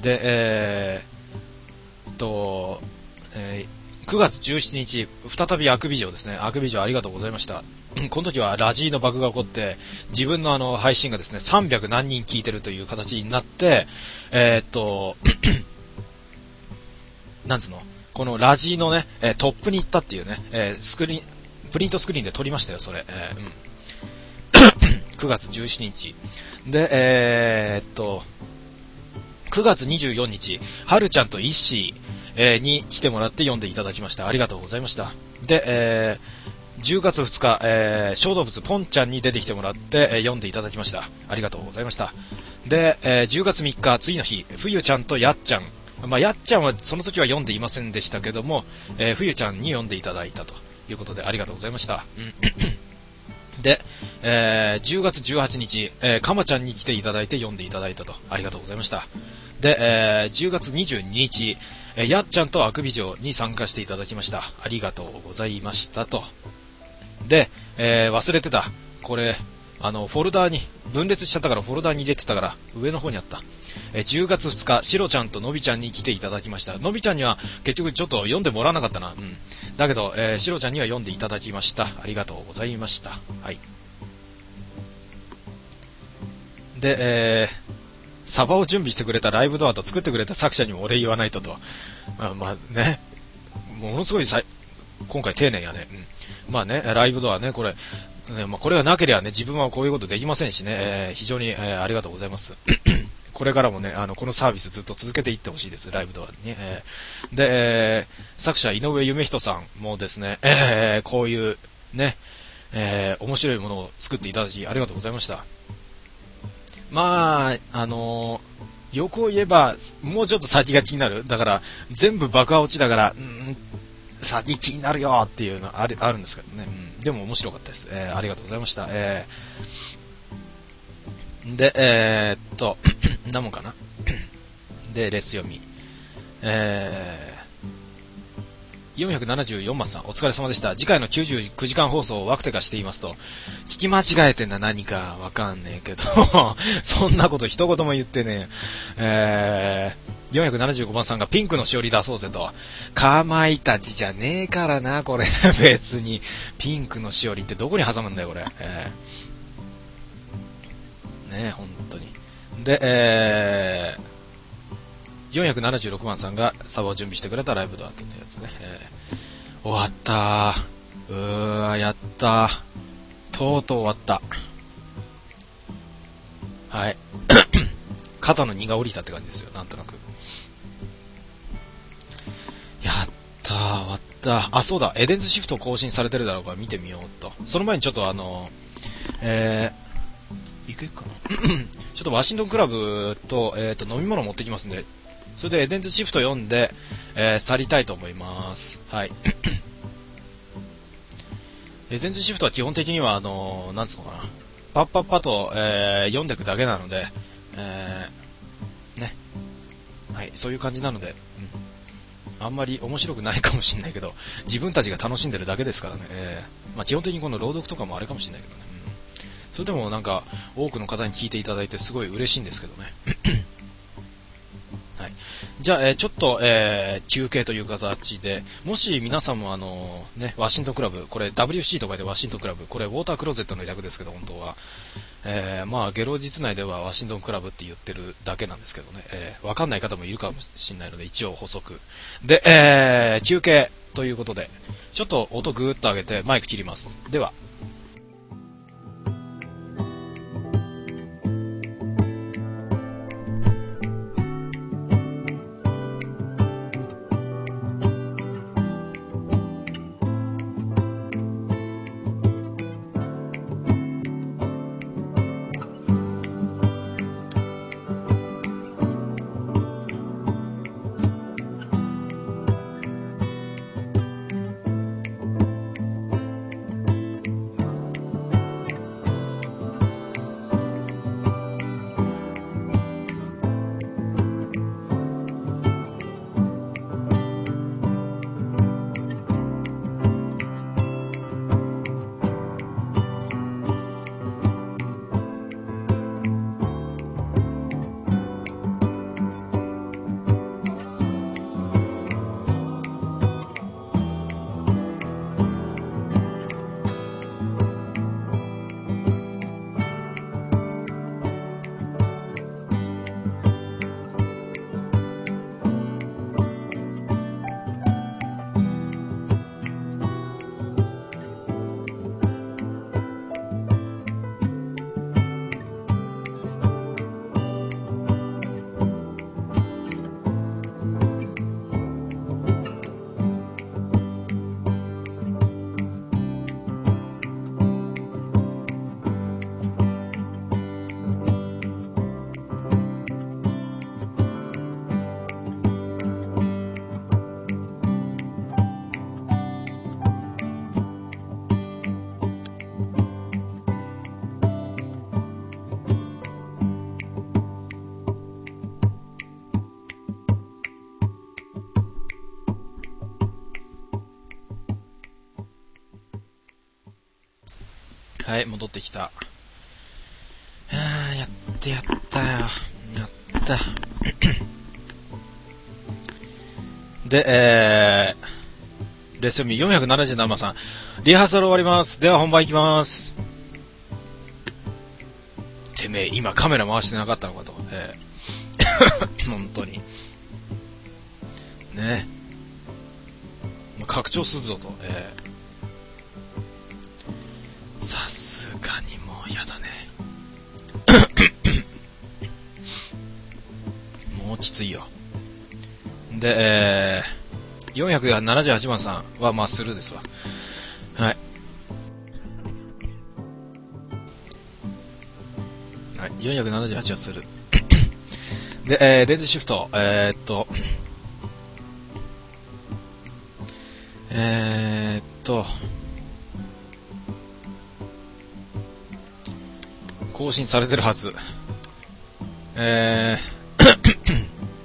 で、えー、と、えーくがつじゅうしちにち、再びあくび城ですね。あくび城ありがとうございました。この時はラジーのバグが起こって、自分のあの配信がですね、さんびゃくなんにん聞いてるという形になって、えー、っと、なんつうの、このラジーのね、えー、トップに行ったっていうね、えー、スクリーン、プリントスクリーンで撮りましたよ、それ。えーうん、くがつじゅうしちにち。で、えー、っと、くがつにじゅうよっか、はるちゃんとイッシー、えー、に来てもらって読んでいただきました。ありがとうございました。で、えー、じゅうがつふつか、えー、小動物ポンちゃんに出てきてもらって、えー、読んでいただきました。ありがとうございました。で、えー、じゅうがつみっか、次の日、冬ちゃんとやっちゃん。まあ、やっちゃんはその時は読んでいませんでしたけども、えー、冬ちゃんに読んでいただいたということでありがとうございました。うん、で、えー、じゅうがつじゅうはちにち、えー、かまちゃんに来ていただいて読んでいただいたと。ありがとうございました。で、えー、じゅうがつにじゅうににち、えー、やっちゃんとあくび城に参加していただきました。ありがとうございましたと。で、えー、忘れてた。これ、あの、フォルダーに、分裂しちゃったからフォルダーに入れてたから、上の方にあった。えー、じゅうがつふつか、しろちゃんとのびちゃんに来ていただきました。のびちゃんには結局ちょっと読んでもらわなかったな。うん。だけど、えー、しろちゃんには読んでいただきました。ありがとうございました。はい。で、えー、サバを準備してくれたライブドアと作ってくれた作者にもお礼言わないとと。まあ、まあね、ものすごいさい今回丁寧やね。うん、まあね、ライブドアね、これ、ね、まあ、これがなければね、自分はこういうことできませんしね、えー、非常に、えー、ありがとうございます。これからもね、あの、このサービスずっと続けていってほしいです、ライブドアにね。えー、で、えー、作者井上夢人さんもですね、えー、こういうね、えー、面白いものを作っていただきありがとうございました。まあ、あのー、欲を言えば、もうちょっと先が気になる。だから、全部爆破落ちだから、うん、先気になるよっていうのはある、あるんですけどね。うん、でも面白かったです。えー、ありがとうございました。えー、で、えー、っと、何もかな。で、レッス読み。えー、よんひゃくななじゅうよんマスさん、お疲れ様でした。次回のきゅうじゅうきゅうじかん放送をワクテカしていますと、聞き間違えてんな、何かわかんねえけど、そんなこと一言も言ってねえ。えー、よんひゃくななじゅうごばんさんがピンクのしおり出そうぜと。かまいたちじゃねえからな、これ。別に。ピンクのしおりってどこに挟むんだよ、これ。えー、ねえ、本当に。で、えー、よんひゃくななじゅうろくばんさんがサバを準備してくれたライブドアってやつね、えー、終わったー。うーわ、やったー。とうとう終わった。はい。肩の荷が下りたって感じですよ、なんとなく。やったー、終わった。あ、そうだ、エデンズシフト更新されてるだろうから見てみようと。その前にちょっとあの、えー、行けっかな。ちょっとワシントンクラブと、えーと、飲み物持ってきますんで、それでエデンズシフト読んで、えー、去りたいと思います。はい。エデンズシフトは基本的には、あのー、なんつうのかな。パッパッパと、えー、読んでいくだけなので、えー、ね。はい、そういう感じなので、うん。あんまり面白くないかもしれないけど、自分たちが楽しんでるだけですからね。えー、まあ基本的にこの朗読とかもあれかもしれないけどね。うん、それでもなんか、多くの方に聞いていただいてすごい嬉しいんですけどね。はい、じゃあ、えー、ちょっと、えー、休憩という形で、もし皆さんもあのー、ね、ワシントンクラブ、これ ダブリューシー とかでワシントンクラブ、これウォータークローゼットの略ですけど、本当は、えー、まあゲロ実内ではワシントンクラブって言ってるだけなんですけどね、えー、わかんない方もいるかもしれないので、一応補足で、えー、休憩ということで、ちょっと音ぐーっと上げてマイク切ります。では。はい、戻ってきた。はぁ、やってやったよ。やった。で、えー、レッスンミよんひゃくななじゅうななさん、リハーサル終わります。では本番いきます。てめえ、今カメラ回してなかったのかと。えー、本当に。ね。拡張するぞと。えーさすがにもうやだね。もうきついよ。で、えー、よんひゃくななじゅうはちばんさんはまあスルーですわ。はい。 はい、よんひゃくななじゅうはちはする。で、えー、レンズシフト、えー、っと、えー、っと、更新されてるはず。えー、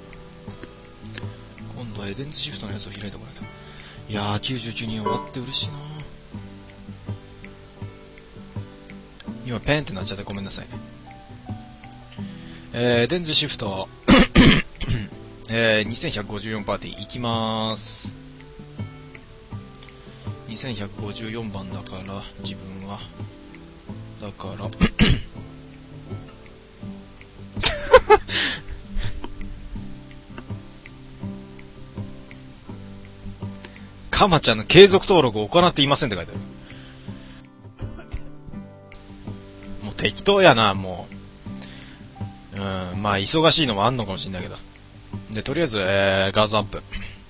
今度はエデンズシフトのやつを開いてもらえた。いやー、きゅうじゅうきゅうにん終わって嬉しいな。今ペンってなっちゃってごめんなさいね。えー、エデンズシフト、えー、にせんひゃくごじゅうよんパーティーいきまーす。にせんひゃくごじゅうよんばんだから自分はだからかまちゃんの継続登録を行っていませんって書いてある。もう適当やな、もう。うん、まあ忙しいのもあんのかもしれないけど。で、とりあえず、えー、画像アップ。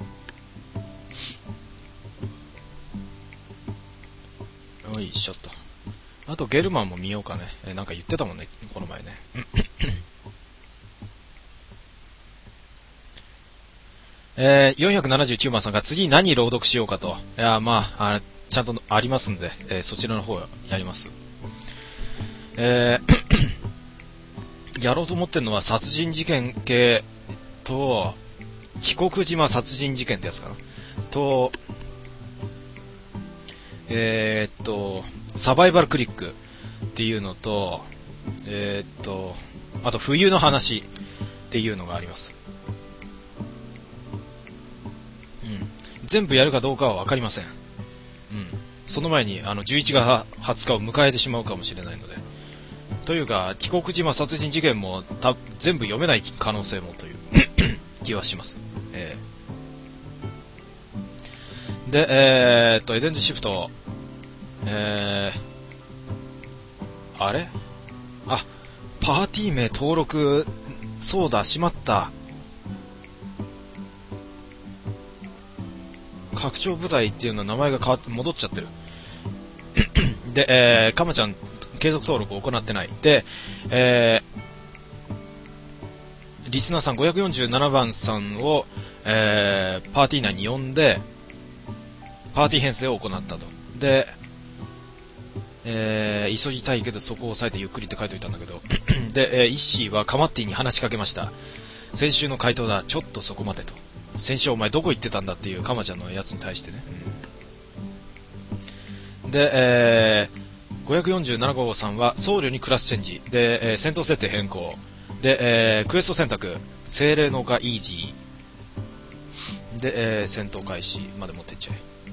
よいしょっと。あとゲルマンも見ようかね。えー、なんか言ってたもんね、この前ね。えー、よんひゃくななじゅうきゅうばんさんが次何朗読しようかと。いや、まあ、あちゃんとありますんで、えー、そちらの方やります。えー、やろうと思ってるのは殺人事件系と、帰国島殺人事件ってやつかな。と、えー、っと、サバイバルクリックっていうのと、えー、っと、あと冬の話っていうのがあります。全部やるかどうかは分かりません。うん。その前にあのじゅういちがつはつかを迎えてしまうかもしれないので。というか、帰国島殺人事件もた全部読めない可能性もという気はします。えー、で、えー、っと、エデンズシフト、えー、あれあ、パーティー名登録、そうだ、しまった。拡張部隊っていうのは名前が変わって戻っちゃってる。で、えー、かまちゃん継続登録を行ってない。で、えー、リスナーさんごひゃくよんじゅうななばんさんを、えー、パーティー内に呼んでパーティー編成を行ったと。で、えー、急ぎたいけどそこを押さえてゆっくりって書いておいたんだけどで、えー、イッシーはカマッティに話しかけました。先週の回答だ、ちょっとそこまでと。先週お前どこ行ってたんだっていうカマちゃんのやつに対してね、うん、で、えー、ごひゃくよんじゅうなな号さんは僧侶にクラスチェンジで、えー、戦闘設定変更で、えー、クエスト選択精霊の丘イージーで、えー、戦闘開始まで持っていっちゃ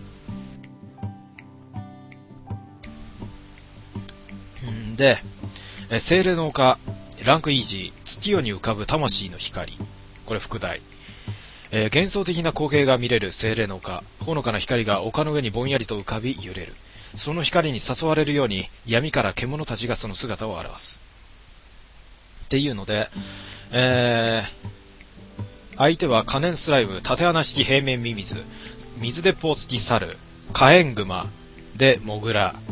え、うん、で、えー、精霊の丘ランクイージー月夜に浮かぶ魂の光、これ副題。えー、幻想的な光景が見れる精霊の丘、ほのかな光が丘の上にぼんやりと浮かび揺れる。その光に誘われるように闇から獣たちがその姿を表すっていうので、えー、相手は可燃スライム、縦穴式平面ミミズ、水鉄砲付き猿、火炎熊でモグラ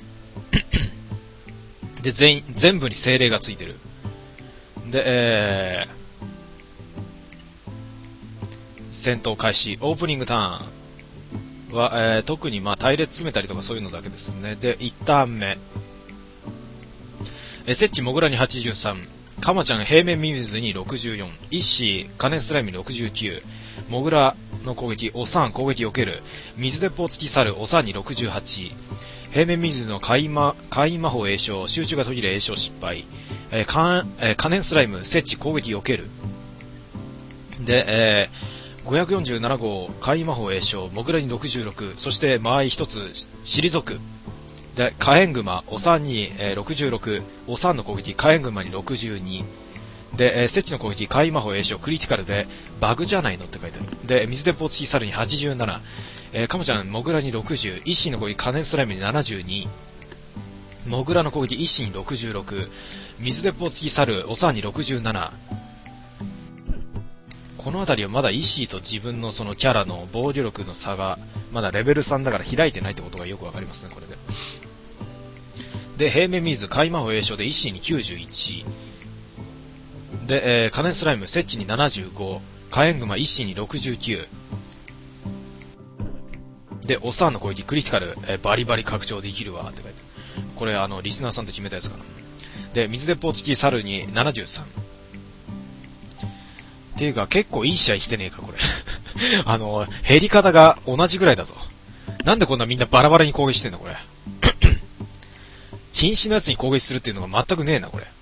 で 全, 全部に精霊がついてる。で、えー戦闘開始、オープニングターンは、えー、特にまあ隊列詰めたりとかそういうのだけですね。で、いちターン目、えー、セッチモグラにはちじゅうさん、カマちゃん平面ミミズにろくじゅうよん、イッシー可燃スライムにろくじゅうきゅう、モグラの攻撃、オサン攻撃避ける、水鉄砲付き猿、オサンにろくじゅうはち、平面ミミズの火魔法栄唱、集中が途切れ栄唱失敗、えーかえー、可燃スライム、セッチ攻撃避ける。で、えーごひゃくよんじゅうなな号火魔法栄唱、モグラにろくじゅうろく、そして間合い一つ退く。で、火炎熊オサンに、えー、ろくじゅうろく、オサンの攻撃火炎熊にろくじゅうにで、えー、セッチの攻撃火魔法栄唱クリティカルでバグじゃないのって書いてある。で、水鉄砲付き猿にはちじゅうなな、えー、カモちゃんモグラにろくじゅう、イッシーの攻撃可燃スライムにななじゅうに、モグラの攻撃イッシーにろくじゅうろく、水鉄砲付き猿オサンにろくじゅうなな。この辺りはまだイッシーと自分のそのキャラの防御力の差がまだレベルさんだから開いてないってことがよくわかりますね、これで。 で、平面水、海魔法栄翔で一心にきゅうじゅういち。で、えー、可燃スライム、セッチにななじゅうご。火炎熊、一心にろくじゅうきゅう。で、おさんの攻撃、クリティカル、えー、バリバリ拡張できるわ、って書いてある。これ、あの、リスナーさんと決めたやつかな。で、水鉄砲付き猿にななじゅうさん。っていうか、結構いい試合してねえか、これ。あの、減り方が同じぐらいだぞ。なんでこんなみんなバラバラに攻撃してんの、これ。瀕死のやつに攻撃するっていうのが全くねえな、これ。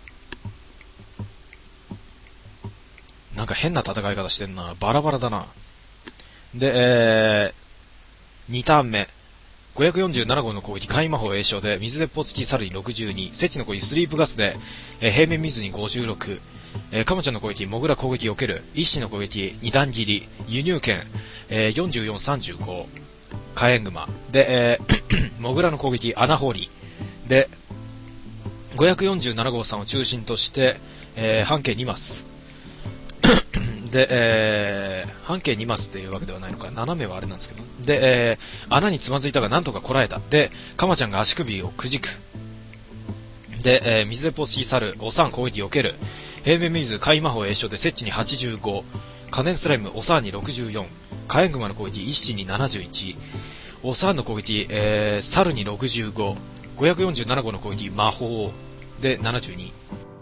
なんか変な戦い方してんな。バラバラだな。で、えー、にターン目。ごひゃくよんじゅうなな号の攻撃、海魔法栄翔で、水鉄砲付き猿にろくじゅうに、セチの攻撃、スリープガスで、えー、平面水にごじゅうろく、えー、カモちゃんの攻撃、モグラ攻撃避ける、一子の攻撃、二段切り、輸入権、えー、よんじゅうよん、さんじゅうご、火炎熊。で、えー、モグラの攻撃、穴掘り。で、ごひゃくよんじゅうなな号さんを中心として、えー、半径にマス。で、えー、半径にマスっていうわけではないのか、斜めはあれなんですけど。で、えー、穴につまずいたがなんとかこらえた。で、カマちゃんが足首をくじく。で、えー、水鉄砲付き猿、おさん攻撃避ける。平面水、海魔法栄翔で、セッチにはちじゅうご。可燃スライム、おさんにろくじゅうよん。火炎熊の攻撃、一子にななじゅういち。おさんの攻撃、えー、猿にろくじゅうご。ごひゃくよんじゅうなな号の攻撃、魔法でななじゅうに。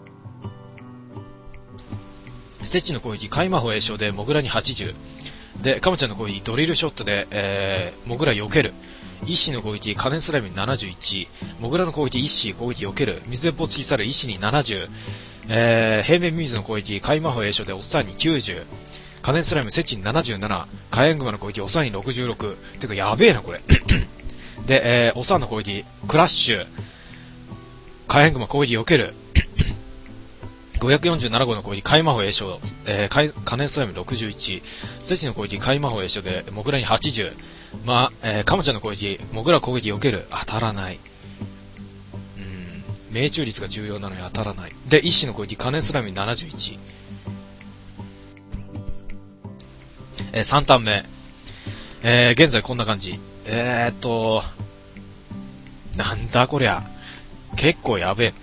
セッチの攻撃、海魔法栄翔で、モグラにはちじゅう。で、カモちゃんの攻撃、ドリルショットで、えー、モグラ避ける。一子の攻撃、可燃スライムにななじゅういち。モグラの攻撃、一子攻撃避ける。水鉄砲突き去る、一子にななじゅう。えー、平面水の攻撃、海魔法栄翔で、おっさんにきゅうじゅう。可燃スライム、セッチにななじゅうなな。火炎熊の攻撃、おっさんにろくじゅうろく。てか、やべえな、これ。で、えー、おっさんの攻撃、クラッシュ。火炎熊攻撃避ける。ごひゃくよんじゅうなな号の攻撃、海魔法栄翔、えー、可燃スライムろくじゅういち。セチの攻撃、海魔法栄翔で、モグラにはちじゅう。まあ、えー、カモちゃんの攻撃、モグラ攻撃避ける。当たらない。うん、命中率が重要なのに当たらない。で、一子の攻撃、可燃スライムにななじゅういち。えー、さんターン目。えー、現在こんな感じ。えーっと、なんだこりゃ。結構やべえ。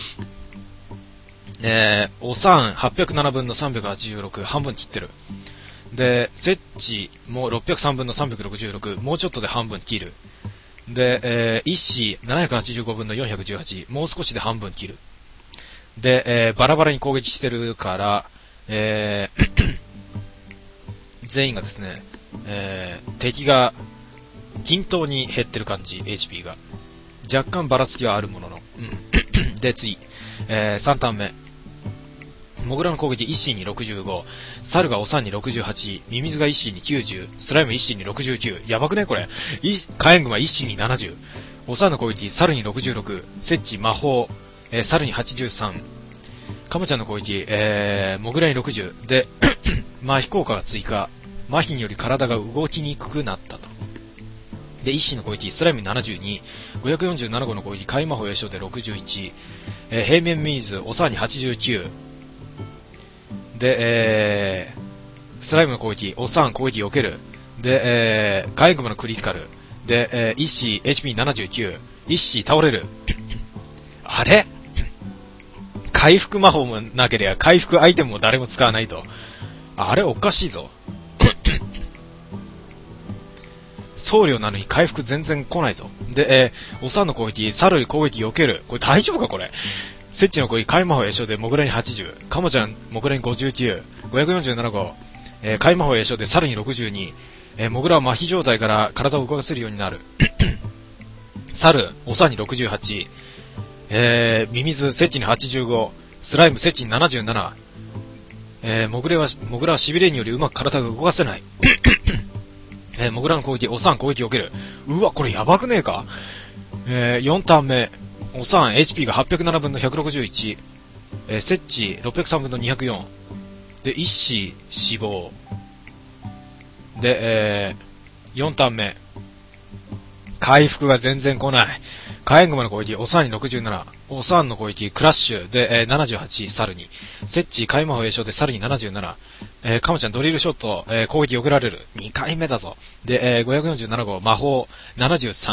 えー、おさんはっぴゃくななぶんのさんびゃくはちじゅうろく、半分切ってる。で、セッチもろっぴゃくさんぶんのさんびゃくろくじゅうろく、もうちょっとで半分切る。で、えー、一子ななひゃくはちじゅうごぶんのよんひゃくじゅうはち、もう少しで半分切る。で、えー、バラバラに攻撃してるから、えー、全員がですね、えー、敵が均等に減ってる感じ、エイチピー が。若干ばらつきはあるものの。うん、で、次、えー、さんターン目。モグラの攻撃、一子にろくじゅうご。猿がおさんにろくじゅうはち。ミミズが一子にきゅうじゅう。スライム一子にろくじゅうきゅう。やばくねこれ。火炎熊一子にななじゅう。おさんの攻撃、猿にろくじゅうろく。セッチ魔法、えー、猿にはちじゅうさん。カモちゃんの攻撃、えー、モグラにろくじゅう。で、麻痺効果が追加。麻痺により体が動きにくくなったと。で、一子の攻撃、スライムにななじゅうに。ごひゃくよんじゅうなな号の攻撃、海魔法栄翔でろくじゅういち。えー、平面ミーズ、おさんにはちじゅうきゅう。で、えー、スライムの攻撃、おさん攻撃避ける。で、えー、火炎熊のクリティカル。で、えー、一子 エイチピーななじゅうきゅう。一子倒れる。あれ回復魔法もなければ回復アイテムも誰も使わないと。あれおかしいぞ。僧侶なのに回復全然来ないぞ。で、えー、おさんの攻撃、猿に攻撃避ける。これ大丈夫かこれ。セッチの攻撃、海魔法栄翔でモグラにはちじゅう。カモちゃん、モグラにごじゅうきゅう。ごひゃくよんじゅうなな号。えー、海魔法栄翔で猿にろくじゅうに。えー、モグラは麻痺状態から体を動かせるようになる。猿、おさんにろくじゅうはち。えー、ミミズ、セッチにはちじゅうご。スライム、セッチにななじゅうなな。えー、モグラは、モグラは痺れによりうまく体が動かせない。えー、モグラの攻撃、おさん攻撃を受ける。うわ、これやばくねえか。えー、よんターン目。おさん、エイチピー がはっぴゃくななぶんのひゃくろくじゅういち。えー、セッチろっぴゃくさんぶんのにひゃくよん。で、一子死亡。で、えー、よんターン目。回復が全然来ない。火炎熊の攻撃、おさんにろくじゅうなな。おさんの攻撃、クラッシュで、えー、ななじゅうはち、猿に。セッチ、海魔法栄翔で猿にななじゅうなな。えー、カモちゃんドリルショット、えー、攻撃避けられる。にかいめだぞ。で、えー、ごひゃくよんじゅうなな号、魔法、ななじゅうさん。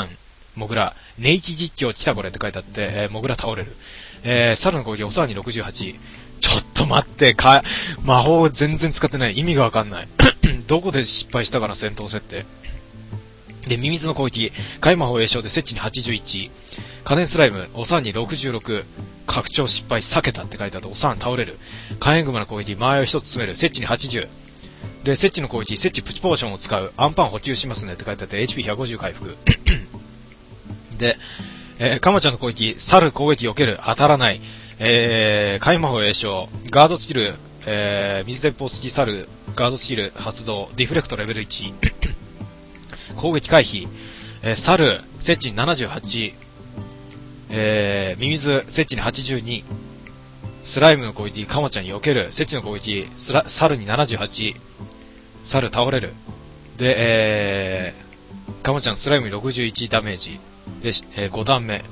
モグラ、ネイキ実況来たこれって書いてあって、えー、モグラ倒れる。えー、猿の攻撃、おさわにろくじゅうはち。ちょっと待って、か、魔法全然使ってない。意味がわかんない。どこで失敗したかな、戦闘設定。で、ミミズの攻撃、海魔法栄翔でセッチにはちじゅういち。可燃スライム、おさわにろくじゅうろく。拡張失敗、避けたって書いてあって、おさわ倒れる。火炎熊の攻撃、間合いを一つ詰める。セッチにはちじゅう。で、セッチの攻撃、セッチプチポーションを使う。アンパン補給しますねって書いてあって、エイチピーひゃくごじゅう 回復。で、えー、カマちゃんの攻撃、猿攻撃避ける。当たらない。えー、海魔法栄翔、ガードスキル、えー、水鉄砲付き猿、ガードスキル発動、ディフレクトレベルいち。攻撃回避、えー、猿、セッチにななじゅうはち。えー、ミミズ、セッチにはちじゅうに。スライムの攻撃、カマちゃんに避ける。セッチの攻撃、スラ、猿にななじゅうはち。猿倒れる。で、えー、カマちゃんスライムにろくじゅういちダメージ。で、えー、ご段目。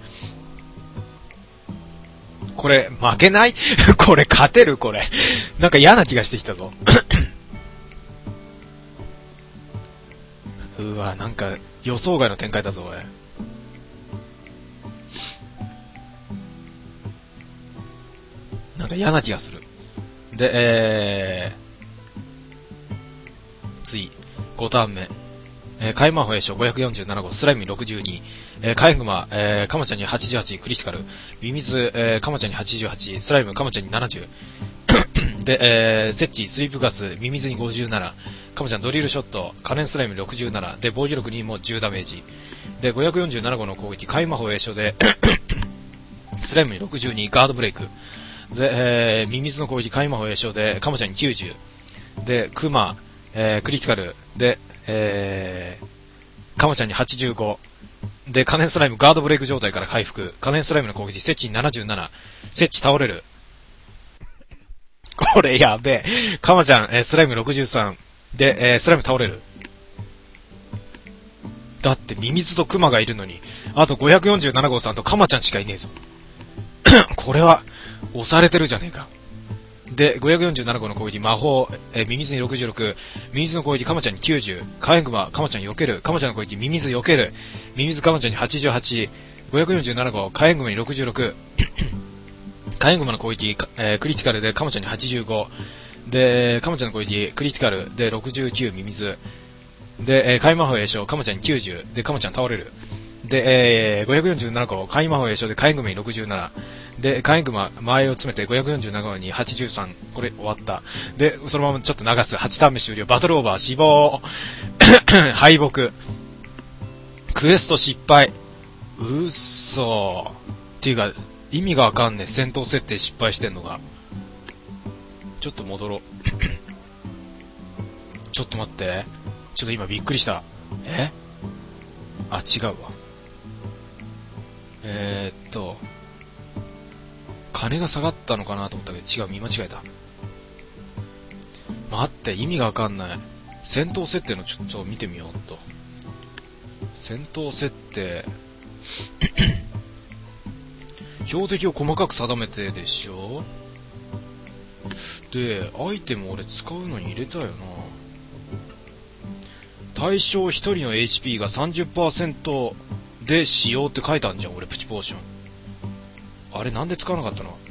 これ、負けないこれ、勝てるこれ。なんか嫌な気がしてきたぞ。うわ、なんか、予想外の展開だぞ、おい。なんか嫌な気がする。で、えー、次、ごターン目。えー、海魔法栄翔ごひゃくよんじゅうなな号、スライムにろくじゅうに、えー、火炎熊、えー、カマちゃんにはちじゅうはち、クリティカル、ミミズ、えー、カマちゃんにはちじゅうはち、スライム、カマちゃんにななじゅう、で、えー、セッチ、スリープガス、ミミズにごじゅうなな、カマちゃんドリルショット、可燃スライムろくじゅうなな、で、防御力にもじゅうダメージ、で、ごひゃくよんじゅうなな号の攻撃、海魔法栄翔で、スライムにろくじゅうに、ガードブレイク、で、えー、ミミズの攻撃、海魔法栄翔で、カマちゃんにきゅうじゅう、で、クマ、えー、クリティカル、で、えー、カマちゃんにはちじゅうご、で、可燃スライムガードブレイク状態から回復、可燃スライムの攻撃、セッチにななじゅうなな、セッチ倒れる。これやべえ。カマちゃん、えー、スライムろくじゅうさん、で、えー、スライム倒れる。だって、ミミズとクマがいるのに、あとごひゃくよんじゅうなな号さんとカマちゃんしかいねえぞ。これは、押されてるじゃねえか。で、ごひゃくよんじゅうなな号の攻撃、魔法、えー、ミミズにろくじゅうろく、ミミズの攻撃、カマちゃんにきゅうじゅう、火炎熊、カマちゃん避ける、カマちゃんの攻撃、ミミズ避ける、ミミズカマちゃんにはちじゅうはち、ごひゃくよんじゅうなな号、火炎熊にろくじゅうろく、火炎熊の攻撃、えー、クリティカルでカマちゃんにはちじゅうご、で、カマちゃんの攻撃、クリティカルでろくじゅうきゅう、ミミズ、で、えー、火魔法栄翔、カマちゃんにきゅうじゅう、で、カマちゃん倒れる。で、えー、ごひゃくよんじゅうなな号、火魔法栄翔で火炎熊にろくじゅうなな、で、火炎熊、前を詰めてごひゃくよんじゅうなな号にはちじゅうさん。これ終わった。で、そのままちょっと流す。はちターン目終了。バトルオーバー、死亡。敗北。クエスト失敗。うっそー。っていうか、意味がわかんねえ。戦闘設定失敗してんのが。ちょっと戻ろう。ちょっと待って。ちょっと今びっくりした。え？あ、違うわ。えーっと。金が下がったのかなと思ったけど、違う、見間違えた。待って、意味がわかんない。戦闘設定のちょっと見てみようっと。戦闘設定。標的を細かく定めてでしょ？で、アイテム俺使うのに入れたよな。対象ひとりの エイチピー が さんじゅっパーセント で使用って書いてあるじゃん、俺プチポーション。あれなんで使わなかったの？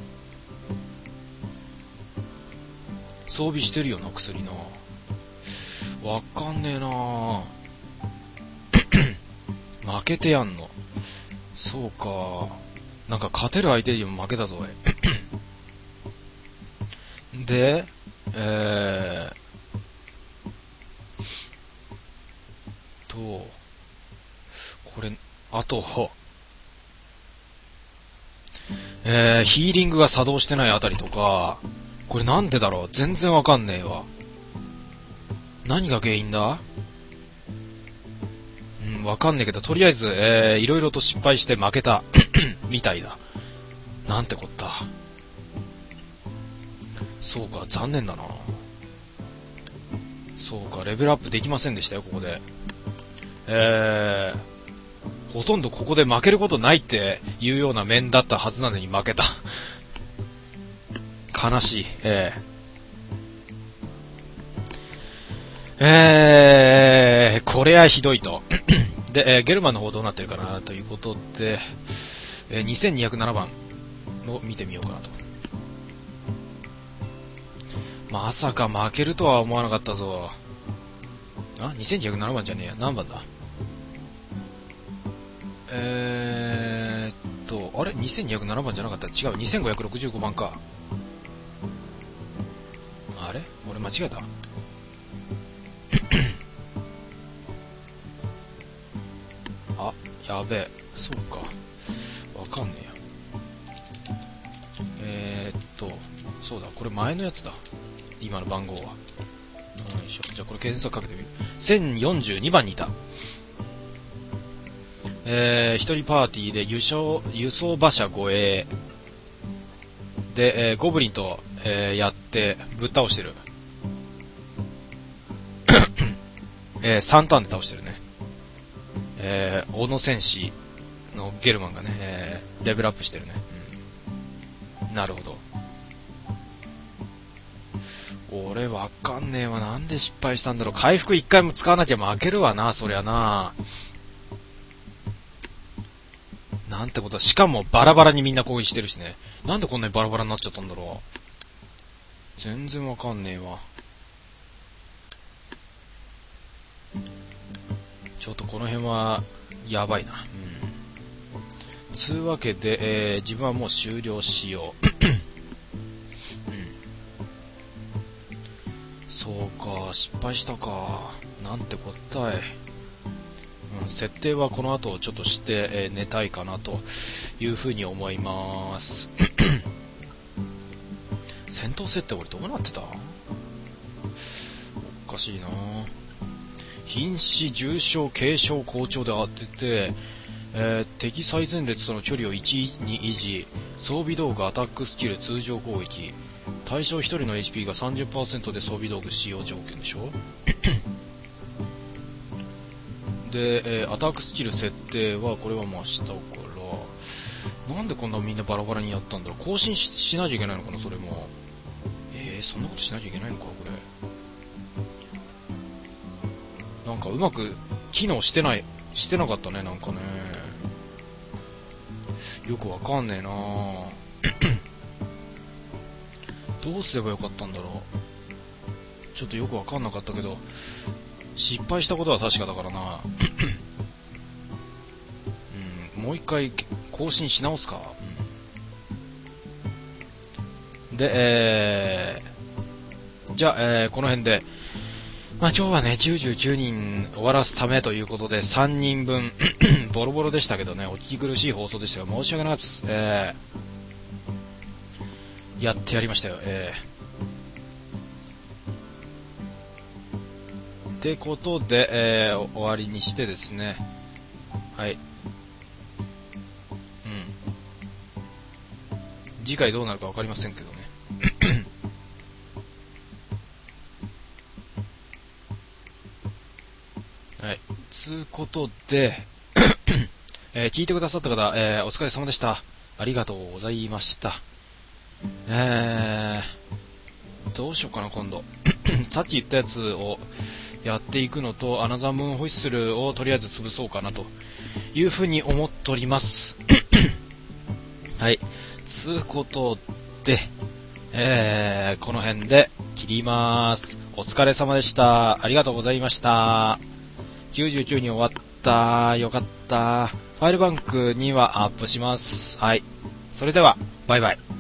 装備してるよな、薬な。わかんねえな負けてやんの。そうか。なんか勝てる相手にも負けたぞ、おい。で、えーと、これ、あと、えー、ヒーリングが作動してないあたりとか、これなんでだろう？全然わかんねえわ。何が原因だ？うん、わかんねえけど、とりあえず、えー、いろいろと失敗して負けた。みたいだ。なんてこった。そうか、残念だな。そうか、レベルアップできませんでしたよ、ここで。えー、ほとんどここで負けることないっていうような面だったはずなのに負けた。悲しい。えー、えー、これはひどいと。 で、えー、ゲルマンの方どうなってるかなということで、えー、にせんにひゃくななばんを見てみようかなと。まさか負けるとは思わなかったぞ。あ、にせんにひゃくななばんじゃねえや。何番だ？えーっと、あれ ?にせんにひゃくななばんじゃなかった？違う、にせんごひゃくろくじゅうごばんか。あれ？俺間違えた？あ、やべえ。そうか。わかんねえや。えーっと、そうだ、これ前のやつだ。今の番号は。よいしょ。じゃあこれ検索かけてみる。せんよんじゅうにばんにいた。えー、一人パーティーで輸送、輸送馬車護衛で、えー、ゴブリンと、えー、やってぶっ倒してる。えー、さんターンで倒してるね。えー、小野戦士のゲルマンがね、えー、レベルアップしてるね。うん、なるほど。俺わかんねえわ。なんで失敗したんだろう。回復いっかいも使わなきゃ負けるわな、そりゃな。なんてことは、しかもバラバラにみんな攻撃してるしね。なんでこんなにバラバラになっちゃったんだろう。全然わかんねえわ。ちょっとこの辺はやばいな。うん。つうわけで、えー、自分はもう終了しよう。そうか、失敗したか。なんてこったい。うん、設定はこの後ちょっとして、えー、寝たいかなというふうに思います。戦闘設定俺どうなってた？おかしいな。瀕死、重傷、軽傷、好調で当てて、えー、敵最前列との距離をいちに維持、装備道具、アタックスキル、通常攻撃、対象ひとりの エイチピー が さんじゅっパーセント で装備道具使用条件でしょで、えー、アタックスキル設定はこれはまあしたから、なんでこんなみんなバラバラにやったんだろう。更新 し, しなきゃいけないのかな、それも。えー、そんなことしなきゃいけないのか、これ。なんかうまく機能してない、してなかったね、なんかね。よくわかんねえなぁ。どうすればよかったんだろう。ちょっとよくわかんなかったけど、失敗したことは確かだからな。うん、もう一回更新し直すか。うん、で、えー、じゃあ、えー、この辺で、まあ今日はね、きゅうじゅうきゅうにん終わらすためということで、さんにんぶん、ボロボロでしたけどね、お聞き苦しい放送でしたが、申し訳ないです。えー、やってやりましたよ。えーってことで、えー、終わりにしてですね、はい、うん、次回どうなるか分かりませんけどね。はい、つうことで、えー、聞いてくださった方、えー、お疲れ様でした。ありがとうございました。えー、どうしようかな今度。さっき言ったやつをやっていくのと、アナザームーンホイッスルをとりあえず潰そうかなというふうに思っております。はい。つうことで、えー、この辺で切ります。お疲れ様でした。ありがとうございました。きゅうじゅうきゅうに終わった。よかった。ファイルバンクにはアップします。はい。それでは、バイバイ。